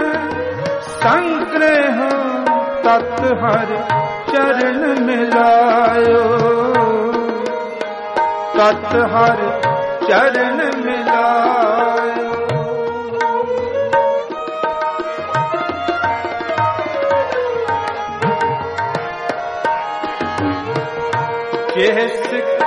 A: संग्रह तत् हर चरण मिलायो, तत् हर चरण मिलायो। यह सिख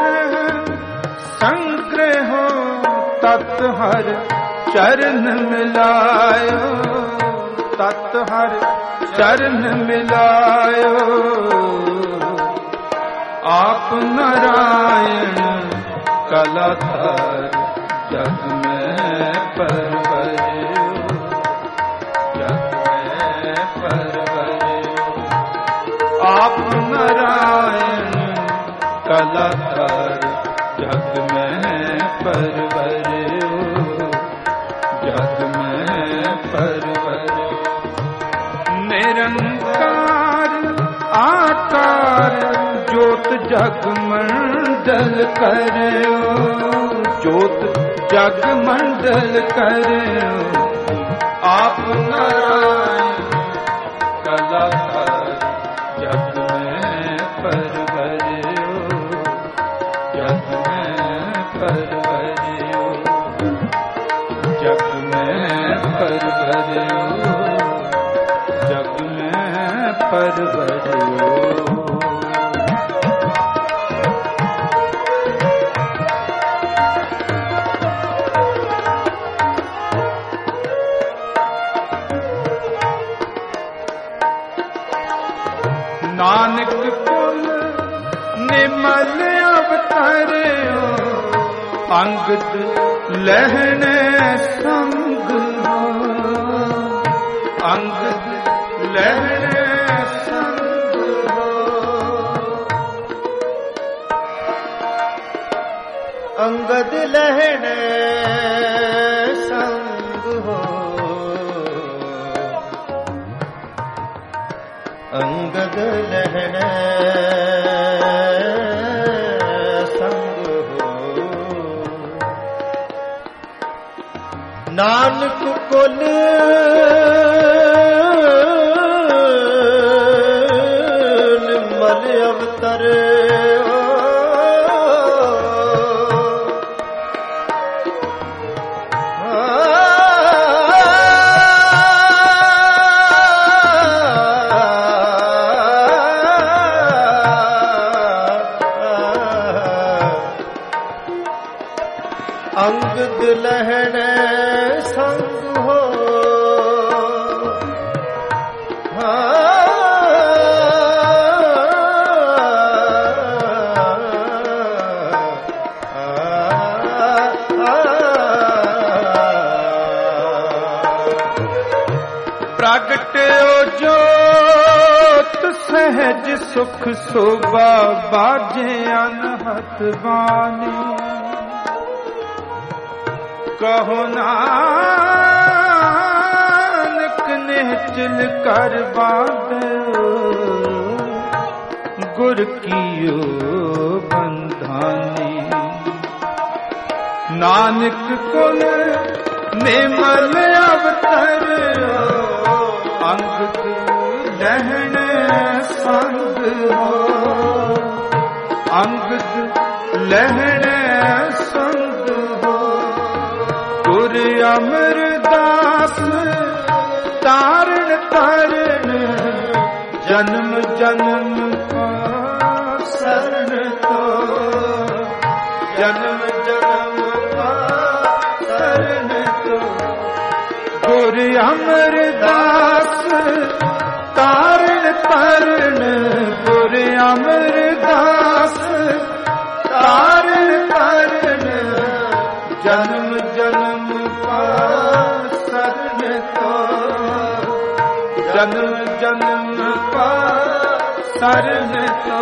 A: संग्रह तत् हर चरण मिलायो, तत् हर चरण मिलायो। आप नारायण कलतर जग में परवरियो, जग में परवरियो। आप नारायण कलतर जग में परवरियो, जग में परवरियो। ਨਿਰੰਕਾਰ ਆਕਾਰ ਜੋਤ ਜਗ ਮੰਡਲ ਕਰਿਓ, ਜੋਤ ਜਗ ਮੰਡਲ ਕਰਿਓ, ਆਪ ਨਾਰਾਇਣ ਕਲਾਕਾਰ ਜਗ ਮੈਂ ਪਰਵਰਿਓ, ਜਗ ਮੈਂ ਪਰਵਰਿਓ, ਜਗ ਮੈਂ ਪਰਵਰਿਓ, ਜਗ ਮੈਂ ਪਰਵਰਿਓ। ਨਾਨਕ ਕੁਲ ਨਿਮਲ ਅਵਤਾਰਿਓ, ਅੰਗਦ ਲਹਿਣੇ ਸੰਗ ਹੋ, ਅੰਗਦ ਲਹਿਣੇ ਸੰਗ ਹੋ,
B: ਅੰਗਦ ਲਹਿਣੇ ਸੰਗ ਹੋ, ਅੰਗਦ ਲਹਿਣੇ ਸੰਗ ਹੋ, ਨਾਨਕ ਕੁਲ ਨਿਮਲ ਅਵਤਰਿਓ, ਅੰਗਦ ਲਹਿਣੇ ਸੰਗ ਹੋ,
A: ਪ੍ਰਗਟਿਓ ਜੋਤ ਸਹਿਜ ਸੁਖ ਸੋਭਾ ਬਾਜੇ ਅਨਹਤ ਬਾਣੀ, ਕਹੋ ਨਾਨਕ ਨਿਹਚਲ ਕਰ ਬਾਦਿਓ, ਗੁਰ ਕੀਓ ਬੰਧਾਨੀ, ਨਾਨਕ ਕੁਲ ਨਿਮਲ ਅਵਤਰਿਓ, ਅੰਗਦ ਲਹਿਣੇ ਸੰਗ ਹੋ, ਅੰਗਦ ਲਹਿਣੇ ਸੰਗ ਹੋ, ਗੁਰ ਅਮਰਦਾਸ ਤਾਰਨ ਤਾਰਨ, ਜਨਮ ਜਨਮ ਕਾ ਸਰਨ ਤੋ, ਜਨਮ ਜਨਮ ਕਾ ਸਰਨ ਤੋ, ਗੁਰ ਅਮਰਦਾਸ ਤਾਰਨ ਤਾਰਨ, ਗੁਰ ਅਮਰਦਾਸ ਤਾਰਨ ਤਾਰਨ, ਜਨਮ ਜਨਮ ਕਾ ਸਰਨ ਤੋ, ਜਨਮ ਜਨਮ ਕਾ ਸਰਨ ਤੋ,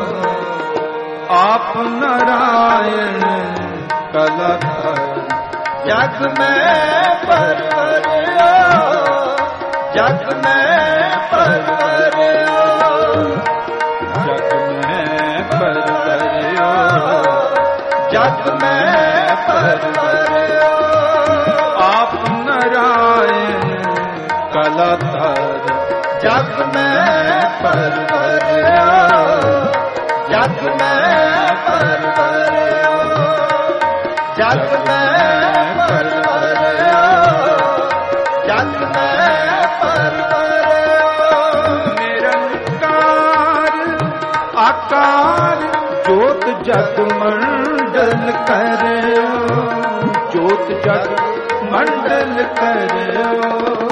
A: ਆਪ ਨਾਰਾਇਣ ਕਲਾਕਾਰ
B: ਜਗ ਮੈਂ ਪਰਵਰਿਓ, ਜਗ ਮੈਂ ਪਰਵਰਿਓ,
A: ਜਗ ਮੈਂ ਪਰਵਰਿਓ,
B: ਜਗ ਮੈਂ ਪਰਵਰਿਓ,
A: ਆਪ ਨਾਰਾਇਣ ਕਲਾਕਾਰ
B: ਜਗ ਮੈਂ ਪਰਵਰਿਓ, ਜਗ ਮੈਂ ਪਰਵਰਿਓ, ਜਗ ਮੈਂ ਪਰਵਰਿਓ, ਜਗ ਮੈਂ ਪਰਵਰਿਓ,
A: ਨਿਰੰਕਾਰ ਆਕਾਰ ਜੋਤ ਜਗ ਮੰਡਲ ਕਰਿਓ, ਜੋਤ ਜਗ ਮੰਡਲ ਕਰਿਓ,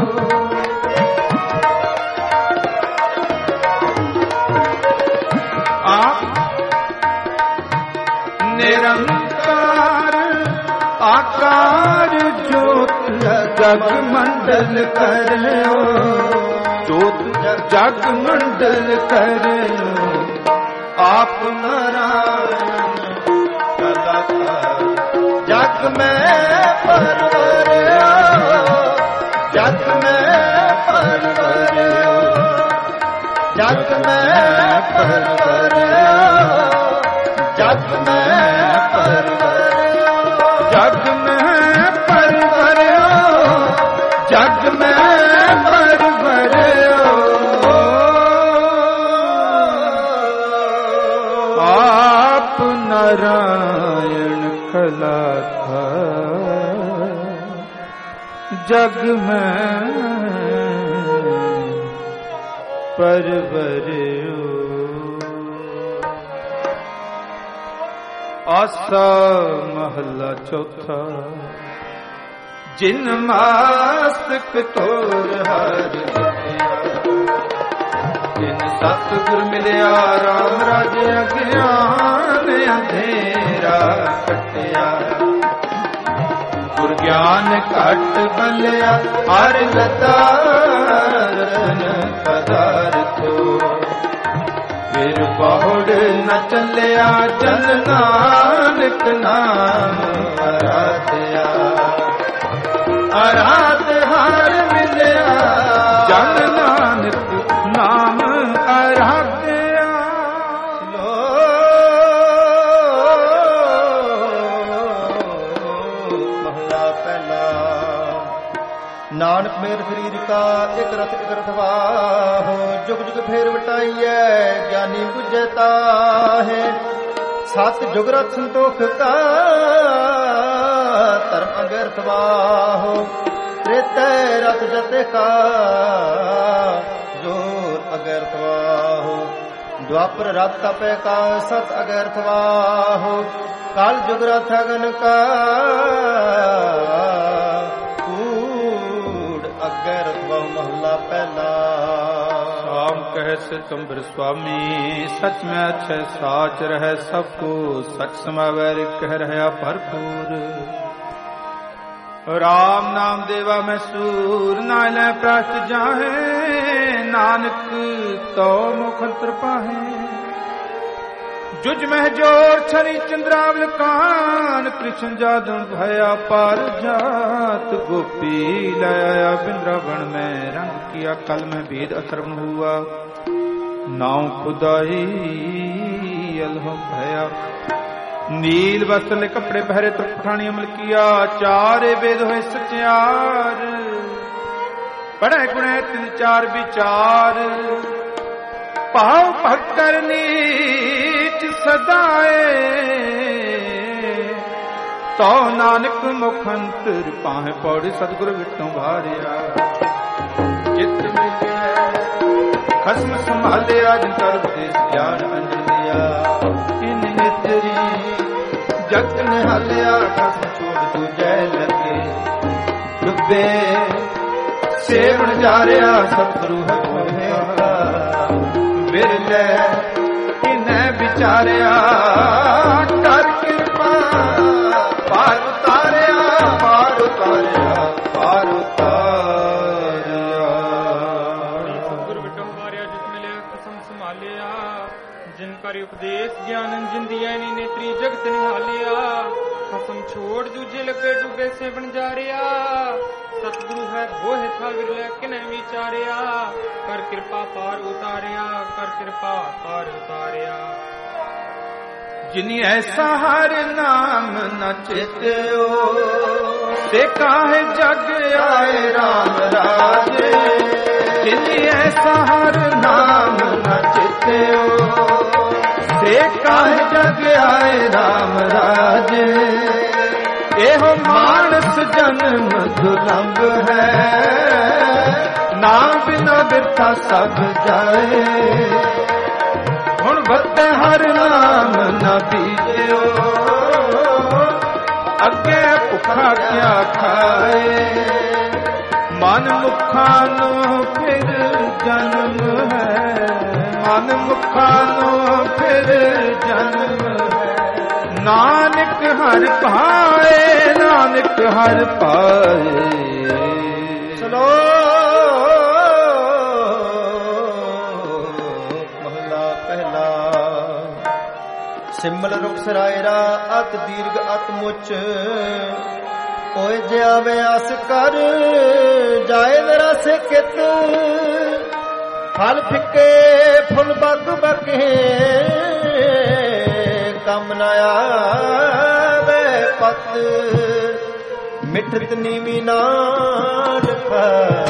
A: ਨਿਰੰਕਾਰ ਆਕਾਰ ਜੋਤ ਜਗ ਮੰਡਲ ਕਰਿਓ, ਜੋਤ ਜਗ ਮੰਡਲ ਕਰਿਓ, ਆਪ ਨਾਰਾਇਣ ਕਲਾਕਾਰ
B: ਜਗ ਮੈਂ ਪਰਵਰਿਓ, ਜਗ ਮੈਂ ਪਰਵਰਿਓ, ਜਗ ਮੈਂ ਪਰਵਰਿਆ ਜਗ ਮੈਂ ਪਰਵਰਿਆ
A: ਜਗ ਮੈਂ ਪਰਵਰਿਆ ਜਗ ਮੈਂ ਪਰਵਰਿਆ ਆਪ ਨਾਰਾਇਣ ਖਲਾਥਾ ਜਗ ਮੈਂ ਪਰਵਰਿਓ ਆਸਾ ਮਹੱਲਾ ਚੌਥਾ ਜਿਨ ਮਾਸਕ ਤੋਰ ਹਰ ਜਿਨ ਸਤਿਗੁਰ ਮਿਲਿਆ ਰਾਮ ਰਾਜ ਅਗਿਆਨ ਅੰਧੇਰਾ ਕੱਟਿਆ ਗੁਰ ਗਿਆਨ ਘਟ ਬਲਿਆ ਹਰ ਲਤਾ ਰਤਨ ਪਦਾਰਥੋ ਫਿਰ ਬਹੁੜ ਨ ਚੱਲਿਆ ਜਨ ਨਾਨਕ ਨਾਮ ਅਰਾਧਿਆ ਅਰਾਧ ਹਰ ਮਿਲਿਆ ਜਨ ਨਾਨਕ ਨਾਮ ਅਰਾਧਿਆ
B: ਮਹਲਾ ਪਹਿਲਾ ਨਾਨਕ ਮੇਰ ਸਰੀਰ ਕਾ ਇਕ ਰਥ ਵਾਹੋ ਜੁਗ ਜੁਗ ਫੇਰ ਵਟਾਈਐ ਗਿਆਨੀ ਬੁਝੈ ਤਾਹੇ ਸਤ ਜੁਗ ਰਥ ਸੰਤੋਖ ਕਾ ਧਰਮ ਅਗਰਥ ਵਾਹੋ ਤ੍ਰੇਤੈ ਰਥ ਜਤੇ ਕਾ ਜੋਰ ਅਗਰਥ ਵਾਹੋ ਦੁਆਪਰ ਰਥ ਤਪੈ ਕਾ ਸਤ ਅਗਰਥ ਵਾਹੋ ਕਾਲ ਜੁਗ ਰਥ ਅਗਨ ਕਾ ਮਹਲਾ ਪਹਿਲਾ
A: ਸ਼ਾਮ ਕਹਿ ਸੇ ਤੁਮਰ ਸੁਆਮੀ ਸਚ ਮੈਂ ਅਛੈ ਸਾਚ ਰਹਿ ਸਭ ਕੋ ਸਚ ਸਮਾਵੈ ਕਹਿ ਰਹਾ ਭਰਪੂਰ ਰਾਮ ਨਾਮ ਦੇਵਾ ਮੈਂ ਸੂਰ ਨਾ ਲੈ ਪ੍ਰਸਤ ਜਾਹੇ ਨਾਨਕ ਤੋ ਮੁਖ ਅੰਤਰ ਪਾਹੇ ਜੁਜ ਮਹਿ ਜੋਰ ਛਰੀ ਚੰਦਰਾਵਲ ਕਾਨ ਕ੍ਰਿਸ਼ਨ ਜਾਦੂ ਭਇਆ ਪਰ ਜਾਤ ਗੋਪੀ ਲਾਇਆ ਬਿੰਦਰਾਵਣ ਮੈਂ ਰੰਗ ਕੀਆ ਕਲ ਮੈਂ ਭੇਦ ਅਸਰਵਨ ਹੁਆ ਨਾਉ ਖੁਦਾਈ ਅਲਹ ਭਇਆ ਨੀਲ ਵਸਤਰ ਕੱਪੜੇ ਪਹਿਰੇ ਤ੍ਰਿਪਠਾਣੀ ਅਮਲ ਕੀਆ ਚਾਰੇ ਵੇਦ ਹੋਏ ਸਚਿਆਰ ਪੜ੍ਹੇ ਗੁਣੇ ਤਿੰਨ ਚਾਰ ਵਿਚਾਰ ਭਾਵ ਭਗਤ ਨੀਚ ਸਦਾਏ ਤੋ ਨਾਨਕ ਮੁਖ ਅੰਤਰ ਪਾਹੇ ਪੌੜੀ ਸਤਿਗੁਰ ਵਿਟੋਂ ਭਾਰਿਆ ਜਿਤ ਮਿਲਿਆ ਖਸਮ ਸੰਭਾਲਿਆ ਜਿਨ ਕਰ ਉਪਦੇਸ਼ ਗਿਆਨ ਅੰਜਨ ਲਿਆ ਇਨ ਨਿਤਰੀ ਜਗਤ ਨਿਹਾਲਿਆ ਖਸਮ ਛੋੜ ਦੂਜੈ ਲੱਗੇ ਡੁੱਬੇ ਸੇਵਣ ਜਾ ਰਿਹਾ ਸਤਿਗੁਰੂ ਹੈ ਹੋਇਆ ਬਿਰਲੇ ਇਨੈ ਵਿਚਾਰਿਆ ਕਰ ਕਿਰਪਾ ਪਾਰ ਉਤਾਰਿਆ ਪਾਰ ਉਤਾਰਿਆ ਪਾਰ ਉਤਾਰਿਆ
C: ਸਤਿਗੁਰ ਵਿਟੋਂ ਭਾਰਿਆ ਜਿਤ ਮਿਲਿਆ ਖਸਮ ਸੰਭਾਲਿਆ ਜਿਨ ਕਰ ਉਪਦੇਸ਼ ਗਿਆਨ ਜਿਨ ਦੀਐ ਨੀ ਨੇਤਰੀ ਜਗਤ ਨਿਹਾਲਿਆ ਖਸਮ ਛੋੜ ਦੂਜੇ ਲੱਗੇ ਡੁੱਬੇ ਸੇਵਣ ਜਾ ਰਿਹਾ ਸਤਿਗੁਰੂ ਹੈ ਬੋਹਿ ਥਾ ਵਿਰਲੇ ਕਿਨੈ ਵਿਚਾਰਿਆ ਕਰ ਕਿਰਪਾ ਪਾਰ ਉਤਾਰਿਆ ਕਰ ਕਿਰਪਾ ਪਾਰ ਉਤਾਰਿਆ
A: ਜਿਨੀ ਐਸਾ ਹਰ ਨਾਮ ਨ ਚੇਤਿਓ ਤੇ ਕਾਹੇ ਜਗ ਆਏ ਰਾਮ ਰਾਜੇ ਜਿਨੀ ਐਸਾ ਹਰ ਨਾਮ ਨ ਚੇਤਿਓ ਤੇ ਕਾਹੇ ਜਗ ਆਏ ਰਾਮ ਰਾਜੇ ਇਹੋ ਮਾਨਸ ਜਨਮ ਦੁਲੰਭ ਹੈ ਨਾਮ ਬਿਨਾ ਬਿਰਥਾ ਸਭ ਜਾਏ ਹੁਣ ਵੱਧੇ ਹਰ ਨਾਮ ਨਾ ਬੀਜਿਓ ਅੱਗੇ ਭੁੱਖਾ ਕਿਆ ਖਾਏ ਮਨ ਮੁਖਾਂ ਨੂੰ ਫਿਰ ਜਨਮ ਹੈ ਮਨ ਮੁਖਾਂ ਨੂੰ ਫਿਰ ਜਨਮ ਹੈ ਨਾਨਕ ਹਰ ਪਾਏ ਨਾਨਕ ਹਰ ਪਾਏ
B: ਚਲੋ ਮਹਲਾ ਪਹਿਲਾ ਸਿਮਲ ਰੁਖ ਸਰਾਇਰਾ ਅਤ ਦੀਰਘ ਅਤ ਮੁੱਚ ਓਏ ਜਿਆ ਵਿਆਸ ਕਰ ਜਾਏ ਨਰਾਸੇ ਕਿਤ ਫਲ ਫਿੱਕੇ ਫੁੱਲ ਬੱਗ ਬਕੇ ਕੰਮ ਨਾ ਆਵੇ ਪਤ ਮਿੱਠਤ ਨੀਵੀ ਨਾ ਰਖਾ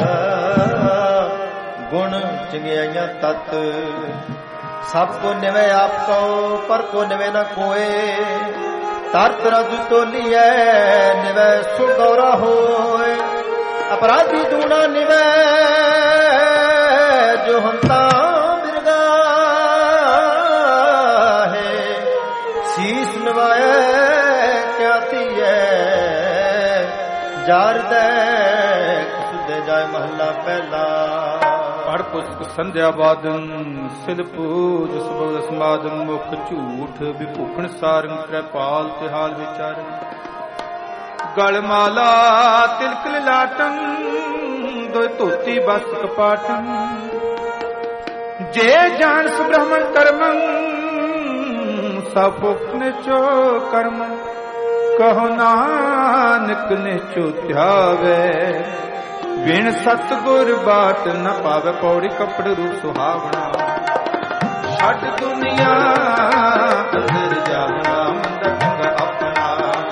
B: ਗੁਣ ਚੰਗਿਆਈਆਂ ਤਤ ਸਭ ਕੋ ਨਿਵੇ ਆਪ ਕੋ ਪਰ ਕੋ ਨਿਵੇ ਨਾ ਕੋਏ ਤਰਤ ਰਜ ਤੋਲੀਐ ਨਿਵੇ ਸੁ ਗੌਰਾ ਹੋਏ ਅਪਰਾਧੀ ਦੂਣਾ ਨਿਵੇ ਜੋ ਹੰਤਾ ਮਿਰਗਾ ਹੈ ਸੀਸ ਨਵਾਏ ਕਿਆ ਧੀਐ ਜਾਰਦੈ ਸੁਦੇ ਜਾਏ ਮਹੱਲਾ ਪਹਿਲਾ
A: ਪੜ ਪੁਸਤਕ ਸੰਧਿਆ ਬਾਦਨ ਸਿਲ ਪੂਜ ਸਬਦ ਸਮਾਦਨ ਮੁਖ ਝੂਠ ਵਿਭੂਖਣ ਸਾਰੰਗ ਕਿਰਪਾਲ ਤੇ ਹਾਲ ਵਿਚਾਰ ਗਲ ਮਾਲਾ ਤਿਲਕ ਲਾਟਨ ਦੋਇ ਧੋਤੀ ਬਸ ਕਪਾਟਨ ਜੇ ਜਾਣ ਸੁਬ੍ਰਹਮਣ ਕਰਮੰ ਸਪੁਖ ਨਿਚੋ ਕਰਮ ਕਹੋ ਨਾਨਕ ਨਿਚੋ ਧਿਆਵੇ ਬਿਨ ਸਤਿਗੁਰ ਬਾਟ ਨ ਪਾਵੇ ਪੌੜੀ ਕੱਪੜ ਰੂਪ ਸੁਹਾਵਣਾ ਛੱਡ ਦੁਨੀਆ ਅੰਦਰ ਜਾਵਣਾ ਮੰਦਾ ਚੰਗਾ ਆਪਣਾ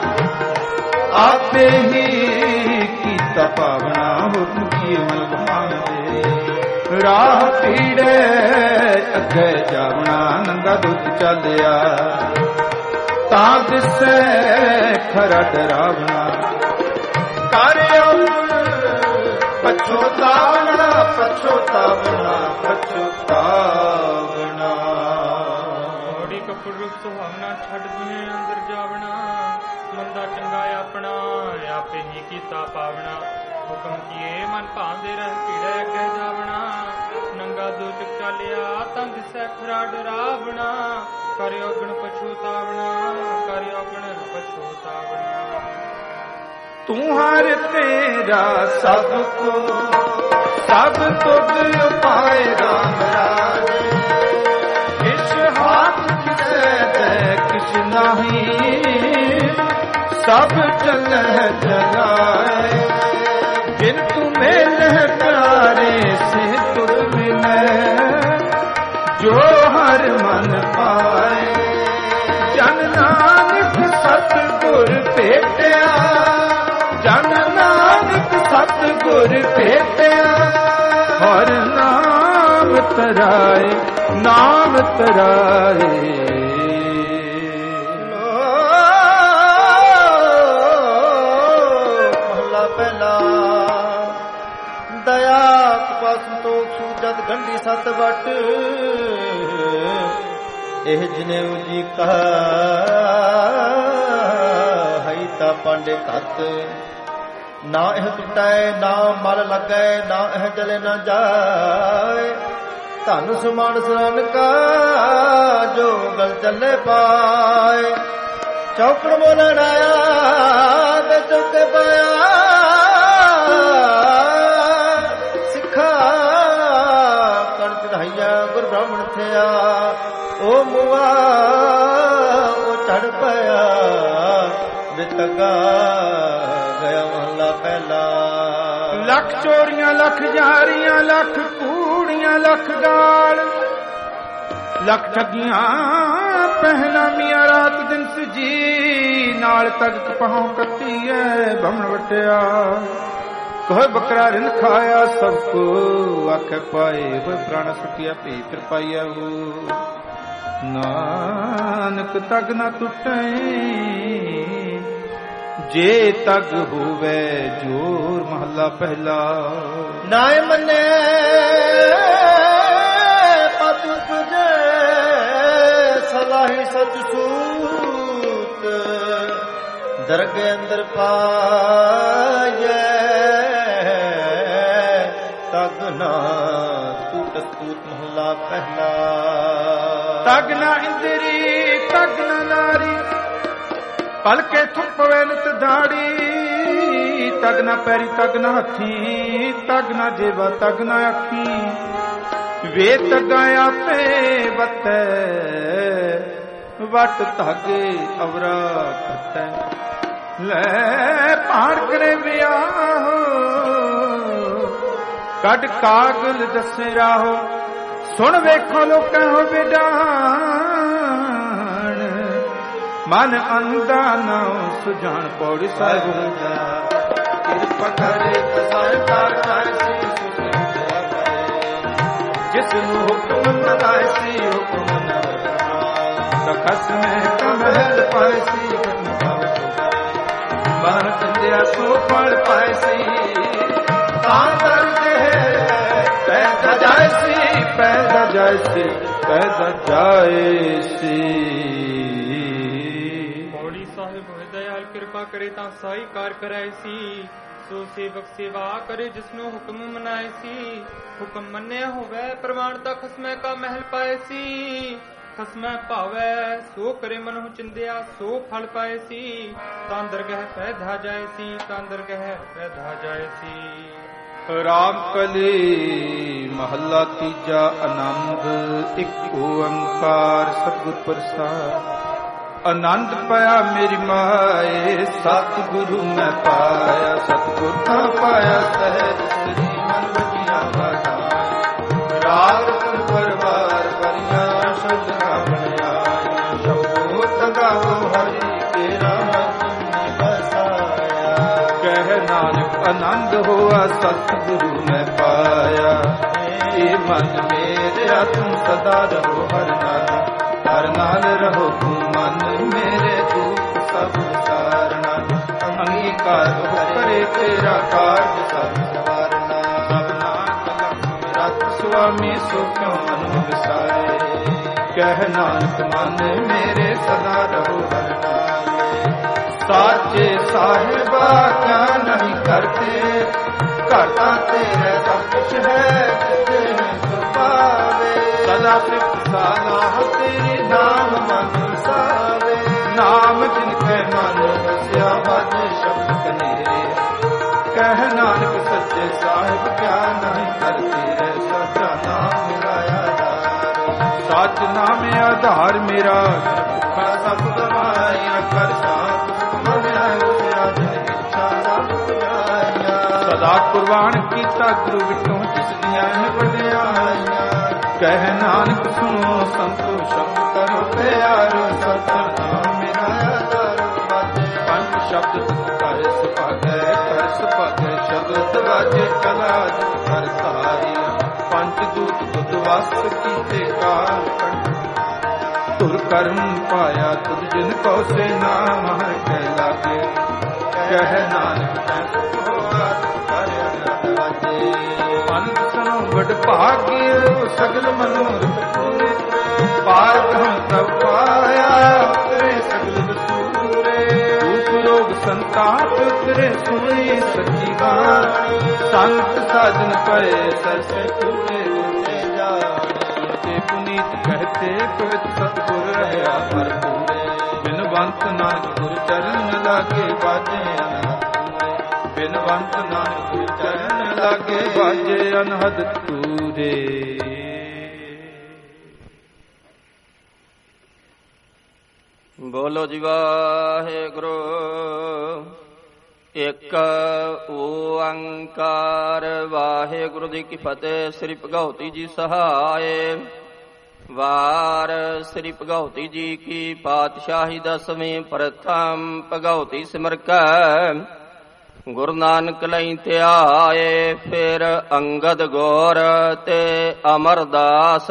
A: ਆਪੇ ਹੀ ਕੀਤਾ ਪਾਵਣਾ ਹੁਕਮ ਕੀ ਮਨ ਭਾਂਦੇ ਰਾਹ ਪੀੜੇ ਅੱਗੇ ਜਾਵਣਾ ਨੰਗਾ ਦੁੱਧ ਚੱਲਿਆ ਤਾਂ ਦਿਸੈ ਖਰਾ ਡਰਾਵਣਾ ਕਰਿਓ ਪਛੋਤਾਵਣਾ ਪਛੋਤਾਵਣਾ ਪਛੋਤਾਵਣਾ
C: ਥੋੜੀ ਕੱਪੜ ਰੂਪ ਸੁਹਾਵਣਾ ਛੱਡ ਦੁਨੀਆ ਅੰਦਰ ਜਾਵਣਾ ਮੰਦਾ ਚੰਗਾ ਆਪਣਾ ਆਪੇ ਹੀ ਕੀਤਾ ਪਾਵਣਾ ਹੁਕਮ ਕੀਏ ਮਨ ਭਾਂਦੇ ਰਹਿ ਭੀੜੇ ਅੱਗੇ ਜਾਵਣਾ ਨੰਗਾ ਦੁੱਧ ਚਾਲਿਆ ਤਾਂ ਦਿਸੈ ਖਰਾ ਡਰਾਵਣਾ ਕਰਿਓ ਗਣ ਪਛੋਤਾਵਣਾ ਕਰਿਓ ਗਣ ਪਛੋਤਾਵਣਾ
A: ਤੂੰ ਹਰ ਤੇਰਾ ਸਭ ਕੋ ਸਭ ਤੁਧ ਉਪਾਏ ਰਾਮ ਰਾਜੇ ਕਿਛ ਹਾਥ ਕਿਸੇ ਦੇ ਕਿਛ ਨਹੀਂ ਸਭ ਚਲਹਿ ਚਲਾਏ ਜਿਨ ਤੂੰ ਮੇਲਹਿ ਪਿਆਰੇ ਸੇ ਤੁਧ ਮਿਲੈ ਜੋ ਹਰ ਮਨ ਪਾਏ ਜਨ ਨਾਨਕ ਸਤਿਗੁਰ ਭੇਟਿਆ ਜਨ ਨਾਨਕ ਸਤਿਗੁਰ ਭੇਟਿਆ ਹਰ ਨਾਮ ਤਰਾਏ ਨਾਮ ਤਰਾਏ
B: ਮਹਲਾ ਪਹਿਲਾ ਦਇਆ ਕਪਾ ਸੰਤੋਖ ਸੂਜਤ ਗੰਢੀ ਸਤ ਵਟ ਇਹ ਜਨੇਊ ਜੀ ਕਾ ਹਈ ਤਾ ਪਾਂਡੇ ਘਤ ਨਾ ਇਹ ਟੁੱਟੈ ਨਾ ਮਲ ਲੱਗੈ ਨਾ ਇਹ ਜਲੇ ਨਾ ਜਾਏ ਧਨ ਸੁਮਾਨ ਸਰਨ ਕਾ ਜੋ ਗਲ ਚੱਲੇ ਪਾਏ ਚੌਕੜ ਬੋਲਣ ਆਇਆ ਤੇ ਚੁੱਕੇ ਪਾਇਆ ਸਿੱਖਾ ਕਣ ਚੜਾਈਆ ਗੁਰ ਬ੍ਰਾਹਮਣ ਥਿਆ ਉਹ ਮੁਆ ਉਹ ਚੜ ਪਿਆ ਵਿਤਗਾ ਗਿਆ ਮਹਲਾ ਪਹਿਲਾ
A: ਲੱਖ ਚੋਰੀਆਂ ਲੱਖ ਜਾਰੀਆਂ ਲੱਖ ਕੂੜੀਆਂ ਲੱਖ ਗਾਲ ਲੱਖ ਠੱਗੀਆਂ ਪਹਿਨਾਮੀਆਂ ਰਾਤ ਦਿਨ ਸਜੀ ਨਾਲ ਤਖਤ ਪਹੁ ਕੱਤੀ ਐ ਭਮਣ ਵਟਿਆ ਕੋਹ ਬੱਕਰਾ ਰਿਨ ਖਾਇਆ ਸਭ ਕੋ ਆਖੇ ਪਾਏ ਹੋਏ ਪ੍ਰਾਣ ਸੁਟਿਆ ਭੀ ਫਿਰ ਪਾਈਆ ਨਾਨਕ ਤਗ ਨਾ ਟੁੱਟੈ ਜੇ ਤਗ ਹੋਵੇ ਜੋਰ ਮਹੱਲਾ ਪਹਿਲਾ
B: ਨਾਏ ਮੰਨੇ ਪਤ ਤੁਝੇ ਸਲਾਹੀ ਸਚ ਸੂਤ ਦਰਗੇ ਅੰਦਰ ਪਾਏ ਤਗ ਨਾ ਟੂਟ ਟੂਟ ਮਹੱਲਾ ਪਹਿਲਾ
A: ਤਗ ਨਾ ਇੰਦਰੀ ਤਗ ਨਾ ਨਾਰੀ ਪਲਕੇ ਥੁੱਪਵੇ ਨਿਤ ਦਾੜੀ ਤਗ ਨਾ ਪੈਰੀ ਤਗ ਨਾ ਹੱਥੀ ਤਗ ਨਾ ਜੇਵਾ ਤਗ ਨਾ ਅੱਖੀ ਵੇ ਤਗਾਂ ਆਪੇ ਵਤੈ ਵਟ ਧਾਗੇ ਅਵਰਾ ਖਟੈ ਲੈ ਭਾਣ ਕਰੇ ਵਿਆਹ ਕੱਢ ਕਾਗਲ ਦੱਸੇ ਰਾਹੋ ਸੁਣ ਵੇਖੋ ਲੋਕਾਂ ਹੋ ਬਿਡਾਣ ਮਨ ਅੰਦਾ ਨਾ ਸੁਜਾਨ ਪੌੜੀ ਸਾਹਿਬ
B: ਕਿਰਪਾ ਕਰੇ ਤਸਾਇ ਕਰ ਜਿਸ ਨੂੰ ਹੁਕਮ ਨਦਾਇ ਸੀ ਹੁਕਮ
A: ਖਸਮੇ ਕਮਹਿਲ ਪਾਇ ਸੀ
B: ਮਨ ਕੰਦਿਆ ਸੋ ਫਲ ਪਾਇ ਸੀ ਤਾਂ ਦਰਦੇ ਪੈਦਾ ਜਾਇ ਸੀ
A: ਪੈਦਾ ਜਾਇ ਸੀ ਪੈਦਾ ਜਾਇ ਸੀ।
C: ਪੌੜੀ ਸਾਹਿਬ ਹੋਏ ਦਇਆਲ ਕਿਰਪਾ ਕਰੇ ਤਾਂ ਸਾਈ ਕਾਰ ਕਰਾਏ ਸੀ ਸੋ ਸੇਵਕ ਸੇਵਾ ਕਰੇ ਜਿਸਨੂੰ ਹੁਕਮ ਮਨਾਏ ਸੀ ਹੁਕਮ ਮੰਨਿਆ ਹੋਵੇ ਪ੍ਰਮਾਣ ਤਾਂ ਖਸਮੇ ਕਾ ਮਹਿਲ ਪਾਏ ਸੀ ਖਸਮੈ ਭਾਵੈ ਸੋ ਕਰੇ ਮਨੁ ਚਿੰਦਿਆ ਸੋ ਫਲ ਪਾਏ ਸੀ ਤਾਂ ਦਰਗਹਿ ਪੈਦਾ ਜਾਏ ਸੀ ਤਾਂ ਦਰਗਹਿ ਪੈਦਾ ਜਾਏ ਸੀ।
A: ਰਾਮ ਕਲੀ ਮਹੱਲਾ ਤੀਜਾ ਆਨੰਦ ਇੱਕ ਓੰਕਾਰ ਸਤਿਗੁਰ ਪ੍ਰਸਾਦ ਆਨੰਦ ਪਾਇਆ ਮੇਰੀ ਮਾਏ ਸਤਿਗੁਰੂ ਮੈਂ ਪਾਇਆ ਸਤਿਗੁਰ ਨਾ ਪਾਇਆ ਸਹਿਜ ਸ੍ਰੀ ਮਨ ਵਜੀਆਂ ਵਧਾਏ ਰਾਗ ਪਰਵਾਰ ਪਰਿਆ ਸ਼ਬਦ ਬਣਿਆ ਸ਼ਬਦੋ ਤੰਗਾਵੋ ਹਰੀ ਤੇਰਾ ਮਨ ਬਸਾਇਆ ਕਹਿ ਨਾਨਕ ਆਨੰਦ ਹੋਆ ਸਤਿਗੁਰੂ ਮੈਂ ਪਾਇਆ ਇਹ ਮਨ ਮੇਰਿਆ ਤੂੰ ਸਦਾ ਰਹੋ ਹਰ ਨਾਲ ਰਹੋ ਤੂੰ ਮਨ ਮੇਰੇ ਦੁੱਖ ਸਭ ਤਾਰਨਾ ਅੰਗੀਕਾਰ ਕਰੇ ਤੇਰਾ ਕਾਰਜ ਸਭ ਸਵਾਰਨਾ ਸਭਨਾ ਕਲਮ ਰਤ ਸੁਆਮੀ ਸੋ ਕਿਉ ਮਨ ਵਿਸਾਰੇ ਕਹਿ ਨਾਨਕ ਮਨ ਮੇਰੇ ਸਦਾ ਰਹੋ ਹਰ ਨਾਲ ਸਾਚੇ ਸਾਹਿਬਾ ਕਿਆ ਨਹੀਂ ਕਰਤੇ ਘਾਟਾ ਤੇਰੇ ਸਭ ਕੁਛ ਹੈ ਤੇਰੇ ਸੁਭਾਵੇ ਸਦਾ ਸਿਫਤ ਸਾਲਾਹ ਤੇਰੇ ਨਾਮ ਮਨ ਸਾਵੇ ਨਾਮ ਜਿਨ ਕੇ ਮਨ ਵਸਿਆ ਵਜ ਸ਼ਬਦ ਕਨੇਰੇ ਕਹਿ ਨਾਨਕ ਸੱਚੇ ਸਾਹਿਬ ਕਿਆ ਨਹੀਂ ਕਰਤੇ ਰਹਿ ਸੱਚਾ ਨਾਮ ਮਿਲਾਇਆ ਸੱਚ ਨਾਮ ਆਧਾਰ ਮੇਰਾ ਭੁੱਖਾ ਸਭ ਗਵਾਇਆ ਕਰ ਸਾਥ ਮਨ ਆਇਓ ਤੇਰਾ ਜਿਨ ਇੱਛਾ ਸਭ ਪੁਜਾਇਆ ਸਦਾ ਕੁਰਬਾਨ ਕੀਤਾ ਗੁਰੂ ਵਿਟੋਂ ਜਿਸ ਦੀਆਂ ਵਡਿਆਈਆਂ ਕਹਿ ਨਾਨਕ ਸੁਣੋ ਸੰਤੋ ਸ਼ਬਦ ਕਰੋ ਪਿਆਰੋ ਸਤਿਨਾਮ ਮੇਰਾ ਆਧਾਰ ਵਾਜੇ ਪੰਜ ਸ਼ਬਦ ਤੁਕਾਏ ਸੁਭਾਗੈ ਕਰ ਸੁਭਾਗੈ ਸ਼ਬਦ ਵਾਜੇ ਕਲਾ ਕਰ ਧਾਰੀ ਪੰਜ ਦੂਤ ਬੁੱਧ ਵਸਤ ਕੀਤੇ ਕਾਲ ਤੁਰ ਕਰਮ ਪਾਇਆ ਤੁਧ ਜਿਨ ਕੋ ਸੇ ਨਾਮ ਹੈ ਕਹਿ ਲਾਗੇ ਕਹਿ ਨਾਨਕ ਤੈ ਹੋਆ ਕਰ ਅਨੰਦ ਵਾਜੇ ਪੰਜ ਸੁਨੋ ਵਡ ਭਾਗਿਓ ਸਗਲ ਮਨੋਰਥ ਪੂਰੇ ਪਾਰ ਬ੍ਰਹਮ ਤਬ ਪਾਇਆ ਤੇਰੇ ਸਗਲ ਵਸੂਰੇ ਰੂਪ ਰੋਗ ਸੰਤਾਪ ਤੇਰੇ ਸੁਣੀ ਸੱਚੀ ਬਾਣੀ ਸੰਤ ਸਾਜਨ ਪਏ ਸਰਸੇ ਤੂਰੇ ਗੁਰੇ ਜਾਣੇ ਪੁਨੀਤ ਕਹਤੇ ਪਵਿੱਤ ਸਤਿਗੁਰ ਰਹਾ ਭਰਪੂਰੇ ਬਿਨਵੰਤ ਨਾਨਕ ਗੁਰ ਚਰਨ ਲਾਗੇ ਬਾਜੇ ਬਿਨਵੰਤ ਨਾਨਕ ਗੁਰ ਚਰਨ ਲਾਗੇ ਬਾਜੇ ਅਨਹਦ ਤੂਰੇ।
J: ਬੋਲੋ ਜੀ ਵਾਹਿਗੁਰੂ ਇੱਕ ਓੰਕਾਰ ਵਾਹਿਗੁਰੂ ਜੀ ਕੀ ਫਤਿਹ। ਸ੍ਰੀ ਭਗਉਤੀ ਜੀ ਸਹਾਏ ਵਾਰ ਸ੍ਰੀ ਭਗਉਤੀ ਜੀ ਕੀ ਪਾਤਸ਼ਾਹੀ ਦਸਵੀਂ ਪ੍ਰਥਮ ਭਗਉਤੀ ਸਿਮਰ ਕੈ ਗੁਰੂ ਨਾਨਕ ਲਈ ਧਿਆਏ ਫਿਰ ਅੰਗਦ ਗੌਰ ਤੇ ਅਮਰਦਾਸ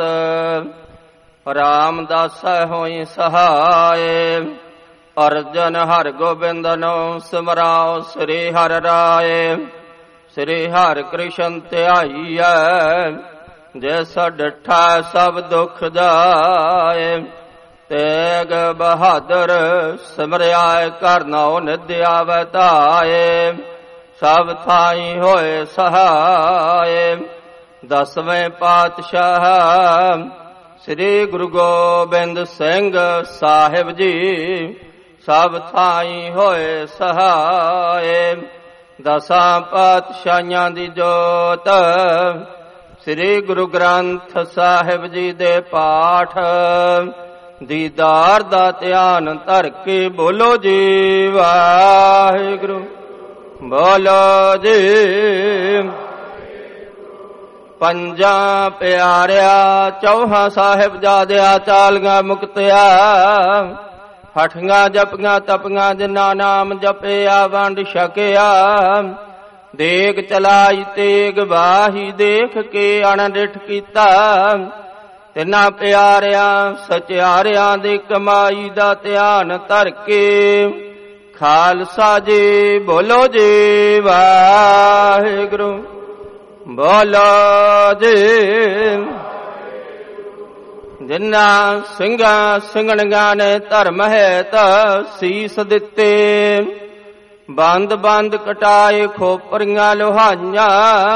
J: ਰਾਮਦਾਸ ਹੋਈ ਸਹਾਏ ਅਰਜਨ ਹਰ ਗੋਬਿੰਦ ਨੂੰ ਸਿਮਰਾਓ ਸ੍ਰੀ ਹਰਿ ਰਾਏ ਸ੍ਰੀ ਹਰਿ ਕ੍ਰਿਸ਼ਨ ਧਿਆਈਐ ਜਿਸ ਡਿਠਾ ਸਭ ਦੁਖ ਜਾਏ ਤੇਗ ਬਹਾਦਰ ਸਿਮਰਿਆ ਕਰਨਾਉ ਨਿਦਿਆ ਵਤਾਏ ਸਭ ਥਾਈ ਹੋਏ ਸਹਾਏ ਦਸਵੇਂ ਪਾਤਸ਼ਾਹ ਸ੍ਰੀ ਗੁਰੂ ਗੋਬਿੰਦ ਸਿੰਘ ਸਾਹਿਬ ਜੀ ਸਭ ਥਾਈ ਹੋਏ ਸਹਾਏ ਦਸਾਂ ਪਾਤਸ਼ਾਹਾਂ ਦੀ ਜੋਤ ਸ੍ਰੀ ਗੁਰੂ ਗ੍ਰੰਥ ਸਾਹਿਬ ਜੀ ਦੇ ਪਾਠ ਦੀਦਾਰ ਦਾ ਧਿਆਨ ਧਰ ਕੇ ਬੋਲੋ ਜੀ ਵਾਹਿਗੁਰੂ ਬੋਲੋ ਜੀ
M: ਪੰਜਾਂ ਪਿਆਰਿਆ ਚੌਹਾਂ ਸਾਹਿਬਜ਼ਾਦਿਆ ਚਾਲੀਆਂ ਮੁਕਤਿਆ ਹਠੀਆਂ ਜਪੀਆਂ ਤਪੀਆਂ ਜਿਨ੍ਹਾਂ ਨਾਮ ਜਪਿਆ ਵੰਡ ਛਕਿਆ ਦੇਗ ਚਲਾਈ ਤੇਗ ਵਾਹੀ ਦੇਖ ਕੇ ਅਣਡਿਠ ਕੀਤਾ ਤਿੰਨਾਂ ਪਿਆਰਿਆਂ ਸਚਿਆਰਿਆਂ ਦੀ ਕਮਾਈ ਦਾ ਧਿਆਨ ਧਰ ਕੇ ਖਾਲਸਾ ਜੀ ਬੋਲੋ ਜੀ ਵਾਹਿਗੁਰੂ ਬੋਲੋ ਜੀ। ਜਿਨ੍ਹਾਂ ਸਿੰਘਾਂ ਸਿੰਘਣੀਆਂ ਨੇ ਧਰਮ ਹੈ ਤਾਂ ਸੀਸ ਦਿੱਤੇ ਬੰਦ ਬੰਦ ਕਟਾਏ ਖੋਪਰੀਆਂ ਲੋਹਾਈਆਂ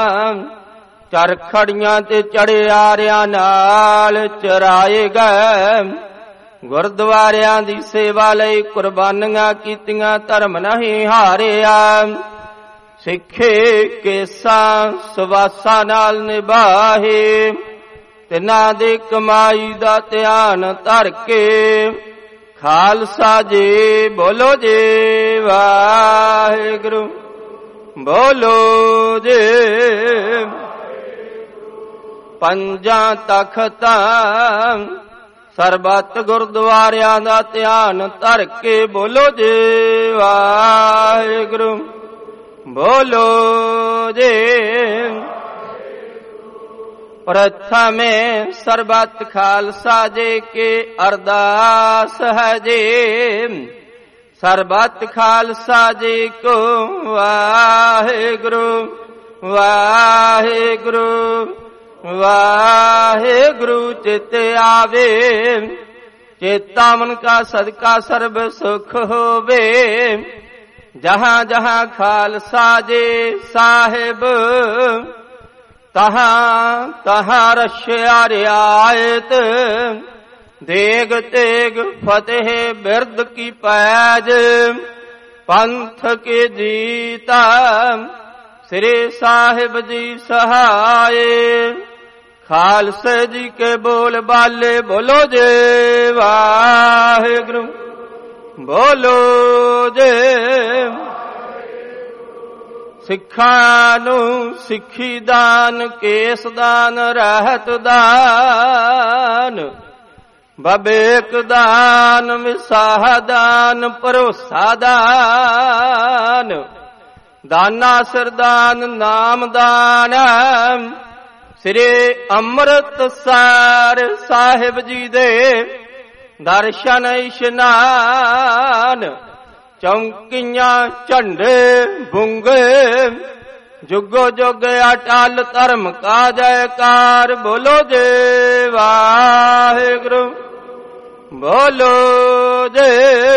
M: ਚਰਖੜੀਆਂ ਤੇ ਚੜਿਆਰਿਆਂ ਨਾਲ ਚਰਾਏ ਗਏ ਗੁਰਦੁਆਰਿਆਂ ਦੀ ਸੇਵਾ ਲਈ ਕੁਰਬਾਨੀਆਂ ਕੀਤੀਆਂ ਧਰਮ ਨਹੀਂ ਹਾਰਿਆ ਸਿੱਖੇ ਕੇਸਾਂ ਸਵਾਸਾਂ ਨਾਲ ਨਿਭਾਹੇ ਤਿੰਨਾਂ ਦੀ ਕਮਾਈ ਦਾ ਧਿਆਨ ਧਰ ਕੇ ਖਾਲਸਾ ਜੀ ਬੋਲੋ ਜੀ ਵਾਹਿਗੁਰੂ ਬੋਲੋ ਜੀ। ਪੰਜਾਂ ਤਖਤਾਂ ਸਰਬੱਤ ਗੁਰਦੁਆਰਿਆਂ ਦਾ ਧਿਆਨ ਧਰ ਕੇ ਬੋਲੋ ਜੀ ਵਾਹਿਗੁਰੂ ਬੋਲੋ ਜੀ। ਪ੍ਰਥਮੇ ਸਰਬੱਤ ਖਾਲਸਾ ਜੀ ਕੇ ਅਰਦਾਸ ਹੈ ਜੀ ਸਰਬੱਤ ਖਾਲਸਾ ਜੀ ਕੋ ਵਾਹਿਗੁਰੂ ਵਾਹਿਗੁਰੂ ਵਾਹਿਗੁਰੂ ਚਿਤ ਆਵੇ ਚੇਤਾ ਮਨ ਕਾ ਸਦਕਾ ਸਰਬ ਸੁਖ ਹੋਵੇ ਜਹਾਂ ਜਹਾਂ ਖਾਲਸਾ ਜੀ ਸਾਹਿਬ ਤਹਾਂ ਤਹਾਂ ਰਸ਼ਿਆ ਰਿਆਇਤ ਦੇਗ ਤੇਗ ਫਤਿਹ ਬਿਰਦ ਕੀ ਪੈਜ ਪੰਥ ਕੇ ਜੀਤਾ ਸ੍ਰੀ ਸਾਹਿਬ ਜੀ ਸਹਾਏ ਖਾਲਸੇ ਜੀ ਕੇ ਬੋਲ ਬਾਲੇ ਬੋਲੋ ਜੇ ਵਾਹਿਗੁਰੂ ਬੋਲੋ ਜੇ। ਸਿੱਖਾਂ ਨੂੰ ਸਿੱਖੀ ਦਾਨ ਕੇਸ ਦਾਨ ਰਹਿਤ ਦਾਨ ਬਬੇਕ ਦਾਨ ਵਿਸਾਹ ਦਾਨ ਭਰੋਸਾ ਦਾਨ ਦਾਨਾ ਸਰਦਾਨ ਨਾਮ ਦਾਨ ਸ੍ਰੀ ਅੰਮ੍ਰਿਤਸਰ ਸਾਹਿਬ ਜੀ ਦੇ ਦਰਸ਼ਨ ਇਸ਼ਨਾਨ ਚੌਂਕੀਆਂ ਝੰਡੇ ਬੁੰਗੇ ਜੁਗੋ ਜੁਗ ਅਟਲ ਧਰਮ ਕਾ ਜੈਕਾਰ ਬੋਲੋ ਜੇ ਵਾਹਿਗੁਰੂ ਬੋਲੋ ਜੇ।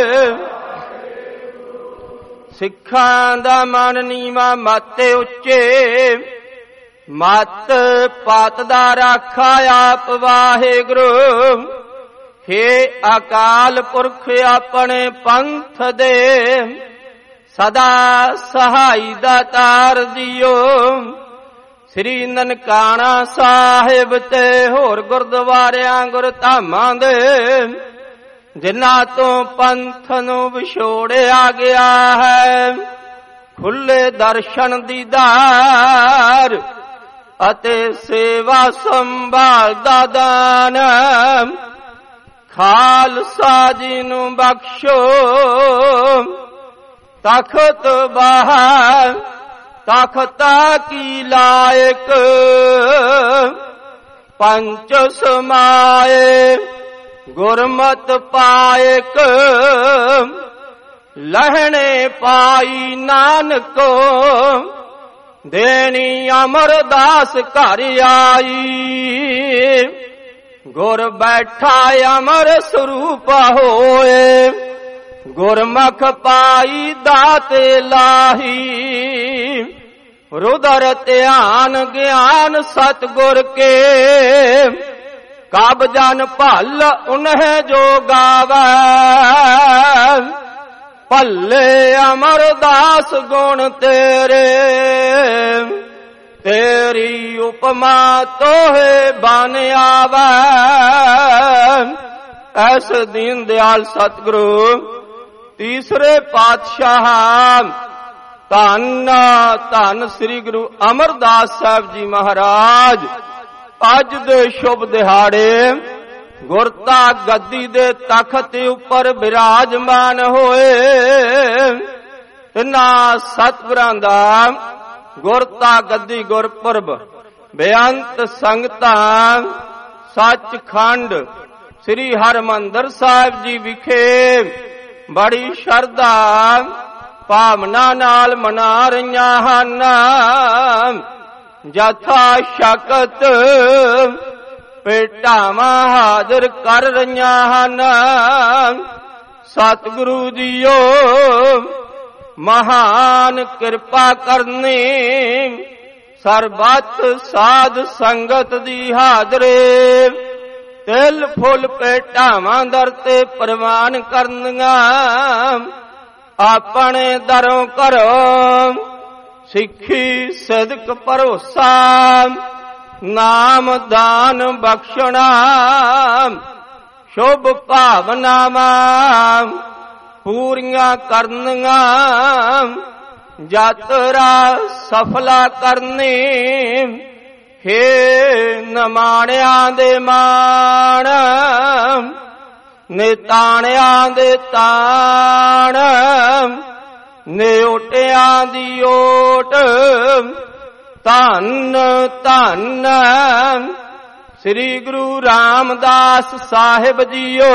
M: ਸਿੱਖਾਂ ਦਾ ਮਨ ਨੀਵਾਂ ਮਤ ਉੱਚੇ ਮਤ ਪਾਤ ਦਾ ਰਾਖਾ ਆਪ ਵਾਹਿਗੁਰੂ ਹੇ ਅਕਾਲ ਪੁਰਖ ਆਪਣੇ ਪੰਥ ਦੇ ਸਦਾ ਸਹਾਈ ਦਾਤਾਰ ਜੀਓ ਸ੍ਰੀ ਨਨਕਾਣਾ ਸਾਹਿਬ ਤੇ ਹੋਰ ਗੁਰਦੁਆਰਿਆਂ ਗੁਰਧਾਮਾਂ ਦੇ ਜਿਨ੍ਹਾਂ ਤੋਂ ਪੰਥ ਨੂੰ ਵਿਛੋੜਿਆ ਗਿਆ ਹੈ ਖੁੱਲੇ ਦਰਸ਼ਨ ਦੀਦਾਰ ਅਤੇ ਸੇਵਾ ਸੰਭਾਲ ਦਾ ਦਾਨ ਖਾਲਸਾ ਜੀ ਨੂੰ ਬਖਸ਼ੋ ਤਖਤ ਬਾਹਰ ਤਖਤਾ ਕੀ ਲਾਇਕ ਪੰਚ ਸਮਾਏ ਗੁਰਮਤਿ ਪਾਇਕ ਲਹਿਣੇ ਪਾਈ ਨਾਨਕੋ ਦੇਣੀ ਅਮਰਦਾਸ ਘਰ ਆਈ ਗੁਰ ਬੈਠਾ ਅਮਰ ਸਰੂਪ ਹੋਏ ਗੁਰਮੁਖ ਪਾਈ ਦਾਤੇ ਲਾਹੀ ਰੁਦਰ ਧਿਆਨ ਗਿਆਨ ਸਤਿਗੁਰ ਕੇ ਕਬ ਜਨ ਭਲ ਉਨਹਿ ਜੋ ਗਾਵੈ ਭੱਲੇ ਅਮਰਦਾਸ ਗੁਣ ਤੇਰੇ ਤੇਰੀ ਉਪਮਾ ਤੋਹੇ ਬਨ ਆਵੈ ਐਸ ਦੀਨ ਦਿਆਲ ਸਤਿਗੁਰੂ ਤੀਸਰੇ ਪਾਤਸ਼ਾਹ ਧੰਨ ਧੰਨ ਸ੍ਰੀ ਗੁਰੂ ਅਮਰਦਾਸ ਸਾਹਿਬ ਜੀ ਮਹਾਰਾਜ ਅੱਜ ਦੇ ਸ਼ੁਭ ਦਿਹਾੜੇ ਗੁਰਤਾ ਗੱਦੀ ਦੇ ਤਖਤ ਉੱਪਰ ਬਿਰਾਜਮਾਨ ਹੋਏ। ਇਨ੍ਹਾਂ ਸਤਿਗੁਰਾਂ ਦਾ ਗੁਰਤਾ ਗੱਦੀ ਗੁਰਪੁਰਬ ਬੇਅੰਤ ਸੰਗਤਾਂ ਸੱਚਖੰਡ ਸ੍ਰੀ ਹਰਿਮੰਦਰ ਸਾਹਿਬ ਜੀ ਵਿਖੇ ਬੜੀ ਸ਼ਰਧਾ ਭਾਵਨਾ ਨਾਲ ਮਨਾ ਰਹੀਆਂ ਹਨ। ਜਥਾ ਸ਼ਕਤ ਭੇਟਾਵਾਂ ਹਾਜ਼ਰ ਕਰ ਰਹੀਆਂ ਹਨ। ਸਤਿਗੁਰੂ ਜੀਓ ਮਹਾਨ ਕਿਰਪਾ ਕਰਨੀ ਸਰਬੱਤ ਸਾਧ ਸੰਗਤ ਦੀ ਹਾਜ਼ਰੇ ਤਿਲ ਫੁੱਲ ਭੇਟਾਵਾਂ ਦਰ ਤੇ ਪ੍ਰਵਾਨ ਕਰਨੀਆਂ। ਆਪਣੇ ਦਰੋਂ ਘਰੋਂ ਸਿੱਖੀ ਸਦਕ ਭਰੋਸਾ ਨਾਮ ਦਾਨ ਬਖਸ਼ਣਾ ਸ਼ੁਭ ਭਾਵਨਾਵਾਂ ਪੂਰੀਆਂ ਕਰਨੀਆਂ। ਯਾਤਰਾ ਸਫਲਾ ਕਰਨੀ ਹੇ ਨਮਾਣਿਆਂ ਦੇ ਮਾਣ ਨਿਤਾਣਿਆਂ ਦੇ ਤਾਣ ਨਿਓਟਿਆਂ ਦੀ ਓਟ। ਧੰਨ ਧੰਨ ਸ੍ਰੀ ਗੁਰੂ ਰਾਮਦਾਸ ਸਾਹਿਬ ਜੀਓ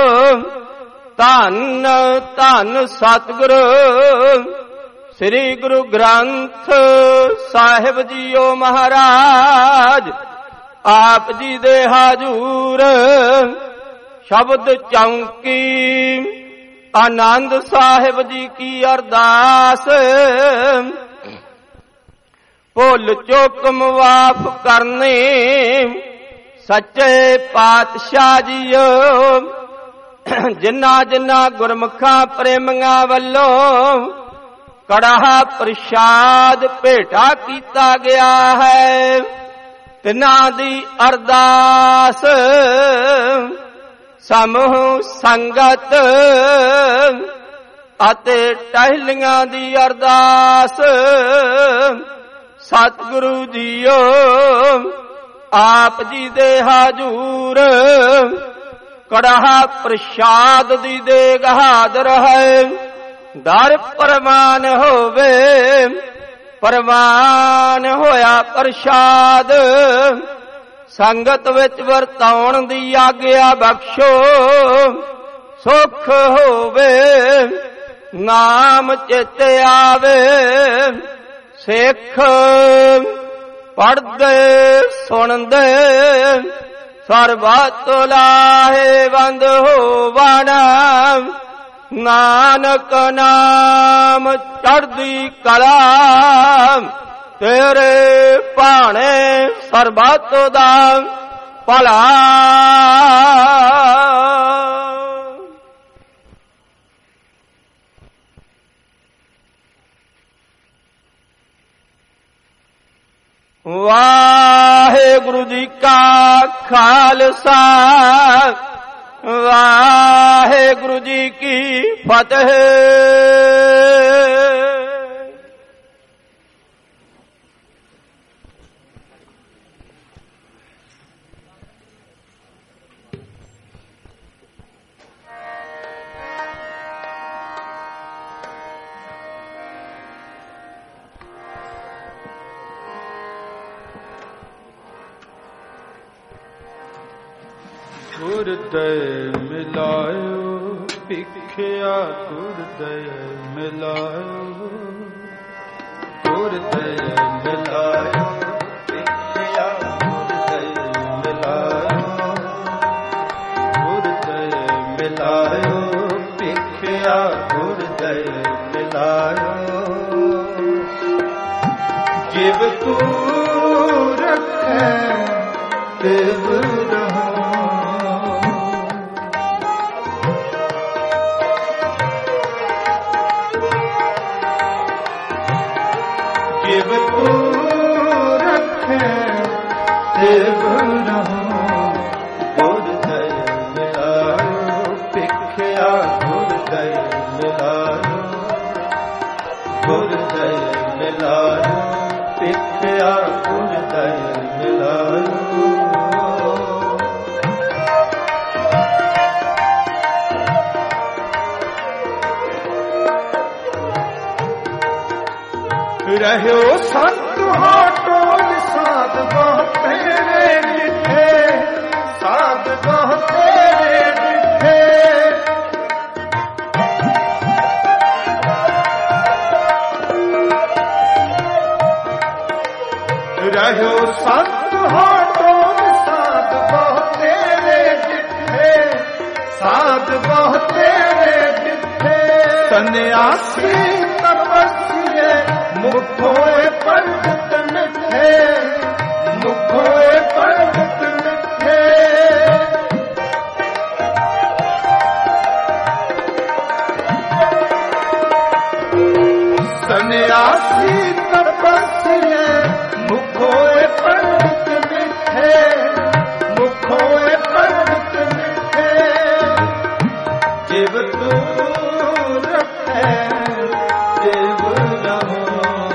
M: ਧੰਨ ਧੰਨ ਸਤਿਗੁਰੂ ਸ੍ਰੀ ਗੁਰੂ ਗ੍ਰੰਥ ਸਾਹਿਬ ਜੀਓ ਮਹਾਰਾਜ ਆਪ ਜੀ ਦੇ ਹਾਜ਼ੂਰ ਸ਼ਬਦ ਚੌਂਕੀ ਆਨੰਦ ਸਾਹਿਬ ਜੀ ਕੀ ਅਰਦਾਸ ਭੁੱਲ ਚੁੱਕ ਮਾਫ ਕਰਨੀ ਸੱਚੇ ਪਾਤਸ਼ਾਹ ਜੀਓ। ਜਿਨ੍ਹਾਂ ਜਿਨ੍ਹਾਂ ਗੁਰਮੁਖਾਂ ਪ੍ਰੇਮੀਆਂ ਵੱਲੋਂ ਕੜਾਹ ਪ੍ਰਸ਼ਾਦ ਭੇਟਾ ਕੀਤਾ ਗਿਆ ਹੈ ਤਿਨਾਂ ਦੀ ਅਰਦਾਸ ਸਮੂਹ ਸੰਗਤ ਅਤੇ ਟਹਿਲੀਆਂ ਦੀ ਅਰਦਾਸ। ਸਤਿਗੁਰੂ ਜੀਓ ਆਪ ਜੀ ਦੇ ਹਾਜ਼ੂਰ ਕੜਾਹ ਪ੍ਰਸ਼ਾਦ ਦੀ ਦੇਗ ਹਾਜ਼ਰ ਹੈ। ਦਰ ਪ੍ਰਵਾਨ ਹੋਵੇ ਪ੍ਰਵਾਨ ਹੋਇਆ ਪ੍ਰਸ਼ਾਦ ਸੰਗਤ ਵਿੱਚ ਵਰਤਾਉਣ ਦੀ ਆਗਿਆ ਬਖਸ਼ੋ ਸੁਖ ਹੋਵੇ ਨਾਮ ਚਿਤ ਆਵੇ। ਸਿੱਖ ਪੜ੍ਹਦੇ ਸੁਣਦੇ ਸਰਬੱਤ ਲਾਹੇਵੰਦ ਹੋਵਣ ਨਾਨਕ ਨਾਮ ਚੜ੍ਹਦੀ ਕਲਾ ਤੇਰੇ ਭਾਣੇ ਸਰਬੱਤ ਦਾ ਭਲਾ। ਵਾਹਿਗੁਰੂ ਜੀ ਕਾ ਖਾਲਸਾ ਵਾਹਿਗੁਰੂ ਜੀ ਕੀ ਫਤਿਹ।
A: ਗੁਰਦਇ ਮਿਲਾਇਓ ਭਿਖਿਆ ਗੁਰਦਇ ਮਿਲਾਇਓ ਗੁਰਦਇ ਮਿਲਾਇਓ ਭਿਖਿਆ ਗੁਰਦਇ ਮਿਲਾਇਓ ਗੁਰਦਇ ਮਿਲਾਇਓ ਭਿਖਿਆ ਗੁਰਦਇ ਮਿਲਾਇਓ। ਜਿਵ ਤੂੰ ਰੱਖੈ ਤਿਵ ਰਹੋ ਜਿਵ ਤੂੰ ਰੱਖੈ ਤਿਵ ਰਹੋ। ਗੁਰਦਇ ਮਿਲਾਇਓ ਭਿਖਿਆ ਗੁਰਦਇ ਮਿਲਾਇਓ
B: ਗੁਰ ਦਇ ਮਿਲਾਇਓ ਦੇਖਿਆ ਗੁਰ ਦਇ ਮਿਲਾਇਓ ਰਹਿਓ ਸੰਤ ਹਾਟੋ ਸਾਧ ਬਹੁ ਤੇਰੇ ਜਿੱਥੇ ਸਾਧ ਬਹੁ ਤੇਰੇ ਜਿੱਥੇ ਰਹਿਓ ਸੰਤ ਹਾਟੋ ਸਾਧ ਬਹੁ ਤੇਰੇ ਜਿੱਥੇ ਸਾਧ ਬਹੁ ਤੇਰੇ ਜਿੱਥੇ ਸੰਨਿਆਸੀ ਤਪਸੀਏ ਮੁਖੋਏ ਪੰਡਤ ਮਿੱਠੇ ਮੁਖੋਏ ਪੰਡਤ ਮਿੱਠੇ ਸੰਨਿਆਸੀ ਤਪਸੀਏ ਮੁਖੋਏ ਪੰਡਤ ਮਿੱਠੇ ਮੁਖੋਏ ਪੰਡਤ ਮਿੱਠੇ ਜਿਵ ਤੂੰ ਰੱਖੈ ਤਿਵ ਰਹੋ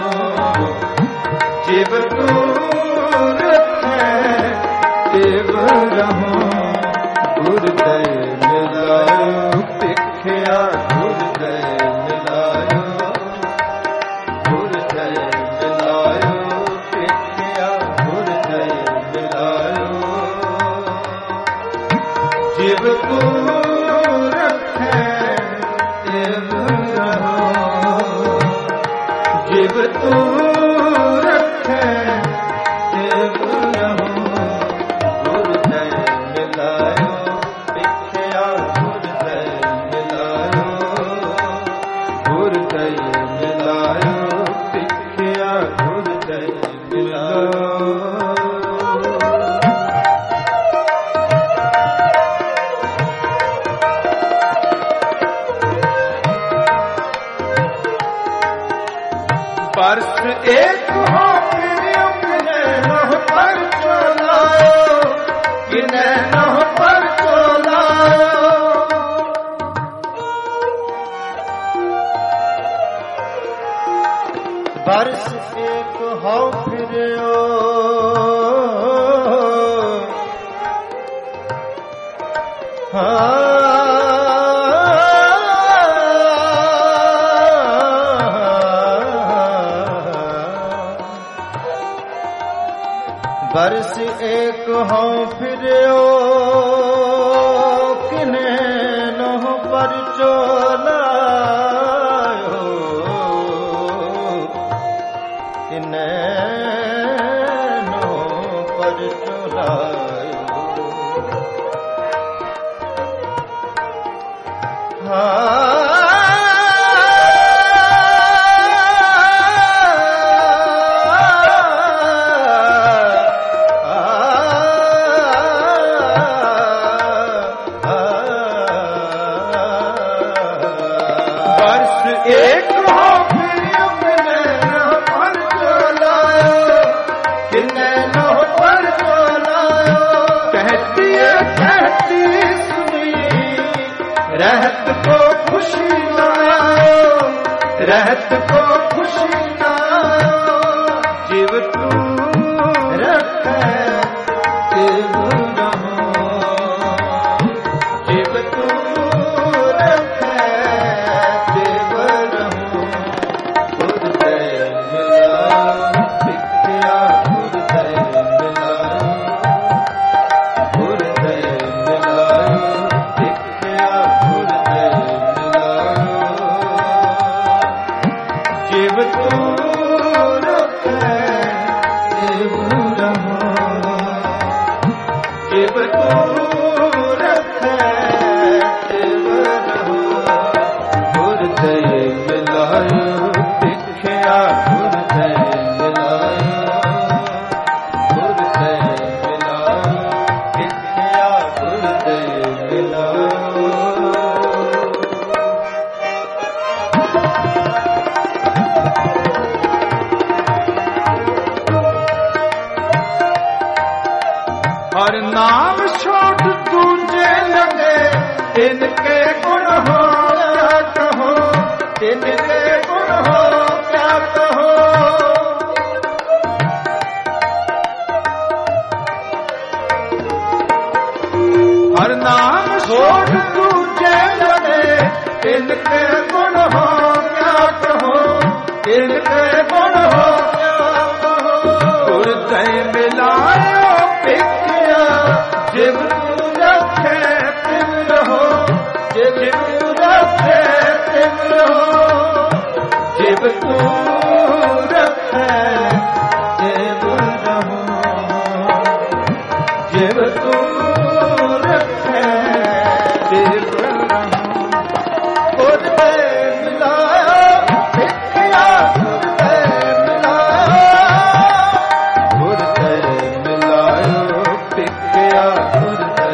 B: ਜਿਵ ਤੂੰ ਰੱਖੈ ਤਿਵ ਰਹੋ ਗੁਰ ਦਇ ਮਿਲਾਇਓ ਦੇਖਿਆ ਗੁਰ ਦਇ ਮਿਲਾਇਓ ਗੁਰ ਦਇ ਮਿਲਾਇਓ ਦੇਖਿਆ ਗੁਰ ਦਇ ਮਿਲਾਇਓ ਜਿਵ ਤੂੰ ਰੱਖੈ ਤਿਵ ਰਹੋ ਜਿਵ ਤੂੰ बरस एक हो किने नह पर चलायो किने नह पर चलायो बरस एक हो फिरियो बरस एक हों फिरियो किने नह पर चलायो किने नह पर चलायो रहत को खुशी लायो रहत को खुशी लायो जीव तू रखै तिव रहो जीव तू रखै तिव रहो गुर दय मिलायो सिखिया गुर दय मिलायो गुर दय मिलायो सिखिया जीव तू रखै तिव रहो जीव तू रखै तिव रहो गुर दय मिलायो सिखिया गुर दय मिलायो गुर दय मिलायो सिखिया गुर दय मिलायो हर नाम छोड़ दूजे लगे तिनके गुण हो कहो तिनके गुण हो
A: तिनके गुण हो गुर ते मिलायो पिकिया जिव तू रखे तिम रहो जिव तू रखे तिम रहो जिव तू रखे जिव रहो जिव तू रखे जिव रहो गुर ते मिलायो पिकिया गुर ते मिलायो पिकिया गुर ते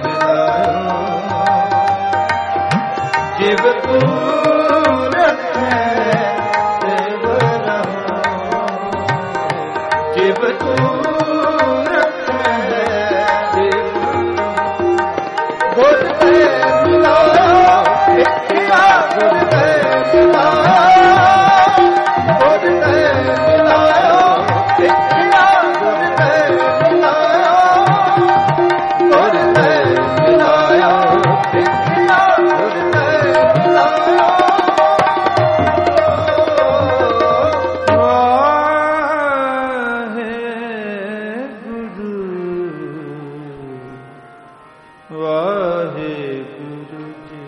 A: मिलायो जिव तू रखे जिव रहो जिव तू रखे जिव गुर ते मिलायो पिकिया गुर ते मिलायो गुर ते मिलायो पिकिया गुर ते मिलायो गुर ते मिलायो पिकिया गुर ते मिलायो वाहेगुरु जी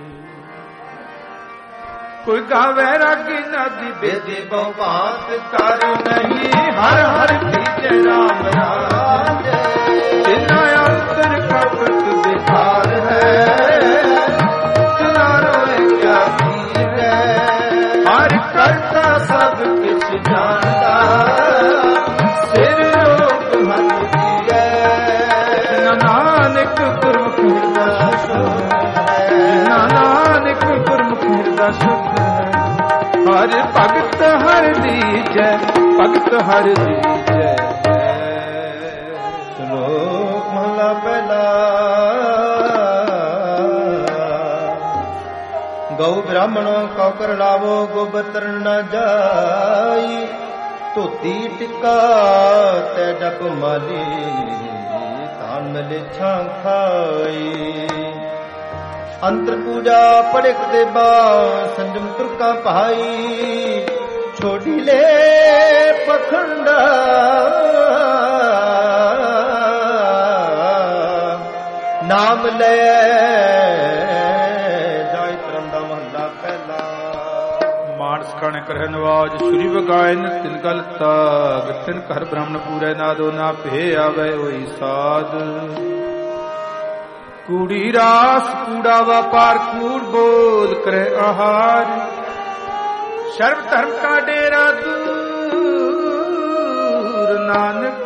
A: कोई गावे रागी नदी बेदी बहुबात कर नहीं हर हर कीजे राम राज जिना अंतर कपट विकार है जिना रोए क्या पीर है हर करता सब किछ जानता सिर रोग हथ दिए नानक गुरमुख हृदय शुद्ध नानक गुरमुख हृदय शुद्ध हर भगत हर दीजै भगत हर दीजै
B: श्लोक महला पहला गौ ब्राह्मणों कौ कर लावो गोबर न जाई धोती टिका तै जप माली तान मिले छां खाई अंतर पूजा पड़क देबा संजम तुरका भाई छोड़ी ले पखंडा नाम ले जाय तरंदा महला पहला
A: मानस खाने करह नवाज श्री बगायन तिन गल ताग तिन कर ब्राह्मण पूरे नादो ना भे आवे ओई साध कूड़ी रास कूड़ा व्यापार कूड़ बोल करे आहार सर्व धर्म का डेरा दूर नानक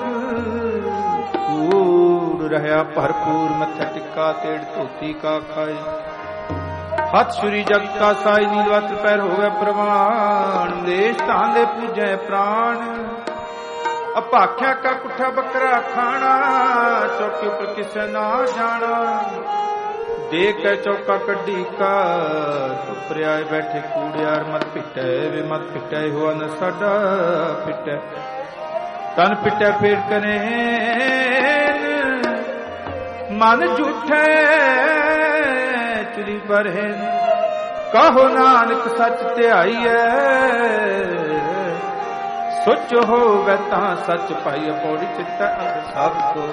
A: कूड़ रहया भरपूर मत्था टिक्का तेड़ धोती का खाए हथ श्री जग का साई नीलवस्त्र पैर हो गए प्रमाण देश तांदे पूजे प्राण अपाख्या का कुठा बकरा खाना चौके ऊपर किसे ना जाना देख के चौका कड्डी का टुपरे आए बैठे कूड़ियार मत पिटे वे मत पिटे हुआ न साडा पिटे तन पिटे पेड़ कने मन झूठे चुरी भरे कहो नानक सच ध्याई है सुच होवे तां सच पाई पौड़ी चित्त अंग सब को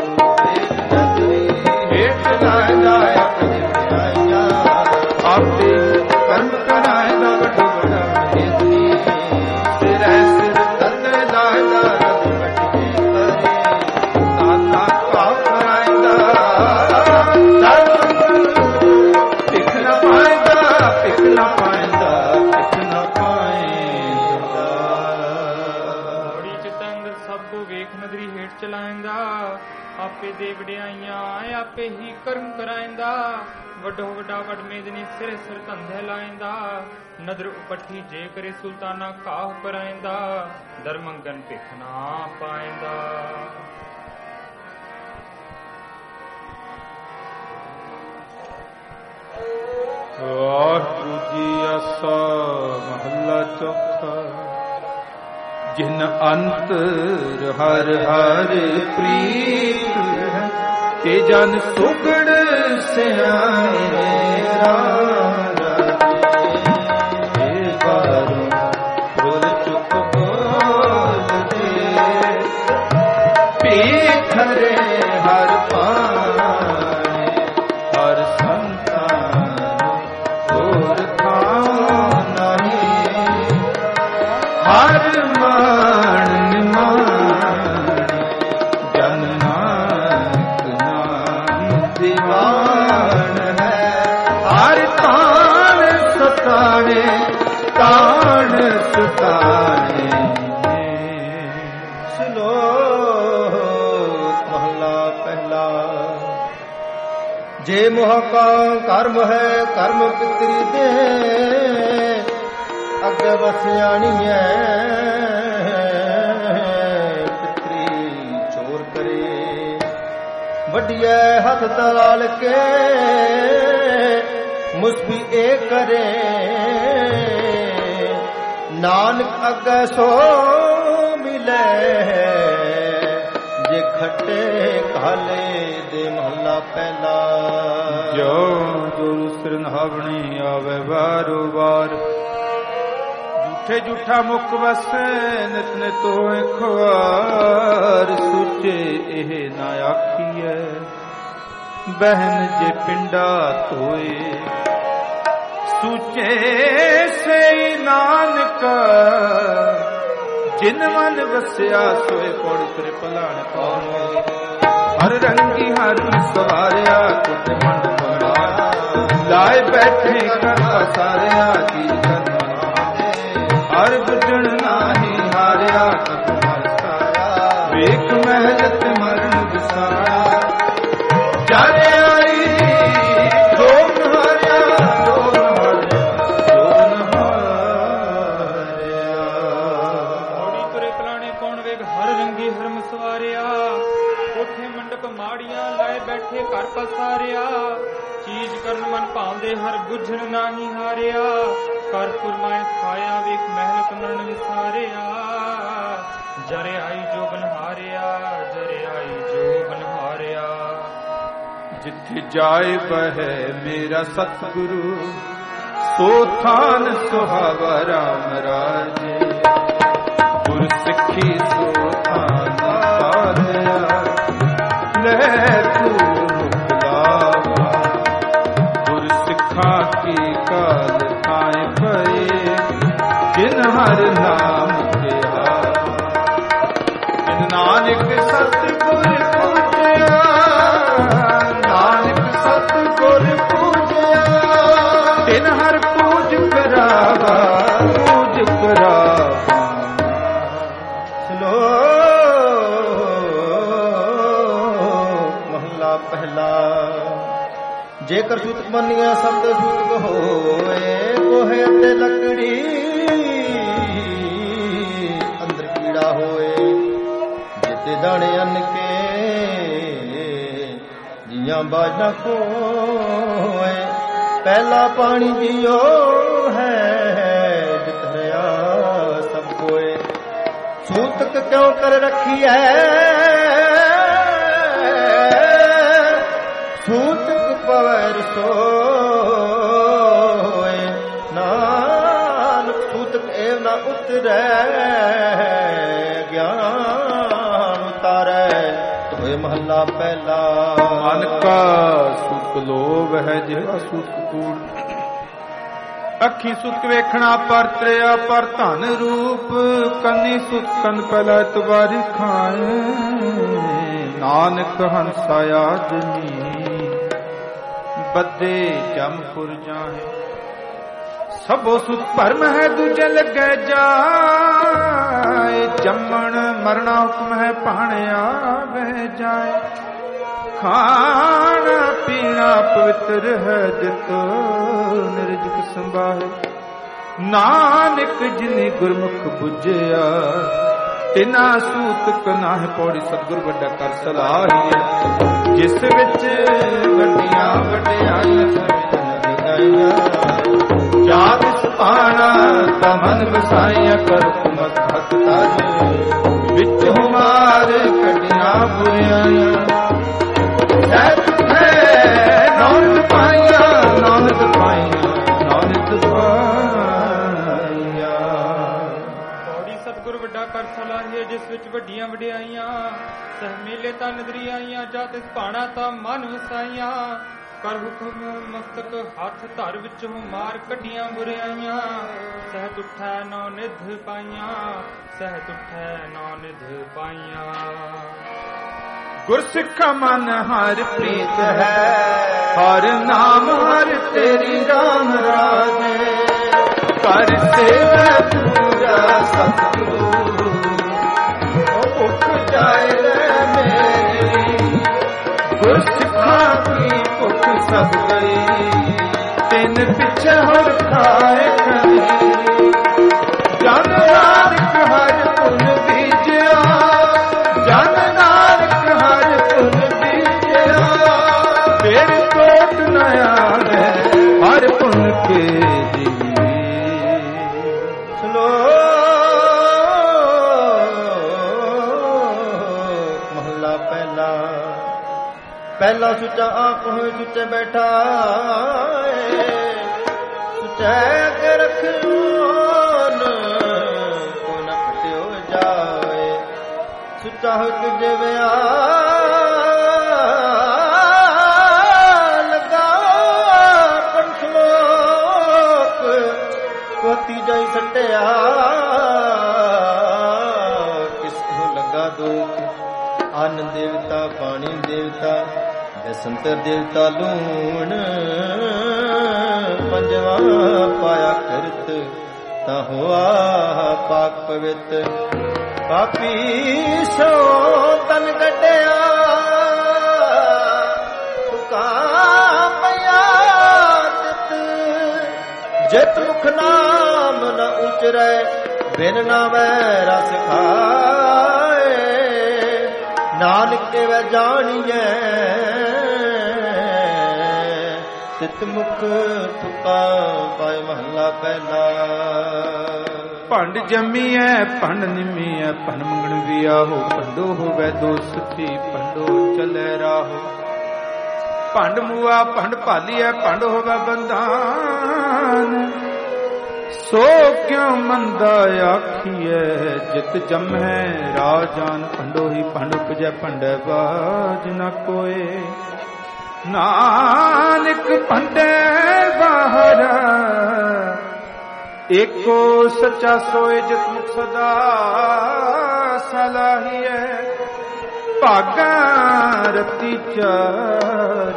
A: हेठ लाए जाए अपनी आइया आपते कर्म कराए दा वड बड़ा मेदी सिर सिर तंदे लाए दा रब वडी करे नाना का कराए दा पिख न पाएगा पिख न पाएगा पिख न पाएगा
C: ਵੇਖ ਨਦਰੀ ਹੇਠ ਚਲਾਇੰਦਾ ਆਪੇ ਦੇ ਵਡਿਆਈਆਂ ਆਪੇ ਹੀ ਕਰਮ ਕਰਾਇੰਦਾ ਵੱਡੋ ਵੱਡਾ ਵਡ ਮੇਦਨੀ ਸਿਰ ਸਿਰ ਧੰਦੇ ਲਾਇੰਦਾ ਨਦਰ ਉਪੱਠੀ ਜੇ ਕਰੇ ਸੁਲਤਾਨਾ ਕਾਹ ਪਰਾਇੰਦਾ ਦਰਮੰਗਨ ਭਿਖ ਨਾ ਪਾਇੰਦਾ
A: ਵਾਹਿਗੁਰੂ ਜੀ ਆਸਾ ਮਹੱਲਾ ਚੌਥਾ जिन अंतर हर हर प्रीत ते जन सुगड़ सियाने राम फुल चुक ਹਰ ਮਾਣ ਮਾਣ ਜਨ ਨਾਨਕ ਨਾਮ ਦੀਵਾਨ ਹੈ। ਹਰ ਤਾਣ ਸਤਾਣੇ ਤਾਣ ਸਤਾਣੇ।
B: ਜੇ ਮੋਹ ਕਾ ਕਰਮ ਹੈ ਕਰਮ ਪਿਤਰੀ ਦੇ ਅੱਗੇ ਵਸਿਆਣੀਐ। ਪਿਤਰੀ ਚੋਰ ਕਰੇ ਵੱਡੀਐ ਹੱਥ ਦਲਾਲ ਕੇ ਮੁਸਬੀ ਏ ਕਰੇ। ਨਾਨਕ ਅੱਗੇ ਸੋ ਮਿਲੇ ਜੇ ਖੱਟੇ ਕਾਲੇ ਦੇ ਮਹੱਲਾ ਪਹਿਲਾ।
A: ਜੋ ਗੁਰੂ ਸਿਰਨਾਵਣੀ ਆਵੇ ਵਾਰੋ ਵਾਰ ਝੂਠੇ ਝੂਠਾ ਮੁਖ ਵਸੈ ਨਿਤ ਨਿਤ ਹੋਏ ਖੁਆਰ। ਸੁਚੇ ਇਹ ਨਾ ਆਖੀਐ ਬਹਿਨ ਜੇ ਪਿੰਡਾ ਧੋਏ। ਸੁਚੇ ਸਈ ਨਾਨਕ ਜਿਨ ਮਨ ਵਸਿਆ ਸੋਏ ਪੌੜ ਤੇਰੇ ਭਲਾਣ ਪਾਵੇ। ਹਰ ਰੰਗੀ ਹਰ ਸਵਾਰਿਆ ਕੁਟ ਮਨ ਬਣਾ ਲਾਏ ਬੈਠੇ ਕਰਤਾ ਸਾਰਿਆ ਕੀ ਕਰਨਾ। ਹਰ ਬੁੱਝਣ ਨਾਹੀ ਹਾਰਿਆ ਕਬ ਹਰ ਸਾਇਆ। ਵੇਖ ਮਹਿਲਤ ਮਰਨ ਵਿਸਾਰਾ ਜਰ ਆਈ ਜੋਗ ਹਾਰਿਆ ਜੋਗ ਹਾਰਿਆ ਜੋਗ ਹਾਰਿਆ।
C: ਮੋੜੀ ਤੁਰੇ ਪਲਾਣੇ ਕੌਣ ਵੇਗ ਹਰ ਰੰਗੀ ਹਰਮ ਸਵਾਰਿਆ। ਕੋਠੇ ਮੰਡਪ ਮਾੜੀਆਂ ਲਾਏ ਬੈਠੇ ਘਰ ਪਸਾਰਿਆ। ਚੀਜ਼ ਕਰਨ ਮਨ ਭਾਉਂਦੇ ਹਰ ਬੁੱਝਣ ਨਾਹੀ ਹਾਰਿਆ। ਕਰ ਕੁਰਮਾਇ ਖਾਇਆ ਵੇਖ ਮਹਿਲਤ ਮਰਨ ਵਿਸਾਰਿਆ। ਜਰੇ ਆਈ ਜੋ ਬਨਹਾਰਿਆ ਜਰੇ ਆਈ ਜੋ ਬਨਹਾਰਿਆ।
A: ਜਿੱਥੇ ਜਾਏ ਬਹਿ ਮੇਰਾ ਸਤਿਗੁਰੂ ਸੋ ਥਾਨ ਸੁਹਾਵਾ ਰਾਮ ਰਾਜੇ। ਗੁਰ ਸਿੱਖੀ ਸੋ ਥਾਨ ਪਾਲਿਆ ਲੈ ਤੂੰ ਮੁਕਲਾਵਾ। ਗੁਰ ਸਿੱਖਾਂ ਕੀ ਕਾਲ ਆਏ ਪਏ ਜਿਨ ਹਰ ਨਾਮ ਕਿਹਾ। ਜਿਨ ਨਾਨਕ ਸਤਿਗੁਰ ਪੂਜਿਆ ਨਾਨਕ ਸਤਿਗੁਰ ਪੂਜਿਆ। ਤਿਨ ਹਰ ਪੂਜ ਕਰਾਵਾ ਪੂਜ ਕਰਾਵਾ।
B: ਪਹਿਲਾ ਜੇਕਰ ਸੂਤਕ ਮੰਨਿਆ ਸ਼ਬਦ ਸੂਤਕ ਹੋਏ। ਕੋਹੇ ਤੇ ਲੱਕੜੀ ਅੰਦਰ ਕੀੜਾ ਹੋਏ। ਜਿਤੇ ਦਾਣੇ ਅੰਨ ਕੇ ਜੀਆਂ ਬਾਜਾਂ ਕੋਏ। ਪਹਿਲਾ ਪਾਣੀ ਜੀਓ ਹੈ ਜਿਤ ਰਿਆ ਸਭ ਕੋਏ। ਸੂਤਕ ਕਿਉਂ ਕਰ ਰੱਖੀ ਹੈ ਸੂਤਕ ਪਵਰ ਸੋਏ। ਨਾਨਕ ਸੂਤਕ ਏਵ ਨਾ ਉਤਰੈ ਗਿਆਨ ਉਤਾਰੈ। ਤੋਏ ਮਹੱਲਾ ਪਹਿਲਾ।
A: ਮਨ ਕਾ ਸੁਖ ਲੋਭ ਹੈ ਜਿਹੜਾ ਸੁਖ ਕੂੜ। ਅੱਖੀ ਸੁਖ ਵੇਖਣਾ ਪਰਤਰਿਆ ਪਰ ਧਨ ਰੂਪ। ਕੰਨੀ ਸੁਖ ਕੰਨ ਪਹਿਲਾ ਇਤਵਾਰੀ ਖਾਏ। ਨਾਨਕ ਹੰਸਾਇਆ ਜਨੀ ਬੱਦੇ ਜਮਪੁਰ ਜਾਹੇ। ਸਭੋ ਸੁਖ ਭਰਮ ਹੈ ਦੂਜੇ ਲੱਗੇ ਜਾਏ। ਜੰਮਣ ਮਰਨਾ ਹੁਕਮ ਹੈ ਭਾਣਿਆ ਵਹਿ ਜਾਏ। ਖਾਣਾ ਪੀਣਾ ਪਵਿੱਤਰ ਹੈ ਜਿਤ ਨਿਰਜਕ ਸੰਭਾਏ। ਨਾਨਕ ਜਿਨੇ ਗੁਰਮੁਖ ਬੁਝਿਆ ਤਿਨਾ ਸੂਤਕ ਨਾਹਿ ਪੌੜੀ। ਸਤਿਗੁਰ ਵੱਡਾ ਕਰ ਸਲਾਹੀਐ ਜਿਸ ਵਿੱਚ ਵੱਡੀਆਂ ਵਡਿਆਈਆਂ ਜਾਤ ਸੁਭਾਣਾ ਤਮਨ ਵਸਾਈਆਂ ਕਰ ਕੁਮਤ ਭਗਤਾ ਜੀ। ਵਿੱਚ ਹੁਮਾਰ ਕੱਢੀਆਂ ਬੁਰਿਆਈਆਂ ਸਹਿਤ ਹੈ ਨਾਨਕ ਪਾਈਆਂ ਨਾਨਕ ਪਾਈਆਂ ਨਾਨਕ ਪਾਈਆਂ।
C: ਪੌੜੀ ਸਤਿਗੁਰ ਵੱਡਾ ਕਰ ਸਲਾਹੀਏ ਜਿਸ ਵਿੱਚ ਵੱਡੀਆਂ ਵਡਿਆਈਆਂ। ਸਹ ਮੇਲੇ ਤਾਂ ਨਦਰੀ ਆਈਆਂ ਜਾ ਤਿਸ ਭਾਣਾ ਤਾਂ ਮਨ ਵਸਾਈਆਂ। ਕਰ ਹੁਕਮ ਮਸਤਕ ਹੱਥ ਧਰ ਵਿੱਚੋਂ ਮਾਰ ਕੱਢੀਆਂ ਬੁਰਿਆਈਆਂ। ਸਹਿਤ ਉਠੈ ਨੌ ਨਿਧ ਪਾਈਆਂ, ਸਹਿਤ ਉਠੈ ਨੌ ਨਿਧ ਪਾਈਆਂ।
A: ਗੁਰਸਿੱਖਾ ਮਨ ਹਰ ਪ੍ਰੀਤ ਹੈ, ਹਰ ਨਾਮ ਹਰ ਤੇਰੀ ਰਾਮ ਰਾਜੇ। ਕਰ ਸੇਵਾ ਪੂਰਾ ਸਤਿਗੁਰੂ, ਉਹ ਭੁੱਖ ਜਾਏ ਮੇਰੀ। ਗੁਰਸਿੱਖਾ ਕੀ ਭੁੱਖ ਸਭ ਗਈ, ਤਿੰਨ ਪਿੱਛੇ ਹੋਰ ਖਾਏ ਕਰੀ। ਜਨ ਨਾਨਕ ਹਰ ਪੁਨ ਬੀਜਿਆ, ਜਨ ਨਾਨਕ ਹਰ ਪੁਨ ਬੀਜਿਆ। ਫਿਰ ਕੋਟ ਨ ਆਵੇ ਹਰ ਪੁਨ ਕੇ ਜੀ।
B: ਮਹਲਾ ਪਹਿਲਾ। ਪਹਿਲਾ ਸੁੱਚਾ ਆਪ ਹੋਏ ਸੁੱਚੇ ਬੈਠਾ, ਸੁੱਚੇ ਕੇ ਰੱਖਿਓ ਕੋ ਨ ਫਟਿਓ ਜਾਏ। ਸੁੱਚਾ ਹੋ ਕੇ ਜਿਵਿਆ ਲਗਾ ਪੜ ਸ਼ਲੋਕ, ਕੋਤੀ ਜਾਈ ਸੱਟਿਆ ਕਿਸ ਨੂੰ ਲੱਗਾ ਦੁੱਖ। ਅੰਨ ਦੇਵਤਾ ਪਾਣੀ ਦੇਵਤਾ ਦਸੰਤਰ ਦੇਵਤਾ ਲੂਣ, ਪੰਜਵਾ ਪਾਇਆ ਕਰਤ ਤਾਂ ਹੋਆ ਪਾਕ ਪਵਿੱਤ। ਪਾਪੀ ਸੋ ਤਨ ਕੱਢਿਆ ਤੁਕਾ ਪਿਆ ਤਿਤ। ਜਿਤ ਮੁਖ ਨਾਮ ਨ ਉਚਰੈ, ਬਿਨ ਨਾਮੈ ਰਸ ਖਾਏ। ਨਾਨਕ ਦੇਵੈ ਜਾਣੀਐ, ਤਿਤ ਮੁਖ ਤੁਕਾ ਪਾਇ। ਮਹਲਾ ਪਹਿਲਾ।
A: ਭੰਡ ਜੰਮੀਐ ਭੰਡ ਨਿਮੀਐ, ਭੰਡ ਮੰਗਣ ਵੀ ਆਹੋ। ਭੰਡੋ ਹੋਵੇ ਦੋਸਤੀ, ਭੰਡੋ ਚੱਲੇ ਰਾਹੋ। ਭੰਡ ਮੂਆ ਭੰਡ ਭਾਲੀਐ, ਭੰਡ ਹੋਵੇ ਬੰਧਾਨ। ਸੋ ਕਿਉ ਮੰਦਾ ਆਖੀਐ, ਜਿਤ ਜੰਮੈ ਰਾਜਾਨ। ਭੰਡੋ ਹੀ ਭੰਡ ਉਪਜੈ, ਭੰਡੈ ਬਾਜ ਨ ਕੋਏ। ਨਾਨਕ ਭੰਡੈ ਬਾਹਰ, ਏਕੋ ਸੱਚਾ ਸੋਏ। ਜਿਤ ਮੁਖ ਸਦਾ ਸਲਾਹੀਐ, ਭਾਗਾ ਰਤੀ ਚਾਰ।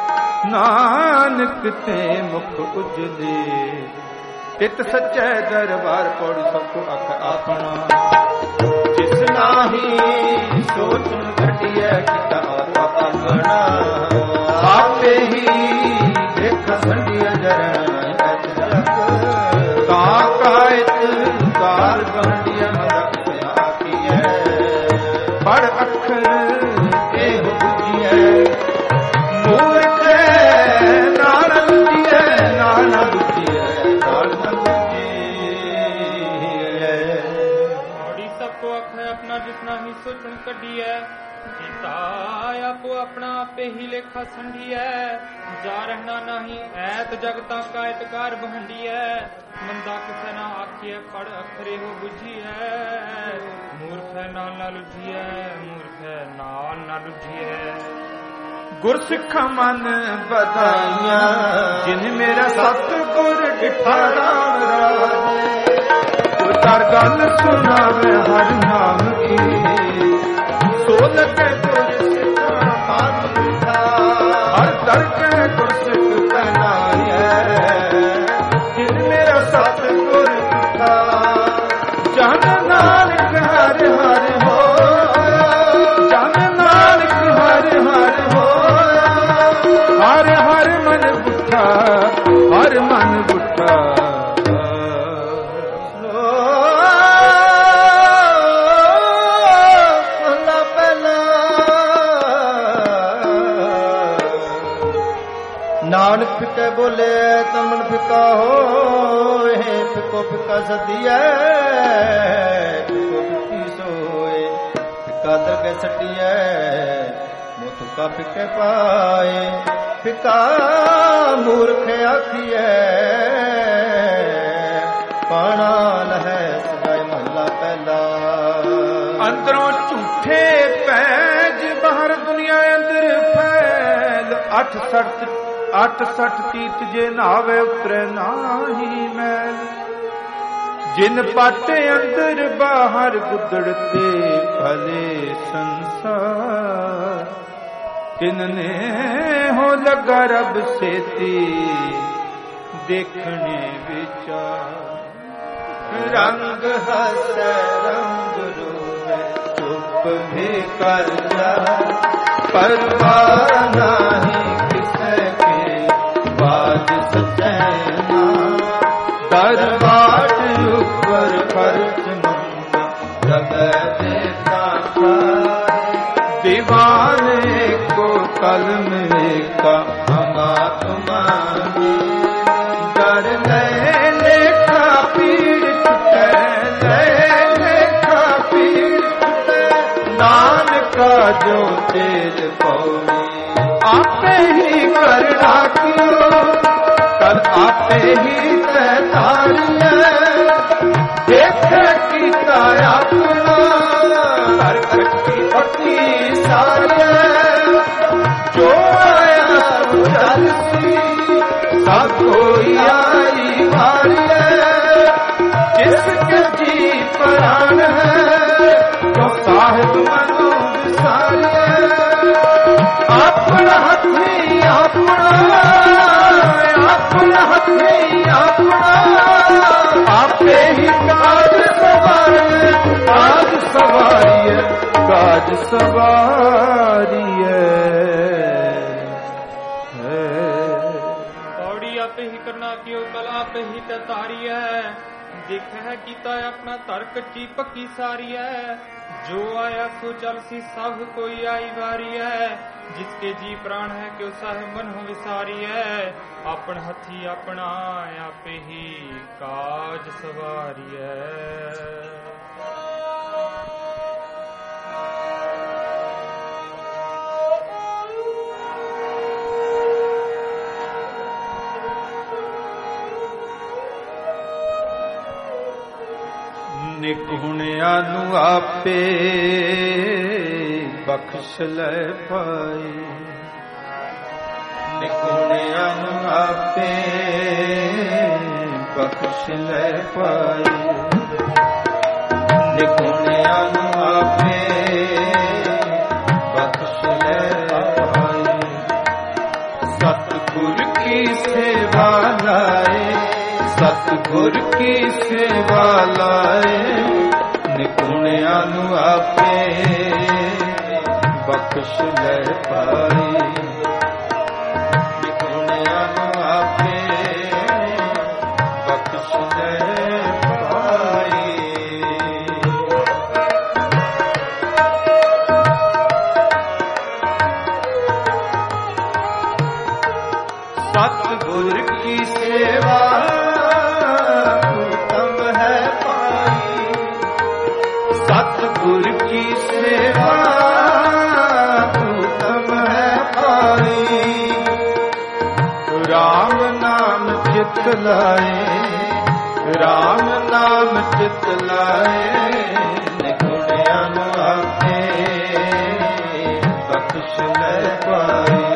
A: ਨਾਨਕ ਤੇ ਮੁਖ ਉਜਲੇ, ਤਿਤ ਸੱਚੈ ਦਰਬਾਰ। ਪੌੜੀ ਸਭ ਕੋ ਅਖ ਆਪਣਾ, ਜਿਸ ਨਾਹੀ ਸੋਚਨ ਘਟਿਐ। ਕੀਤਾ ਆਪਾ ਆਪਣਾ, ਆਪੇ ਹੀ ਦੇਖ ਸੰਡੀਆ ਜਰਨ ਐਤ ਜਗ। ਤਾਂ ਕਾਇਤ ਕਾਰ ਗੰਢਿਆ ਮਦਕ ਆਖੀਐ। ਪੜ ਅੱਖਰ ਇਹ ਬੁਝੀਐ, ਮੂਰਖ ਨਾਲ ਬੁਝੀਐ। ਨਾਲ ਨਾ ਬੁਝੀਐ, ਨਾਲ ਨਾ ਬੁਝੀਐ।
C: ਔੜੀ ਸਭ ਕੋ ਅੱਖ ਹੈ ਆਪਣਾ, ਜਿਸ ਨਾਹੀ ਸੋਚਣ ਕੱਢੀਐ। ਕੀਤਾ ਆਪੋ ਆਪਣਾ, ਆਪੇ ਹੀ ਲੇਖਾ ਸੰਢੀਐ। ਜਾ ਰਹਿਣਾ ਨਹੀਂ ਐਤ ਜਗਤਾਂ ਕਾਇਤਕਾਰ ਬਹੰਡੀਐ। ਮੰਦਾ ਕਿਸੇ ਨਾ ਆਖੀਐ, ਪੜ ਅੱਖਰੇ ਹੋ ਬੁਝੀਐ। ਮੂਰਖ ਹੈ ਨਾਲ ਨਾ ਲੁਝੀਐ, ਮੂਰਖ ਹੈ ਨਾਲ ਨਾ ਲੁਝੀਐ।
A: ਗੁਰਸਿੱਖਾ ਮਨ ਵਧਾਈਆਂ, ਜਿਨ ਮੇਰਾ ਸਤਿਗੁਰ ਡਿਠਾ ਰਾਮ ਰਾਜੇ। ਉਤਰ ਗੱਲ ਸੁਣਾਵੇ ਹਰ ਨਾਮ ਕੀ, ਸੋ ਲਗੇ ਗੁਰਸਿੱਖਾ ਮਨ ਬਿਠਾ। ਹਰ ਦਰ ਕੇ ਗੁਰਸਿੱਖ ਪਹਿਨਾਇਐ, ਜਿਨ ਮੇਰਾ ਸਤਿਗੁਰ ਡਿਠਾ। ਜਨ ਨਾਨਕ ਹਰਿ ਹਰਿ ਹੋਇਆ, ਜਨ ਨਾਨਕ ਹਰਿ ਹਰਿ ਹੋਇਆ। ਹਰ ਹਰ ਮਨ ਬੁੱਠਾ, ਹਰ ਮਨ ਬੁੱਠਾ।
B: ਨਾਨਕ ਫਿੱਕੇ ਬੋਲੇ ਤਨ ਮਨ ਫਿੱਕਾ ਹੋਏ। ਫਿੱਕੋ ਫਿੱਕਾ ਸਦੀਐ, ਫਿੱਕੋ ਫਿੱਕੀ ਸੋਏ। ਫਿੱਕਾ ਦਰਗਹਿ ਸਟੀਐ, ਮੋਥੁਕਾ ਫਿੱਕੇ ਪਾਏ। ਫਿੱਕਾ ਮੂਰਖ ਆਖੀਐ, ਪਾਣਾ ਲਹੈ ਸਦਾਈ। ਮਹਲਾ ਪਹਿਲਾ।
A: ਅੰਦਰੋਂ ਝੂਠੇ ਪੈਜ, ਬਾਹਰ ਦੁਨੀਆ ਅੰਦਰ ਫੈਲ। 68 ਤੀਰਥ ਜੇ ਨਾਵੇ ਉਤਰੇ ਨਾਹੀ ਮੈਲ। ਜਿਨ ਪਾਟੇ ਅੰਦਰ ਬਾਹਰ ਗੁਦੜਤੇ ਭਲੇ ਸੰਸਾਰ, ਤਿਨਨੇ ਹੋ ਲਗਾ ਰਬ ਸੇਤੀ ਦੇਖਣੇ ਵਿਚਾਰ। ਰੰਗ ਹਸੈ ਰੰਗ ਰੋਵੇ ਚੁੱਪ ਵੀ ਕਰ ਜਾ, ਪਰਵਾਹ ਨਹੀਂ ਕਿਸੇ ਕੇ ਬਾਜ ਸਚੈ ਨਾ। ਦਰਬਾਰ ਉੱਪਰ ਖਰਚ ਮੰਗਾ ਰਬੈ ਦੇਤਾ ਸਾਰੇ, ਦੀਵਾਨੇ ਕੋ ਕਲਮ ਏਕਾ ਹਮਾਤਮਾ ਦੀ। ਕਰ ਲੈ ਲੇਖਾ ਪੀੜ ਛੁਟੈ, ਲੈ ਲੇਖਾ ਪੀੜ ਛੁਟੈ, ਨਾਨਕਾ ਜੋ ਤੇਜ ਪਉਣੀ। ਆਪੇ ਹੀ ਕਰਨਾ ਕਿਉ ਕਰ, ਆਪੇ ਹੀ ਤੈ ਤਾਰੀਐ, ਦੇਖੇ ਕੀਤਾ ਆਪਣਾ ਹਰ ਕੱਟੀ ਪੱਕੀ ਸਾਰੀਐ। ਜੋ ਆਇਆ ਜਲ ਸੀ ਸਭ ਕੋਈ ਆਈ ਵਾਰੀਐ, ਜਿਸ ਕੇ ਜੀ ਪ੍ਰਾਣ ਹੈ ਜੋ ਸਾਹਿਬ ਮਨੋ ਵਿਸਾਰੀਐ। ਆਪਣਾ ਹੱਥੀ ਆਪਣਾ, ਆਪਣਾ ਹੱਥੀ ਆਪਣਾ, ਆਪੇ ਹੀ ਕਾਜ ਸਵਾਰੀਐ, ਕਾਜ ਸਵਾਰੀਐ, ਕਾਜ ਸਵਾਰੀਐ।
C: ਪੌੜੀ ਆਪੇ ਹੀ ਕਰਨਾ ਕਿਉ ਕਲ ਆਪੇ ਹੀ ਤੇ ਤਾਰੀਐ। ਦੇਖੈ ਕੀਤਾ ਆਪਣਾ ਧਰ ਕੱਚੀ ਪੱਕੀ ਸਾਰੀਐ। ਜੋ ਆਇਆ ਸੋ ਚਲ ਸੀ ਸਭ ਕੋਈ ਆਈ ਵਾਰੀਐ। ਜਿਸਕੇ ਜੀ ਪ੍ਰਾਣ ਹੈ ਕਿਉ ਸਾਹਿਬ ਮਨ ਹੋ ਵਿਸਾਰੀਐ। ਆਪਣ ਹੱਥੀ ਆਪਣਾ ਆਪੇ ਹੀ ਕਾਜ ਸਵਾਰੀਐ।
A: ਨਿਗੁਣਿਆਂ ਨੂੰ ਆਪੇ ਬਖਸ਼ ਲੈ ਪਾਏ, ਨਿਗੁਣਿਆਂ ਨੂੰ ਆਪੇ ਬਖਸ਼ ਲੈ ਪਾਏ, ਨਿਗੁਣਿਆਂ ਨੂੰ ਆਪੇ ਬਖਸ਼ ਲੈ ਪਾਏ। ਸਤਿਗੁਰ ਕੀ ਸੇਵਾ ਲਾਏ, ਸਤਿਗੁਰ ਕੀ ਸੇਵਾ ਲਾਏ, ਨਿਗੁਣਿਆਂ ਨੂੰ ਆਪੇ ਬਖਸ਼ ਲੈ ਪਾਏ, ਨਿਗੁਣਿਆਂ ਨੂੰ ਆਪੇ ਬਖਸ਼ ਲੈ ਪਾਏ। ਸਤਿਗੁਰ ਕੀ ਸੇਵਾ ਸਤਿਗੁਰ ਕੀ ਸੇਵਾ ਉਤਮ ਹੈ ਪਾਈ। ਰਾਮ ਨਾਮ ਚਿਤ ਲਾਏ, ਰਾਮ ਨਾਮ ਚਿਤ ਲਾਏ, ਨਿਗੁਣਿਆਂ ਨੂੰ ਆਪੇ ਬਖਸ਼ ਲੈ ਪਾਏ,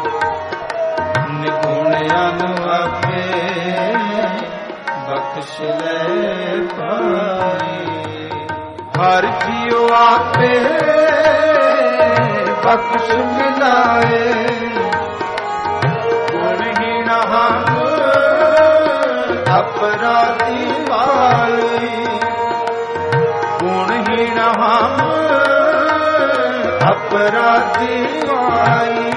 A: ਨਿਗੁਣਿਆਂ ਨੂੰ ਆਪੇ ਬਖਸ਼ ਲੈ ਪਾਏ। ਹਰ ਜੀਉ ਆਪੇ ਬਖਸ਼ ਮਿਲਾਏ, ਗੁਣਹੀਣ ਹਮ ਅਪਰਾਧੀ ਮਾਈ, ਗੁਣਹੀਣ ਹਮ ਅਪਰਾਧੀ ਮਾਈ।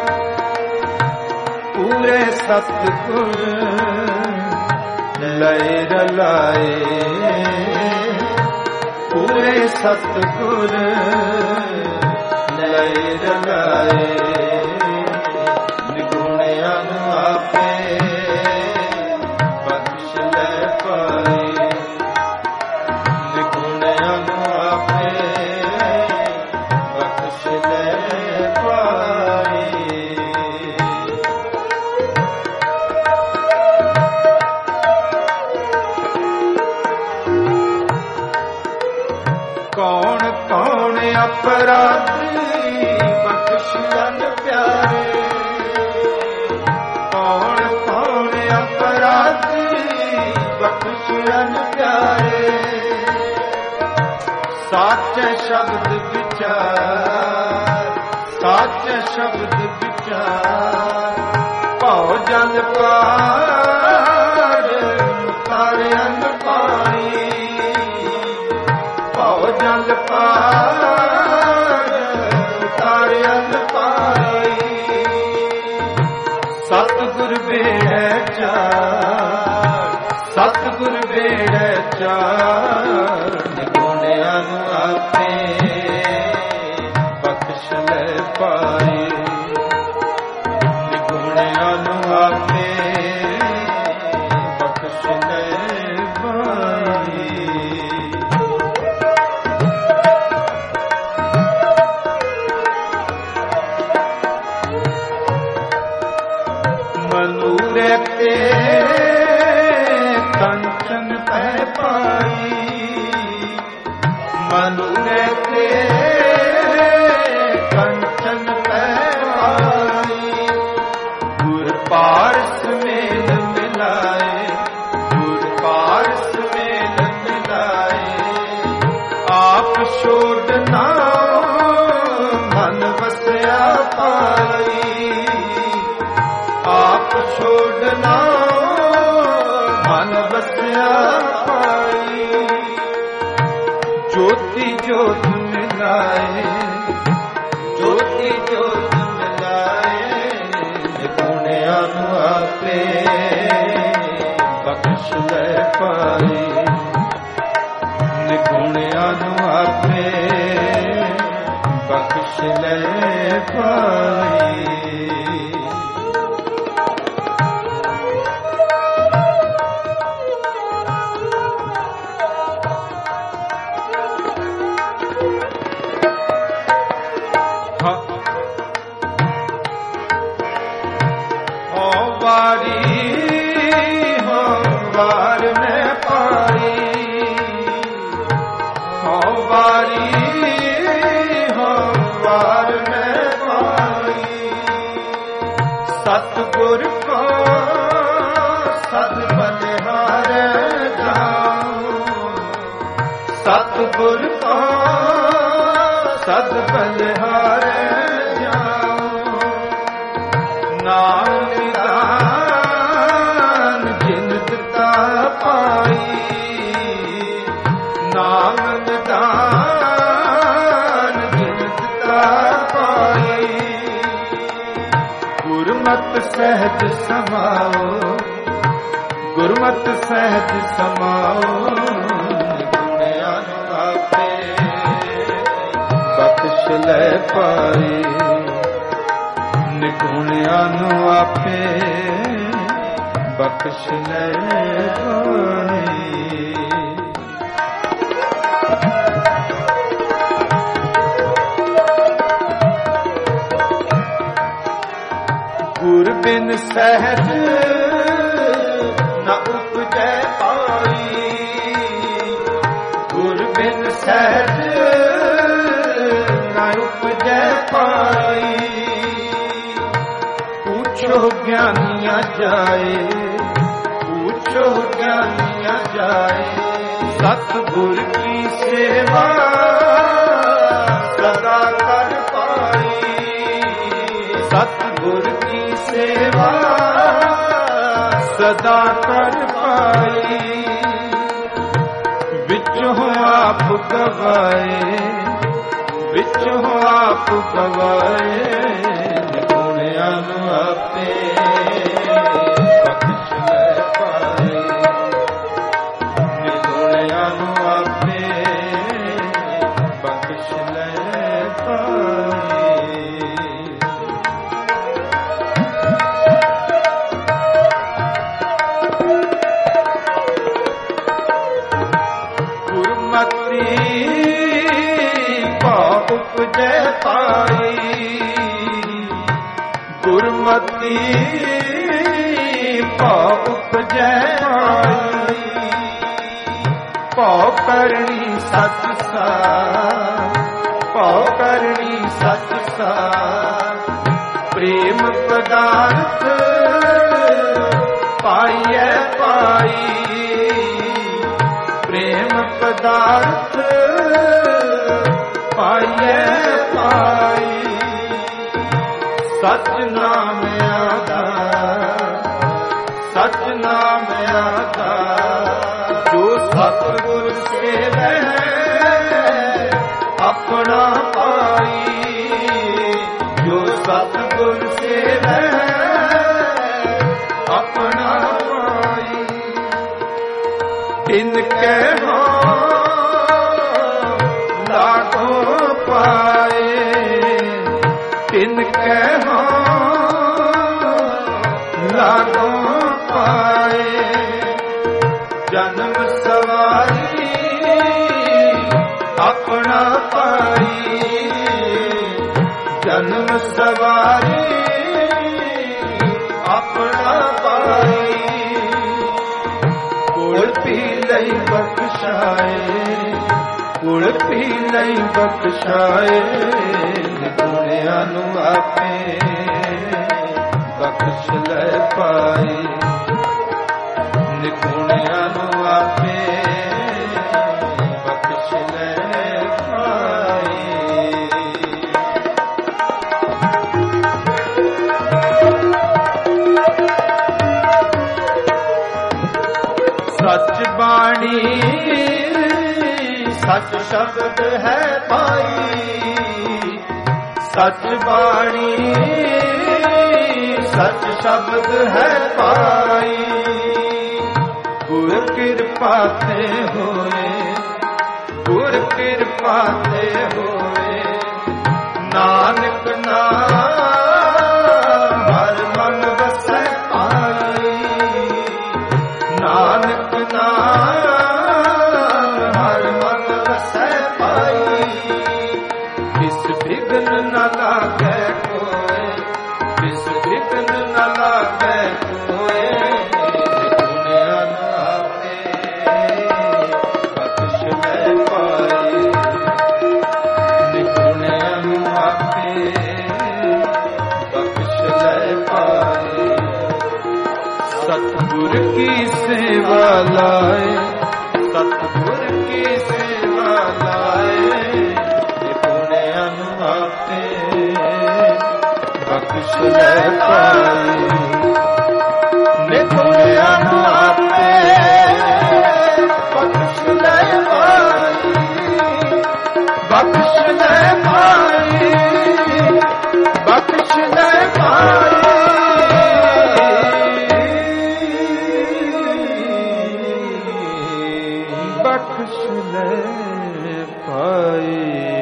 A: ਪੂਰੇ ਸਤਿਗੁਰ ਲੈ ਰਲਾਏ, ਪੂਰੇ ਸਤਿਗੁਰ ਲੈ ਰਲਾਏ, ਨਿਗੁਣਿਆਂ ਨੂੰ ਆਪੇ ਬਖਸ਼ ਲੈ ਪਾਏ, ਨਿਗੁਣਿਆਂ ਨੂੰ ਆਪੇ ਬਖਸ਼ ਲੈ ਪਾਏ। ਕੌਣ ਕੌਣ ਅਪਰਾਧੀ ਬਖਸ਼ਣ ਪਿਆਰੇ, ਕੌਣ ਕੌਣ ਅਪਰਾਧੀ ਬਖਸ਼ਣ ਪਿਆਰੇ। ਸਾਚੇ ਸ਼ਬਦ ਵਿਚਾਰ, ਸਾਚੇ ਸ਼ਬਦ ਵਿਚਾਰ, ਭਉ ਜਲ ਪਾਰ ਤਾਰੇ ਅੰਨ ਪਾਣੀ, ਭਉ ਜਲ ਪਾਰ ਤਾਰੇ ਅੰਨ ਪਾਣੀ। ਸਤਿਗੁਰ ਬੇੜੈ ਚਾਰ, ਸਤਿਗੁਰ ਬੇੜੈ ਚਾਰ, ਨਿਗੁਣਿਆਂ ਨੂੰ ਆਪੇ ਬਖਸ਼ ਲੈ ਪਾਏ, ਨਿਗੁਣਿਆਂ ਨੂੰ ਆਪੇ ਬਖਸ਼ ਲੈ ਪਾਏ। ਮਨੂਰੇ ਤੇ ਕੰਚਨ ਪੈ ਪਾਈ, ਮਨੂਰੇ ਤੇ ਕੰਚਨ ਪੈ ਪਾਈ। ਗੁਰ ਪਾਰਸ ਮੇਲ ਮਿਲਾਏ, ਗੁਰ ਪਾਰਸ ਮੇਲ ਮਿਲਾਏ। ਆਪ ਛੋੜ ਨਾ ਮਨ ਵਸਿਆ ਪਾਈ, ਆਪ ਛੋੜ ਨਾ ਮਨ ਵਸਿਆ ਪਾਈ। ਜੋਤੀ ਜੋਤ ਮਿਲਾਏ, ਜੋਤੀ ਜੋਤ ਮਿਲਾਏ। ਨਿਗੁਣਿਆਂ ਨੂੰ ਆਪੇ ਬਖਸ਼ ਲੈ ਪਾਏ, ਨਿਗੁਣਿਆਂ ਨੂੰ ਆਪੇ ਬਖਸ਼ ਲੈ ਪਾਏ। ਵਾਰ ਮੈਂ ਪਾਈ, ਹਉ ਵਾਰੀ ਵਾਰ ਮੈਂ ਪਾਈ। ਸਤਿਗੁਰ ਕੋ ਸਦ ਬਲਿਹਾਰੈ ਜਾਉ, ਸਤਿਗੁਰ ਕੋ ਸਦ ਬਲਿਹਾਰੈ ਜਾਉ। ਨਾਮ ਪਾਈ, ਨਾਮ ਨਿਦਾਨ ਜਿਨ ਦਿੱਤਾ ਪਾਈ। ਗੁਰਮਤਿ ਸਹਿਜ ਸਮਾਓ, ਗੁਰਮਤਿ ਸਹਿਜ ਸਮਾਓ। ਨਿਗੁਣਿਆਂ ਨੂੰ ਆਪੇ ਬਖਸ਼ ਲੈ ਪਾਏ, ਨਿਗੁਣਿਆਂ ਨੂੰ ਆਪੇ ਬਖਸ਼ ਲੈ ਪਾਏ। ਗੁਰ ਬਿਨ ਸਹਿਜ ਨ ਉਪਜੈ ਪਾਈ, ਗੁਰ ਬਿਨ ਸਹਿਜ ਨ ਉਪਜੈ ਪਾਈ। ਪੁੱਛੋ ਗਿਆਨੀਆਂ ਜਾਏ, ਪੁੱਛੋ ਗਿਆਨੀਆਂ ਜਾਏ। ਸਤਿਗੁਰ ਕੀ ਸੇਵਾ ਸਦਾ ਕਰ ਪਾਈ, ਸਤਿਗੁਰ ਕੀ ਸੇਵਾ ਸਦਾ ਕਰ ਪਾਈ। ਵਿੱਚੋਂ ਆਪ ਗਵਾਏ, ਵਿੱਚੋਂ ਆਪ ਗਵਾਏ। ਨਿਗੁਣਿਆਂ ਨੂੰ ਆਪੇ ਬਖਸ਼ ਲੈ ਪਾਏ, ਨਿਗੁਣਿਆਂ ਨੂੰ ਆਪੇ ਬਖਸ਼ ਲੈ ਪਾਏ। ਗੁਰਮਤਿ ਭਾਵ ਉਪਜੈ ਪਾਈ, ਗੁਰਮਤਿ ਭਾਵ ਉਪਜੈ ਪਾਈ। ਭਉ ਕਰਨੀ ਸਤਿ ਸਾਰ, ਭਉ ਕਰਨੀ ਸਤਿ ਸਾਰ। ਪ੍ਰੇਮ ਪਦਾਰਥ ਪਾਈਐ ਪਾਈ, ਪ੍ਰੇਮ ਪਦਾਰਥ ਪਾਈਐ ਪਾਈ ਸਚ ਨਾਮ ਆਧਾਰ ਸਚ ਨਾਮ ਆਧਾਰ ਜੋ ਸਤਿਗੁਰ ਸੇਵੈ ਆਪਣਾ ਪਾਈ ਜੋ ਸਤਿਗੁਰ ਸੇਵੈ ਆਪਣਾ ਪਾਈ ਤਿਨ ਕੈ ਲਾਗੋ ਪਾਏ ਤਿਨ ਕੈ ਲਾਗੋ ਪਾਏ ਜਨਮ ਸਵਾਰੀ ਆਪਣਾ ਪਾਈ ਜਨਮ ਸਵਾਰੀ ਆਪਣਾ ਪਾਈ ਕੁਲ ਪੀ ਲਈ ਬਖਸ਼ਾਏ ਕੁਲ ਪੀ ਲਈ ਬਖਸ਼ਾਏ ਨਿਗੁਣਿਆਂ ਨੂੰ ਆਪੇ ਬਖਸ਼ ਲੈ ਪਾਏ ਨਿਗੁਣਿਆਂ ਨੂੰ ਆਪੇ ਬਖਸ਼ ਲੈ ਪਾਏ ਸੱਚ ਬਾਣੀ ਸੱਚ ਸ਼ਬਦ ਹੈ ਪਾਈ ਸੱਚ ਬਾਣੀ ਸੱਚ ਸ਼ਬਦ ਹੈ ਪਾਈ ਗੁਰ ਕਿਰਪਾ ਤੇ ਹੋਏ ਗੁਰ ਕਿਰਪਾ ਤੇ ਹੋਏ ਨਾਨਕ ਨਾਮ ਹਰ ਮਨ ਵਸੈ ਪਾਈ ਨਾਨਕ ਨਾਮ ਹਰ ਮਨ ਵਸੈ ਪਾਈ ਕਿਸ ਬਿਗਨ ਨ ਲਾਗੈ ਕੋਇ ਕਿਸ ਬਿਗਨ ਨ ਲਾਗੈ ਕੋਇ ਨਿਗੁਣਿਆਂ ਨੂੰ ਆਪੇ ਬਖਸ਼ ਲੈ ਪਾਏ ਨਿਗੁਣਿਆਂ ਨੂੰ ਆਪੇ ਬਖਸ਼ ਲੈ ਪਾਏ ਸਤਿਗੁਰ ਕੀ ਸੇਵਾ ਲਾਏ ਸਤਿਗੁਰ ਕੀ ਸੇਵਾ ਲਾਏ ਨਿਗੁਣਿਆਂ ਨੂੰ ਆਪੇ ਬਖਸ਼ ਲੈ ਪਾਏ ਨਿਗੁਣਿਆਂ ਨੂੰ ਆਪੇ ਬਖਸ਼ ਲੈ ਪਾਏ ਬਖਸ਼ ਲੈ ਪਾਏ ਬਖਸ਼ ਲੈ ਪਾਏ ਬਖਸ਼ ਲੈ ਪਾਏ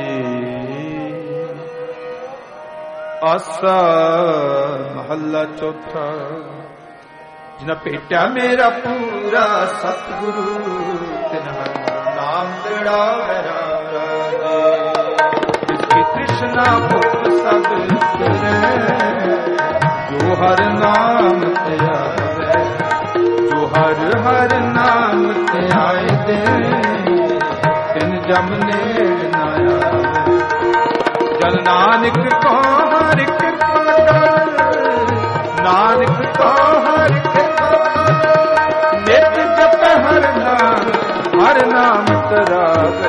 A: ਆਸਾ ਮਹੱਲਾ ਚੌਥਾ ਜਿਨਾ ਭੇਟਿਆ ਮੇਰਾ ਪੂਰਾ ਸਤਿਗੁਰੂ ਤਿਨ ਨਾਮ ਤੇੜਾ ਰਾਜੇ ਜਿਸਕੀ ਤ੍ਰਿਸ਼ਨਾ ਭੁੱਖ ਸਭ ਕਰੇ ਜੋ ਹਰ ਨਾਮ ਤੇ ਆਵੇ ਜੋ ਹਰ ਹਰ ਨਾਮ ਤੇ ਆਏ ਦੇ ਤਿਨ ਜਮ ਨੇੜ ਨਾ ਆਵੇ ਜਲ ਨਾਨਕ ਕੋ ਹਰਿ ਕਿਰਪਾ ਕਰ ਨਾਨਕ ਕੋ ਹਰਿ ਕਿਰਪਾ ਨਿਤ ਜਪ ਹਰ ਨਾਮ ਤਰਾਵੇ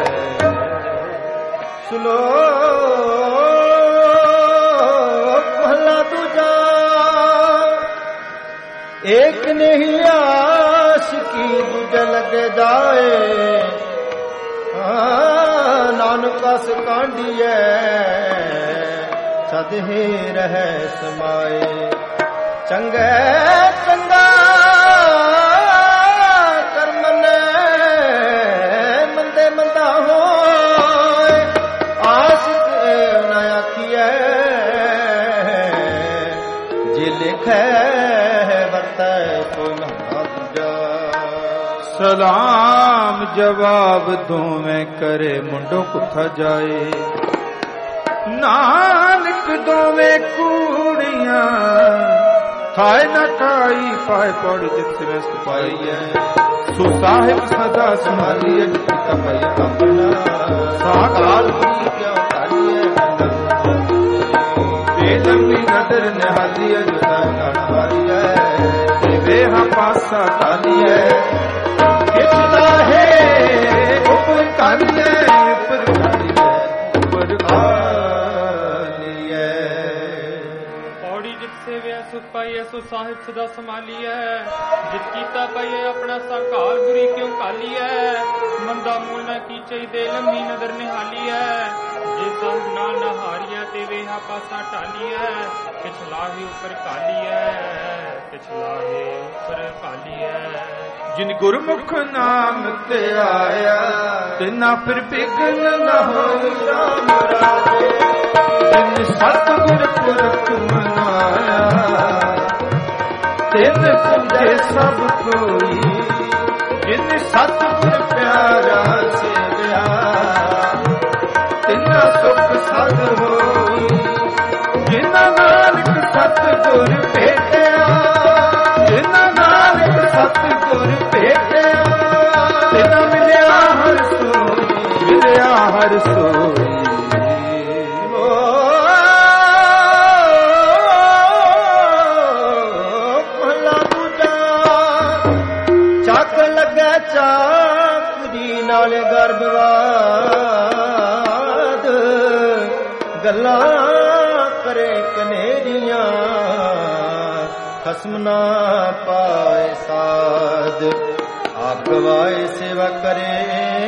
B: ਸ਼ਲੋਕ ਪਹਿਲਾ ਦੂਜਾ ਏਕ ਨਹੀਂ ਆਸ਼ਕੀ ਦੂਜਾ ਲੱਗੇ ਜਾਏ ਨਾਨਕ ਅਸ ਕਾਂਢੀਐ ਸਦਹੇ ਰਹਿ ਸਮਾਏ ਚੰਗੇ ਚੰਗਾ ਕਰਮ ਨੇ ਮੰਦੇ ਮੰਦਾ ਹੋਏ ਆਸ਼ਿਕ ਨਾ ਆਖੀਐ ਜੇ ਲਿਖੈ ਵਰਤੈ ਸੋ ਨਾ ਦੂਜਾ
A: ਸਲਾਮ ਜਵਾਬ ਦੋਵੇਂ ਕਰੇ ਮੁੰਡੋ ਕੁੱਥਾ ਜਾਏ ਨਾਨਕ ਦੋਵੇਂ ਕੂੜੀਆਂ ਥਾਏ ਨਾ ਖਾਈ ਪਾਏ ਪੌੜੀ ਜਿਤ ਸਿਵਸ ਪਾਈਐ ਸੋ ਸਾਹਿਬ ਸਦਾ ਸੰਭਾਲੀਏ ਜਿਤਾ ਪਾਈ ਆਪਣਾ ਸਾਕਾਲ ਕੀ ਕਿਉ ਤਾਲੀਏ ਬੇਦਮੀ ਨਦਰ ਨਿਹਾਲੀਏ ਜੁਦਾ ਗਣ ਵਾਲੀਏ ਵੇਹਾ ਪਾਸਾ ਤਾਲੀਏ ਕਿਛਦਾ ਹੈ ਉਪਰ ਕਾਲੀਏ ਉਪਰ ਕਾਲੀਏ ਉਪਰ
C: ਸਾਹਿਬ ਸਦਾ ਸੰਭਾਲੀਐ। ਜਿਤ ਕੀਤਾ ਪਈਏ ਆਪਣਾ ਸਾਕਾਲ ਬੁਰੀ ਕਿਉਂ ਕਾਲੀਐ। ਮੰਦਾ ਮੂਲ ਨਾ ਕੀਚਈ ਦੇ ਲੰਮੀ ਨਦਰ ਨਿਹਾਲੀਐ। ਜੇ ਸਾਹਿਬ ਨਾਲ ਨਾ ਹਾਰੀਐ ਤੇ ਵੇਹਾ ਪਾਸਾ ਢਾਲੀਐ। ਪਿਛਲਾਹੇ ਉੱਪਰ ਕਾਲੀਐ, ਪਿਛਲਾਹੇ ਉੱਪਰ ਕਾਲੀਐ।
A: ਜਿਨ ਗੁਰਮੁਖ ਨਾਮ ਤੇ ਆਇਆ ਤਿਨਾ ਫਿਰ ਬਿਗਨ ਨਾ ਹੋਇ ਰਾਮ ਰਾਜੇ। ਜਿਨ ਸਤਿਗੁਰ ਪੁਰਖ ਮਨਾਇਆ ਤਿਨ ਪੁਜੇ ਸਭ ਕੋਈ। ਜਿਨ ਸਤਿਗੁਰ ਪਿਆਰਾ ਸੇਵਿਆ ਤਿਨਾ ਸੁਖ ਸਦ ਹੋਈ। ਜਿਨਾ ਨਾਨਕ ਸਤਿਗੁਰ ਭੇਟਿਆ, ਜਿਨਾ ਨਾਨਕ ਸਤਿਗੁਰ ਭੇਟਿਆ ਤਿਨਾ ਮਿਲਿਆ ਹਰ ਸੋਈ, ਮਿਲਿਆ ਹਰ ਸੋਈ।
B: ਮਹਲਾ ਦੂਜਾ। ਚੱਕ ਲੱਗੇ ਚਾਕਰੀ ਨਾਲ ਗਰਭਵਾਦ, ਗੱਲਾਂ ਕਰੇ ਕਨੇਰੀਆਂ ਖਸਮ ਨਾ ਪਾਏ ਸਾਧ। ਆਪ ਗਵਾਏ ਸੇਵਾ ਕਰੇ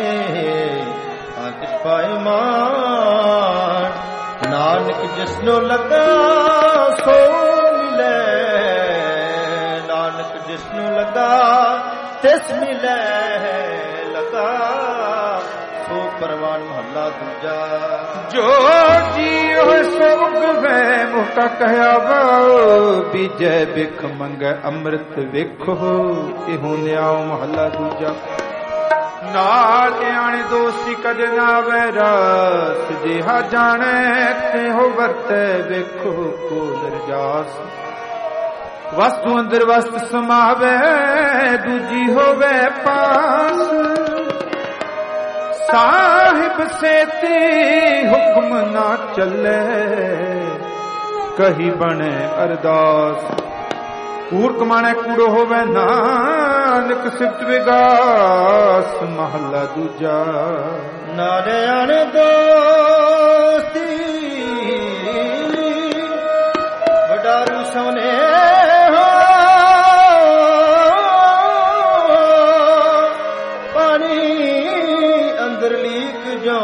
B: ਆਤਿਸ਼ ਪਾਏ ਮਾਨ। ਨਾਨਕ ਜਿਸਨੂੰ ਲੱਗਾ ਸੋ ਮਿਲੇ, ਨਾਨਕ ਜਿਸਨੂੰ ਲੱਗਾ ਤਿਸ ਮਿਲੇ। ਲੱਗਾ ਸੋ ਪਰਵਾਨ। ਮਹੱਲਾ ਦੂਜਾ।
A: ਜੋ ਜੀਉ ਸੋ ਉਗਵੇ ਮੁਕਾ ਕਹਿਆ ਵਾਉ। ਬੀਜੈ ਬਿਖ ਮੰਗੈ ਅੰਮ੍ਰਿਤ ਵੇਖੋ ਇਹੋ ਨਿਆਉ। ਮਹੱਲਾ ਦੂਜਾ। ਨਾਲ ਆਣੇ ਦੋਸੀ ਕਜ ਨਾ ਵੈ ਰਸ। ਜਿਹਾ ਜਾਣੈ ਤਿਹੋ ਵਰਤੈ ਵੇਖੋ ਕੋ ਨਿਰਜਾਸ। ਵਸਤੂ ਅੰਦਰ ਵਸਤ ਸਮਾਵੈ ਦੂਜੀ ਹੋਵੇ ਪਾਸ। ਸਾਹਿਬ ਸੇਤੀ ਹੁਕਮ ਨਾ ਚੱਲੇ ਕਹੀ ਬਣੇ ਅਰਦਾਸ। ਕੂੜ ਕਮਾਣੇ ਕੂੜੋ ਹੋਵੇ ਨਾਨਕ ਸਿਫਤ ਵਿਗਾਸ। ਮਹੱਲਾ ਦੂਜਾ।
B: ਨਾਲੇ ਆਣੇ ਦੋਸਤੀ ਵਡਾਰੂ ਸੋਨੇ ਹੋ। ਪਾਣੀ ਅੰਦਰ ਲੀਕ ਜਾ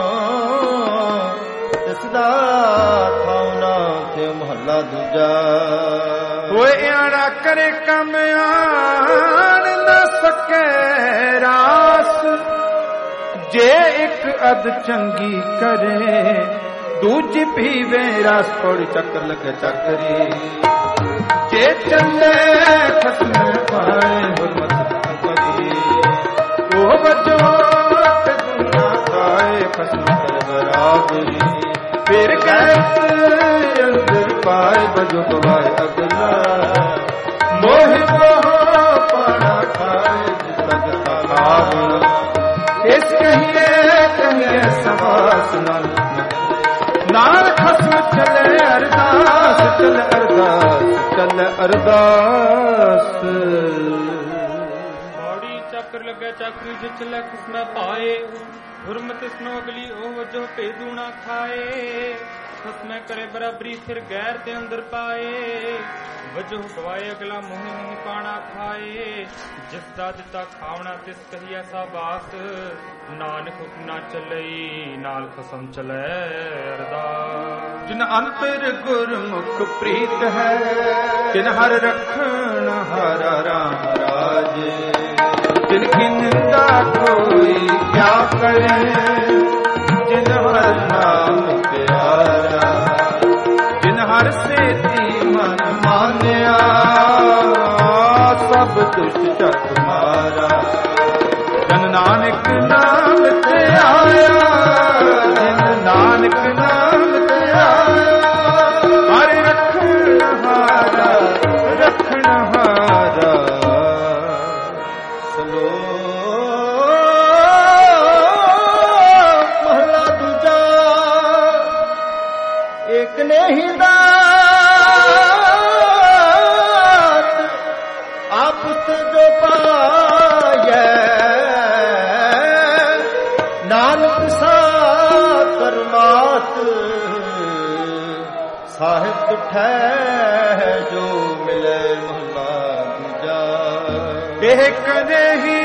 B: ਤਿਸਦਾ ਥਾਉਣਾ ਤੇ। ਮਹੱਲਾ ਦੂਜਾ।
A: ਹੋਏ ਆਣਾ ਕਰੇ ਕੰਮ ਆਣ ਨਾ ਸਕੇ ਰਾਸ। ਜੇ ਇੱਕ ਅਦ ਚੰਗੀ ਕਰੇ ਦੂਜੀ ਪੀਵੇ ਰਸ। ਥੋੜੀ ਚੱਕਰ ਲੱਗੇ ਚੱਕਰੀ। ਜੇ ਚੱਲੇ ਖਸਮ ਪਾਏ ਹੁਰਮਤ ਕਰੀ। ਉਹ ਬਚੋ ਤੇ ਦੁਨਾ ਖਾਏ ਖਸਮ ਕਰ ਬਰਾਬਰੀ। ਫਿਰ ਗਏ ਅੰਦਰ ਪਾਏ ਬਜੋ ਗਵਾਏ ਅਗਲਾ। ਮੋਹ ਮੋਹ ਪਾਣਾ ਖਾਏ ਜਿਤਕ ਖਾਵ। ਇਸ ਕਹੀਏ ਕਹੀਏ ਸਵਾਸ ਨਾਲ ਨਾਲ ਖਸਮ ਚਲੇ ਅਰਦਾਸ। ਚਲ ਅਰਦਾਸ, ਚਲ ਅਰਦਾਸ।
C: ਬੌੜੀ ਚੱਕਰ ਲੱਗੇ ਚੱਕਰੀ ਜਿਚ ਲੈ ਖਸਮ ਪਾਏ। ਹੁਰਮਤ ਇਸਨੋ ਅਗਲੀ ਉਹ ਜੋ ਭੇਦੂਣਾ ਖਾਏ। ਖਸਮੈ ਕਰੇ ਬਰਾਬਰੀ ਫਿਰ ਗੈਰ ਤੇ ਅੰਦਰ ਪਾਏ। ਵਜੋ ਗਵਾਏ ਅਗਲਾ ਮੋਹਿ ਮੋਹਿ ਪਾਣਾ ਖਾਏ। ਜਿਸ ਦਾ ਦਿੱਤਾ ਖਾਵਣਾ ਤਿਸ ਕਹੀਆ ਸਾਬਾਸ। ਨਾਨਕ ਹੁਕਮ ਨਾ ਚੱਲਈ ਨਾਲ ਖਸਮ ਚਲੇ ਅਰਦਾਸ।
A: ਜਿਨ ਅੰਤਰ ਗੁਰਮੁਖ ਪ੍ਰੀਤ ਹੈ ਤਿਨ ਹਰ ਰਖਣ ਹਰ ਰਾਮ ਰਾਜੇ। ਜਿਨ ਕੀ ਨਿੰਦਾ ਕੋਈ ਕਿਆ ਕਰੇ ਜਿਨ ਹਰ ਨਾਮ ਪਿਆਰਾ। ਜਿਨ ਹਰ ਸੇਤੀ ਮਨ ਮਾਨਿਆ ਸਭ ਦੁਸ਼ਟ ਚੱਕ ਮਾਰਾ। ਜਨ ਨਾਨਕ ਨਾਮ ਤੇ ਆਇਆ, ਜਿਨ ਨਾਨਕ ਨਾਮ ਤੇ ਆਇਆ। ਹਰ ਰਖਣ ਹਾਰਾ, ਰਖਣ ਹਾਰਾ।
B: ਮਹਲਾ ਦੂਜਾ। ਇੱਕ ਨਹੀਂ ਦਾਤ ਆਪਤ ਜੋ ਪਾਇਐ। ਨਾਨਕ ਸਾ ਕਰਮਾਤ ਸਾਹਿਬ ਤੁਠੈ ਜੋ ਮਿਲੇ ਮਹਲਾ ਦੂਜਾ।
A: ਇਹ ਕਦੇ ਹੀ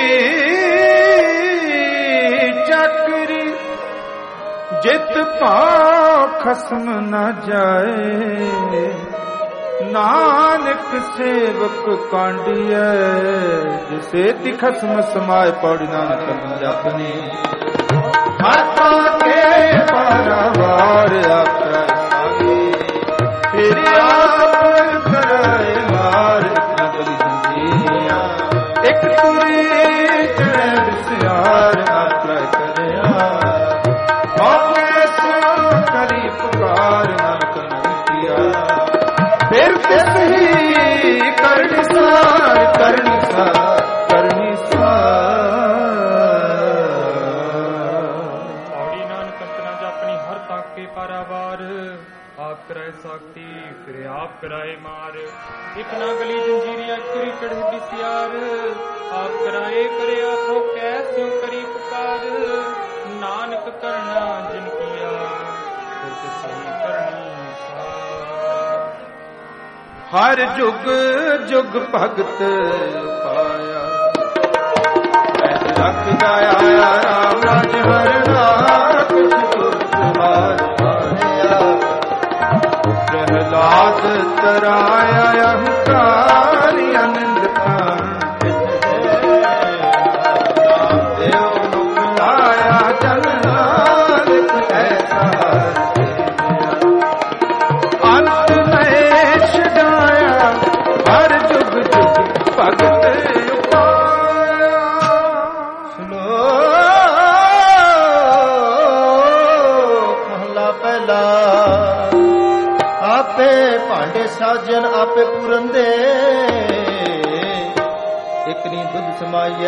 A: ਚੱਕਰੀ ਜਿਤ ਭਾਉ ਖਸਮ ਨਾ ਜਾਏ। ਨਾਨਕ ਸੇਵਕ ਕਾਂਡੀਐ ਜਿਸੇ ਤੀ ਖਸਮ ਸਮਾਏ। ਪੌੜੀ ਨਾਨਕ ਬੰਦ ਆਪਣੀ ਹਾਥਾਂ ਕੇ ਪਰਵਾਰ ਆਪੈ ਸਾਗੀ। ਫਿਰ ਆਪ ਕਰਾਏ ਮਾਰ ਨਗਲੀ ਜੰਜੀਆਂ। ਇੱਕ ਤੁਰੀ ਚੜ੍ਹੈ ਵਿਸਿਆਰ ਆਪੈ ਕਰਿਆ। ਆਪੇ ਸੋ ਕਰੀ ਪੁਕਾਰ ਨਾਨਕ ਕੀਆ। ਫਿਰ ਤਿਸ ਹੀ ਕਰਨੀ ਸਾਰ ਕਰਨੀ ਸਾਰ ਕਰਨੀ ਸਾਰ।
C: ਔੜੀ ਨਾਨਕ ਅੰਤਨਾ ਜਾਪਣੀ ਹਰ ਤਾਕੇ ਪਾਰਾਵਾਰ। ਆਪ ਕਰਾਏ ਸਾਖਤੀ ਫਿਰ ਆਪ ਕਰਾਏ ਮਾਰ। ਇਕ ਨਾ ਗਲੀ ਜੰਜੀਰੀਆਂ ਤੁਰੀ ਚੜ੍ਹੇ ਬਿਸਿਆਰ। ਆਪ ਕਰਾਏ ਕਰੇ ਆਖੋ ਕੈਸਿਉ ਕਰੀ ਪੁਕਾਰ। ਨਾਨਕ ਕਰਨਾ ਜਿਨ ਕੀਆ ਫਿਰ ਤਿਸਹੀ ਕਰਨੀ ਸਾਰ।
A: ਹਰ ਜੁਗ ਜੁਗ ਭਗਤ ਪਾਇਆ। ਐਸ ਰਖ ਜਾਇਆ ਰਾਮ ਰਾਜ ਹਰਣਾ। ਕੁਛ ਦੁਖ ਹਾਰ ਪਾਇਆ। ਪ੍ਰਹਲਾਦ ਤਰਾਇਆ ਅਹੰਕਾਰੀ ਅਨੰਦ ਖਾਨ। ਦੇਵ ਮੁਖ ਲਾਇਆ ਜਨ ਨਾਨਕ ਐਸਾ। ਅੰਤ ਮੈਂ ਛਡਾਇਆ ਹਰ ਜੁਗ ਜੁਗ ਭਗਤ ਉਪਾਇਆ।
B: ਸੁਨੋ ਮਹਲਾ ਪਹਿਲਾ। ਆਪੇ ਭਾਂਡੇ ਸਾਜਨ ਆਪੇ ਪੂਰਨ ਦੇ। ਇਕ ਨੀ ਦੁੱਧ ਸਮਾਈਐ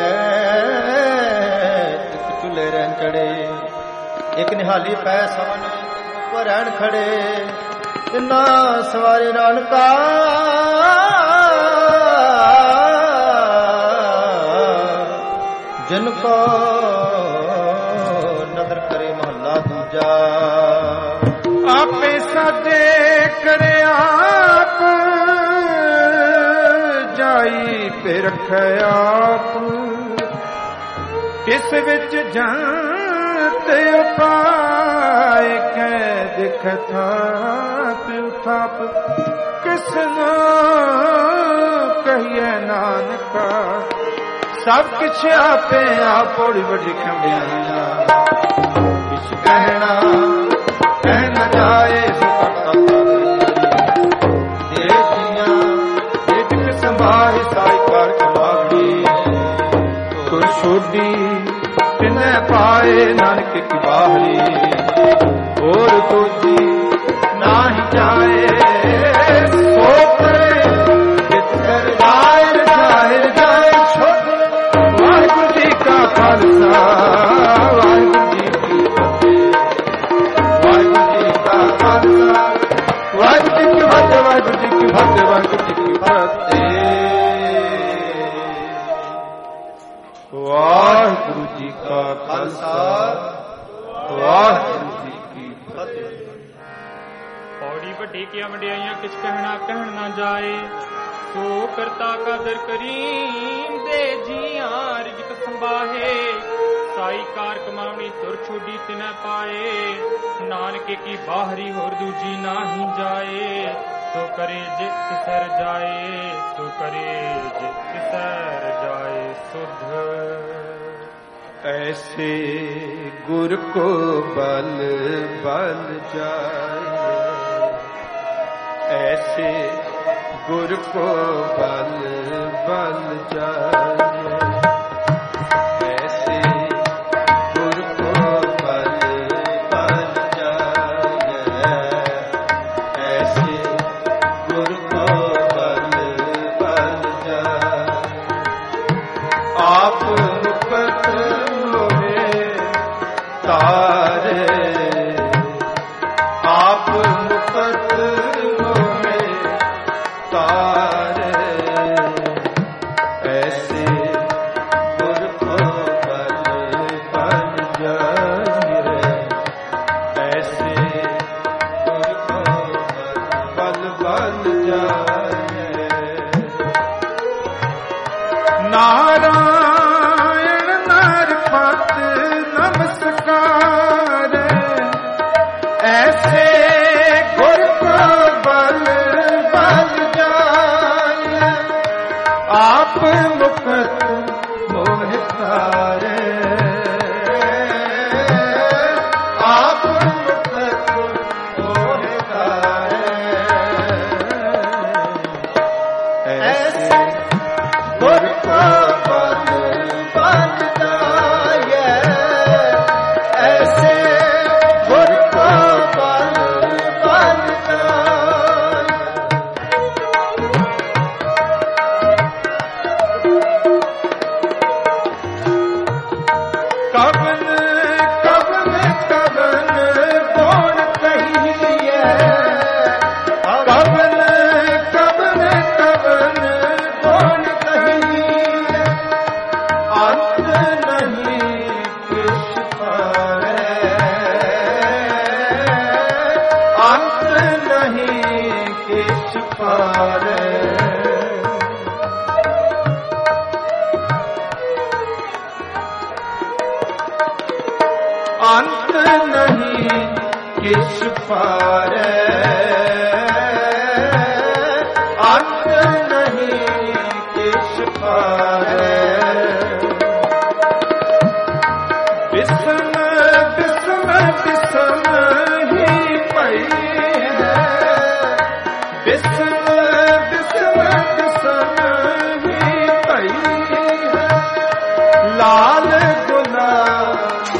B: ਇਕ ਚੁੱਲ੍ਹੇ ਰਹਿਣ ਚੜੇ। ਇਕ ਨਿਹਾਲੀ ਪੈ ਸਵਨ ਉੱਪਰ ਰਹਿਣ ਖੜੇ। ਤਿੰਨਾ ਸਵਾਰੇ ਨਾਨਕਾ ਜਿਨ ਕੋ ਨਦਰ ਕਰੇ ਮਹੱਲਾ ਦੂਜਾ।
A: ਆਪੇ ਸਾਜੇ ਕਰੇ ਆਪ ਜਾਈ ਪੇ ਰਖੈ ਆਪ। ਕਿਸ ਵਿੱਚ ਜੰਤ ਉਪਾਏ ਕੈ ਦਿਖ ਥਾਪ ਉਥਾਪ। ਕਿਸ ਨੂੰ ਕਹੀਏ ਨਾਨਕਾ ਸਭ ਕਿਛ ਆਪੇ ਆਪ। ਪੌੜੀ ਵੱਡੀ ਖੰਡਿਆਈਆਂ ਕਿਛ ਕਹਿਣਾ ਕਹਿ ਨ ਜਾਏ। ਸੁਕਰਤਾ ਦੇਖੀਆਂ ਦੇਖ ਸੰਭਾਹੀ ਸਾਈ ਕਾਰ ਕਮਾਵੜੀ। ਕੋਈ ਛੋਡੀ ਤਿਨੈ ਪਾਏ ਨਾਨਕ ਕੀ ਬਾਹਰੀ। ਹੋਰ ਦੂਜੀ ਨਾਹੀ ਜਾਏ ਸੋ ਕਰੇ ਜਿਤਰ ਜ਼ਾਹਿਰ ਜ਼ਾਹਿਰ ਜਾਏ ਛੋੜ। ਵਾਹਿਗੁਰੂ ਜੀ ਕਾ ਖਾਲਸਾ ਵਾਹਿਗੁਰੂ ਜੀ ਕੀ ਫਤਿਹ। ਵਾਹਿਗੁਰੂ ਜੀ ਕਾ ਖਾਲਸਾ ਵਾਹਿਗੁਰੂ ਜੀ ਕੀ ਫਤਿਹ। ਵਾਹਿਗੁਰੂ ਜੀ ਕੀ ਫਤਿਹ। ਵਾਹਿਗੁਰੂ ਜੀ ਕੀ ਫਤਿਹ। ਵਾਹਿਗੁਰੂ ਜੀ ਕਾ ਖਾਲਸਾ ਵਾਹਿਗੁਰੂ ਜੀ ਕੀ ਫਤਿਹ।
C: ਪੌੜੀ ਵੱਡੀ ਕੀਆ ਵਡਿਆਈਆਂ ਕਿਛ ਕਹਿਣਾ ਕਹਿਣ ਨਾ ਜਾਏ। ਸੋ ਕਰਤਾ ਕਦਰ ਕਰੀਮ ਦੇ ਜੀਆਂ ਰਿਜਕ ਸੰਭਾਹੇ। ਸਾਈ ਕਾਰ ਕਮਾਵਣੀ ਤੁਰ ਛੋਡੀ ਤਿਨੈ ਪਾਏ। ਨਾਨਕੇ ਕੀ ਬਾਹਰੀ ਹੋਰ ਦੂਜੀ ਨਾਹੀ ਜਾਏ। ਸੋ ਕਰੇ ਜਿਤ ਸਰ ਜਾਏ ਸੋ ਕਰੇ ਜਿਤ ਸਰ ਜਾਏ ਸੁਧ।
A: ऐसे गुर को बल बल जाए। ऐसे गुर को बल बल जाए। ऐसे गुर को बल बल जाए। ऐसे गुर को बल बल जाए। आप मुकत तारे आप मुकत मोहे तारे। ऐसे
B: ਤਾਰੇ ਆਪ ਮੁਕਤ ਹੋਏ ਤਾਰੇ ਐਸੇ ਗੁਰ ਕਾ ਬਲ ਬੰਦਾ ਹੈ ਐਸੇ ਗੁਰ ਕਾ ਬਲ ਬੰਦਾ ਕਵਨ ਕਵਨ ਕਵਨ ਕੌਣ ਕਹੀਏ ਕਵਨ ਕਵਨ ਕਵਨ ਕੌਣ ਕਹੀਏ ਅੰਤ ਨਹੀਂ ਕਿਛ ਪਾਰੇ ਅੰਤ ਨਹੀਂ ਕਿਛ ਪਾਰੇ ਅੰਤ ਨਹੀਂ ਕਿਛ ਪਾਰੇ ਅੰਤ ਨਹੀਂ ਕਿਛ ਪਾਰੇ ਬਿਸਮ ਬਿਸਮ ਬਿਸਮ ਹੀ ਪਈ ਹੈ ਬਿਸਮ ਬਿਸਮ ਬਿਸਮ ਹੀ ਪਈ ਹੈ ਲਾਲ ਗੁਲਾਬ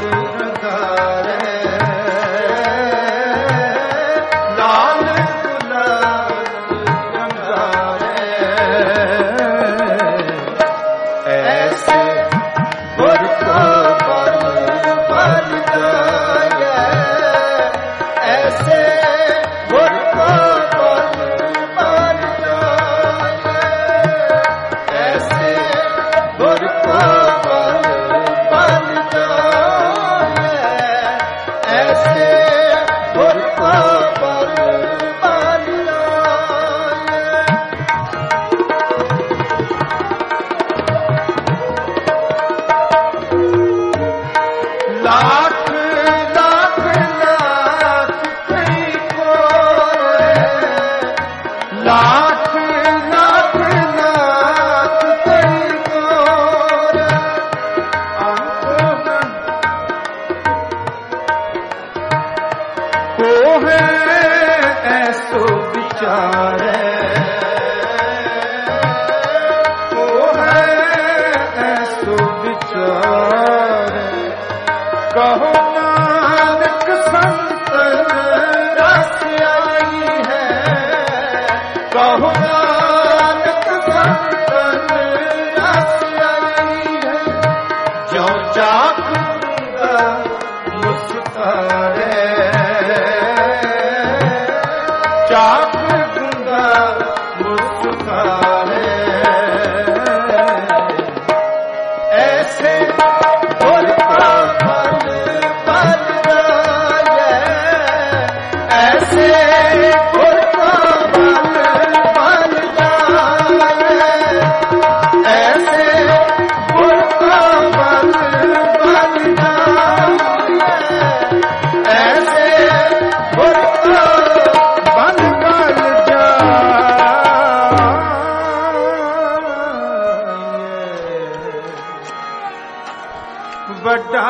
B: ਵੱਡਾ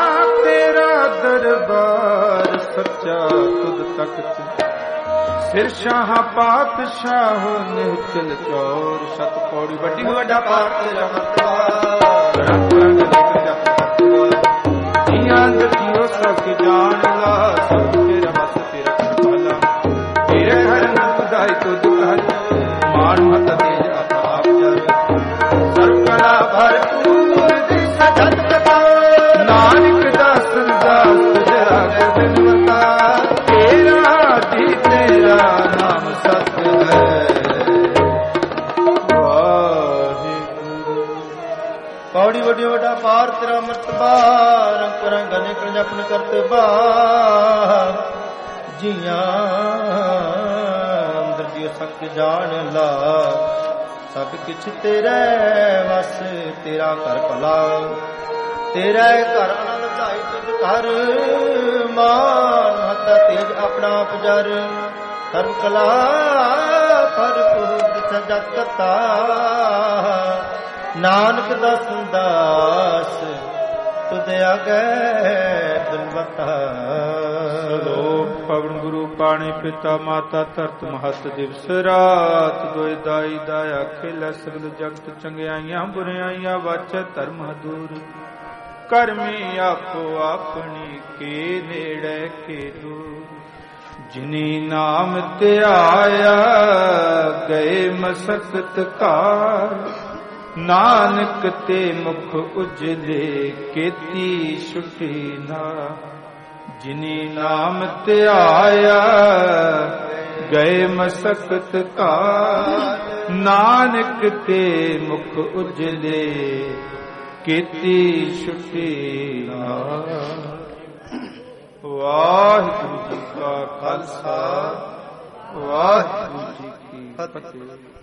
B: ਤੇਰਾ ਦਰਬਾਰ ਸੱਚਾ ਤੁਧ ਤਖਤ ਸਿਰ ਸ਼ਾਹ ਪਾਤਸ਼ਾਹ ਨਿਹਚਲ ਚੌਰ ਸਤ ਪੌੜੀ ਵੱਡੀ ਵੱਡਾ ਪਾਰ ਤੇਰਾ ਮਰਤਬਾ ਰੰਗ ਰੰਗ ਦੀਆਂ ਦਤੀਓ ਸਭ ਜਾਣ ਲਾ ਸਭ ਤੇਰਾ ਬਸ ਤੇਰਾ ਕਰਪਾਲਾ ਤੇਰੇ ਹਰ ਨੰਦਾਈ ਤੁਧ ਹਰ ਮਾਨ ਮਤ ਤੇਜ ਆਪ ਜਰ ਸਰਬ ਕਲਾ ਭਰਪੂਰ ਦੀ ਸਜਤ ਨਾਨਕ ਦਾਸ ਦਾਸ ਜਰਾ ਗੋਬਿੰਦਤਾ ਤੇਰਾ ਦੀ ਤੇਰਾ ਨਾਮ ਸਤ ਹੈ ਵਾਹਿਗੁਰੂ ਪੌੜੀ ਵੱਡੀ ਵੱਡਾ ਪਾਰ ਤੇਰਾ ਮਰਤਬਾ ਰੰਗ ਰੰਗ ਅਨੇਕ ਜਪਨ ਕਰਤਬਾ ਜੀਆਂ ਅੰਦਰ ਦੀ ਸੱਚ ਜਾਣ ਲਾ ਸਭ ਕਿਛ ਤੇਰੇ ਵਸ ਤੇਰਾ ਘਰ ਭਲਾ ਤੇਰਾ ਘਰ ਆਨੰਦ ਧਾਈ ਤੁਝ ਘਰ ਮਾਨ ਹਤਾ ਤੇਜ ਆਪਣਾ ਪੁਜਰ ਸਰਬ ਕਲਾ ਭਰਪੂਰ ਸਜਤ ਕਰਤਾ ਨਾਨਕ ਦਾਸਨ ਦਾਸ ਤੁਧ ਆਗੇ ਬਿਨਵਤਾ।
A: ਲੋਕ ਪਵਨ ਗੁਰੂ ਪਾਣੀ ਪਿਤਾ ਮਾਤਾ ਧਰਤ ਮਹਤ ਦਿਵਸ ਰਾਤ ਦੋਇ ਦਾਈ ਦਾਇਆ ਖੇਲੇ ਸਗਲ ਜਗਤ ਚੰਗਿਆਈਆਂ ਬੁਰਿਆਈਆਂ ਵਾਚੈ ਧਰਮ ਦੂਰ ਕਰਮੀ ਆਪੋ ਆਪਣੀ ਕੇ ਨੇੜੇ ਕੇ ਦੂਰ। ਜਿਨੀ ਨਾਮ ਧਿਆਇਆ ਗਏ ਮਸਕਤ ਕਾਰ ਨਾਨਕ ਤੇ ਮੁਖ ਉਜਲੇ ਕੀਤੀ ਛੁਟੀ ਨਾ। ਜਿਨੀ ਨਾਮ ਧਿਆਇਆ ਗਏ ਮਸਕਤ ਕਾਰ ਨਾਨਕ ਤੇ ਮੁਖ ਉਜਲੇ ਕੀਤੀ ਛੁਟੀ ਨਾ। ਵਾਹਿਗੁਰੂ ਜੀ ਕਾ ਖਾਲਸਾ ਵਾਹਿਗੁਰੂ ਜੀ ਕੀ ਫਤਿਹ।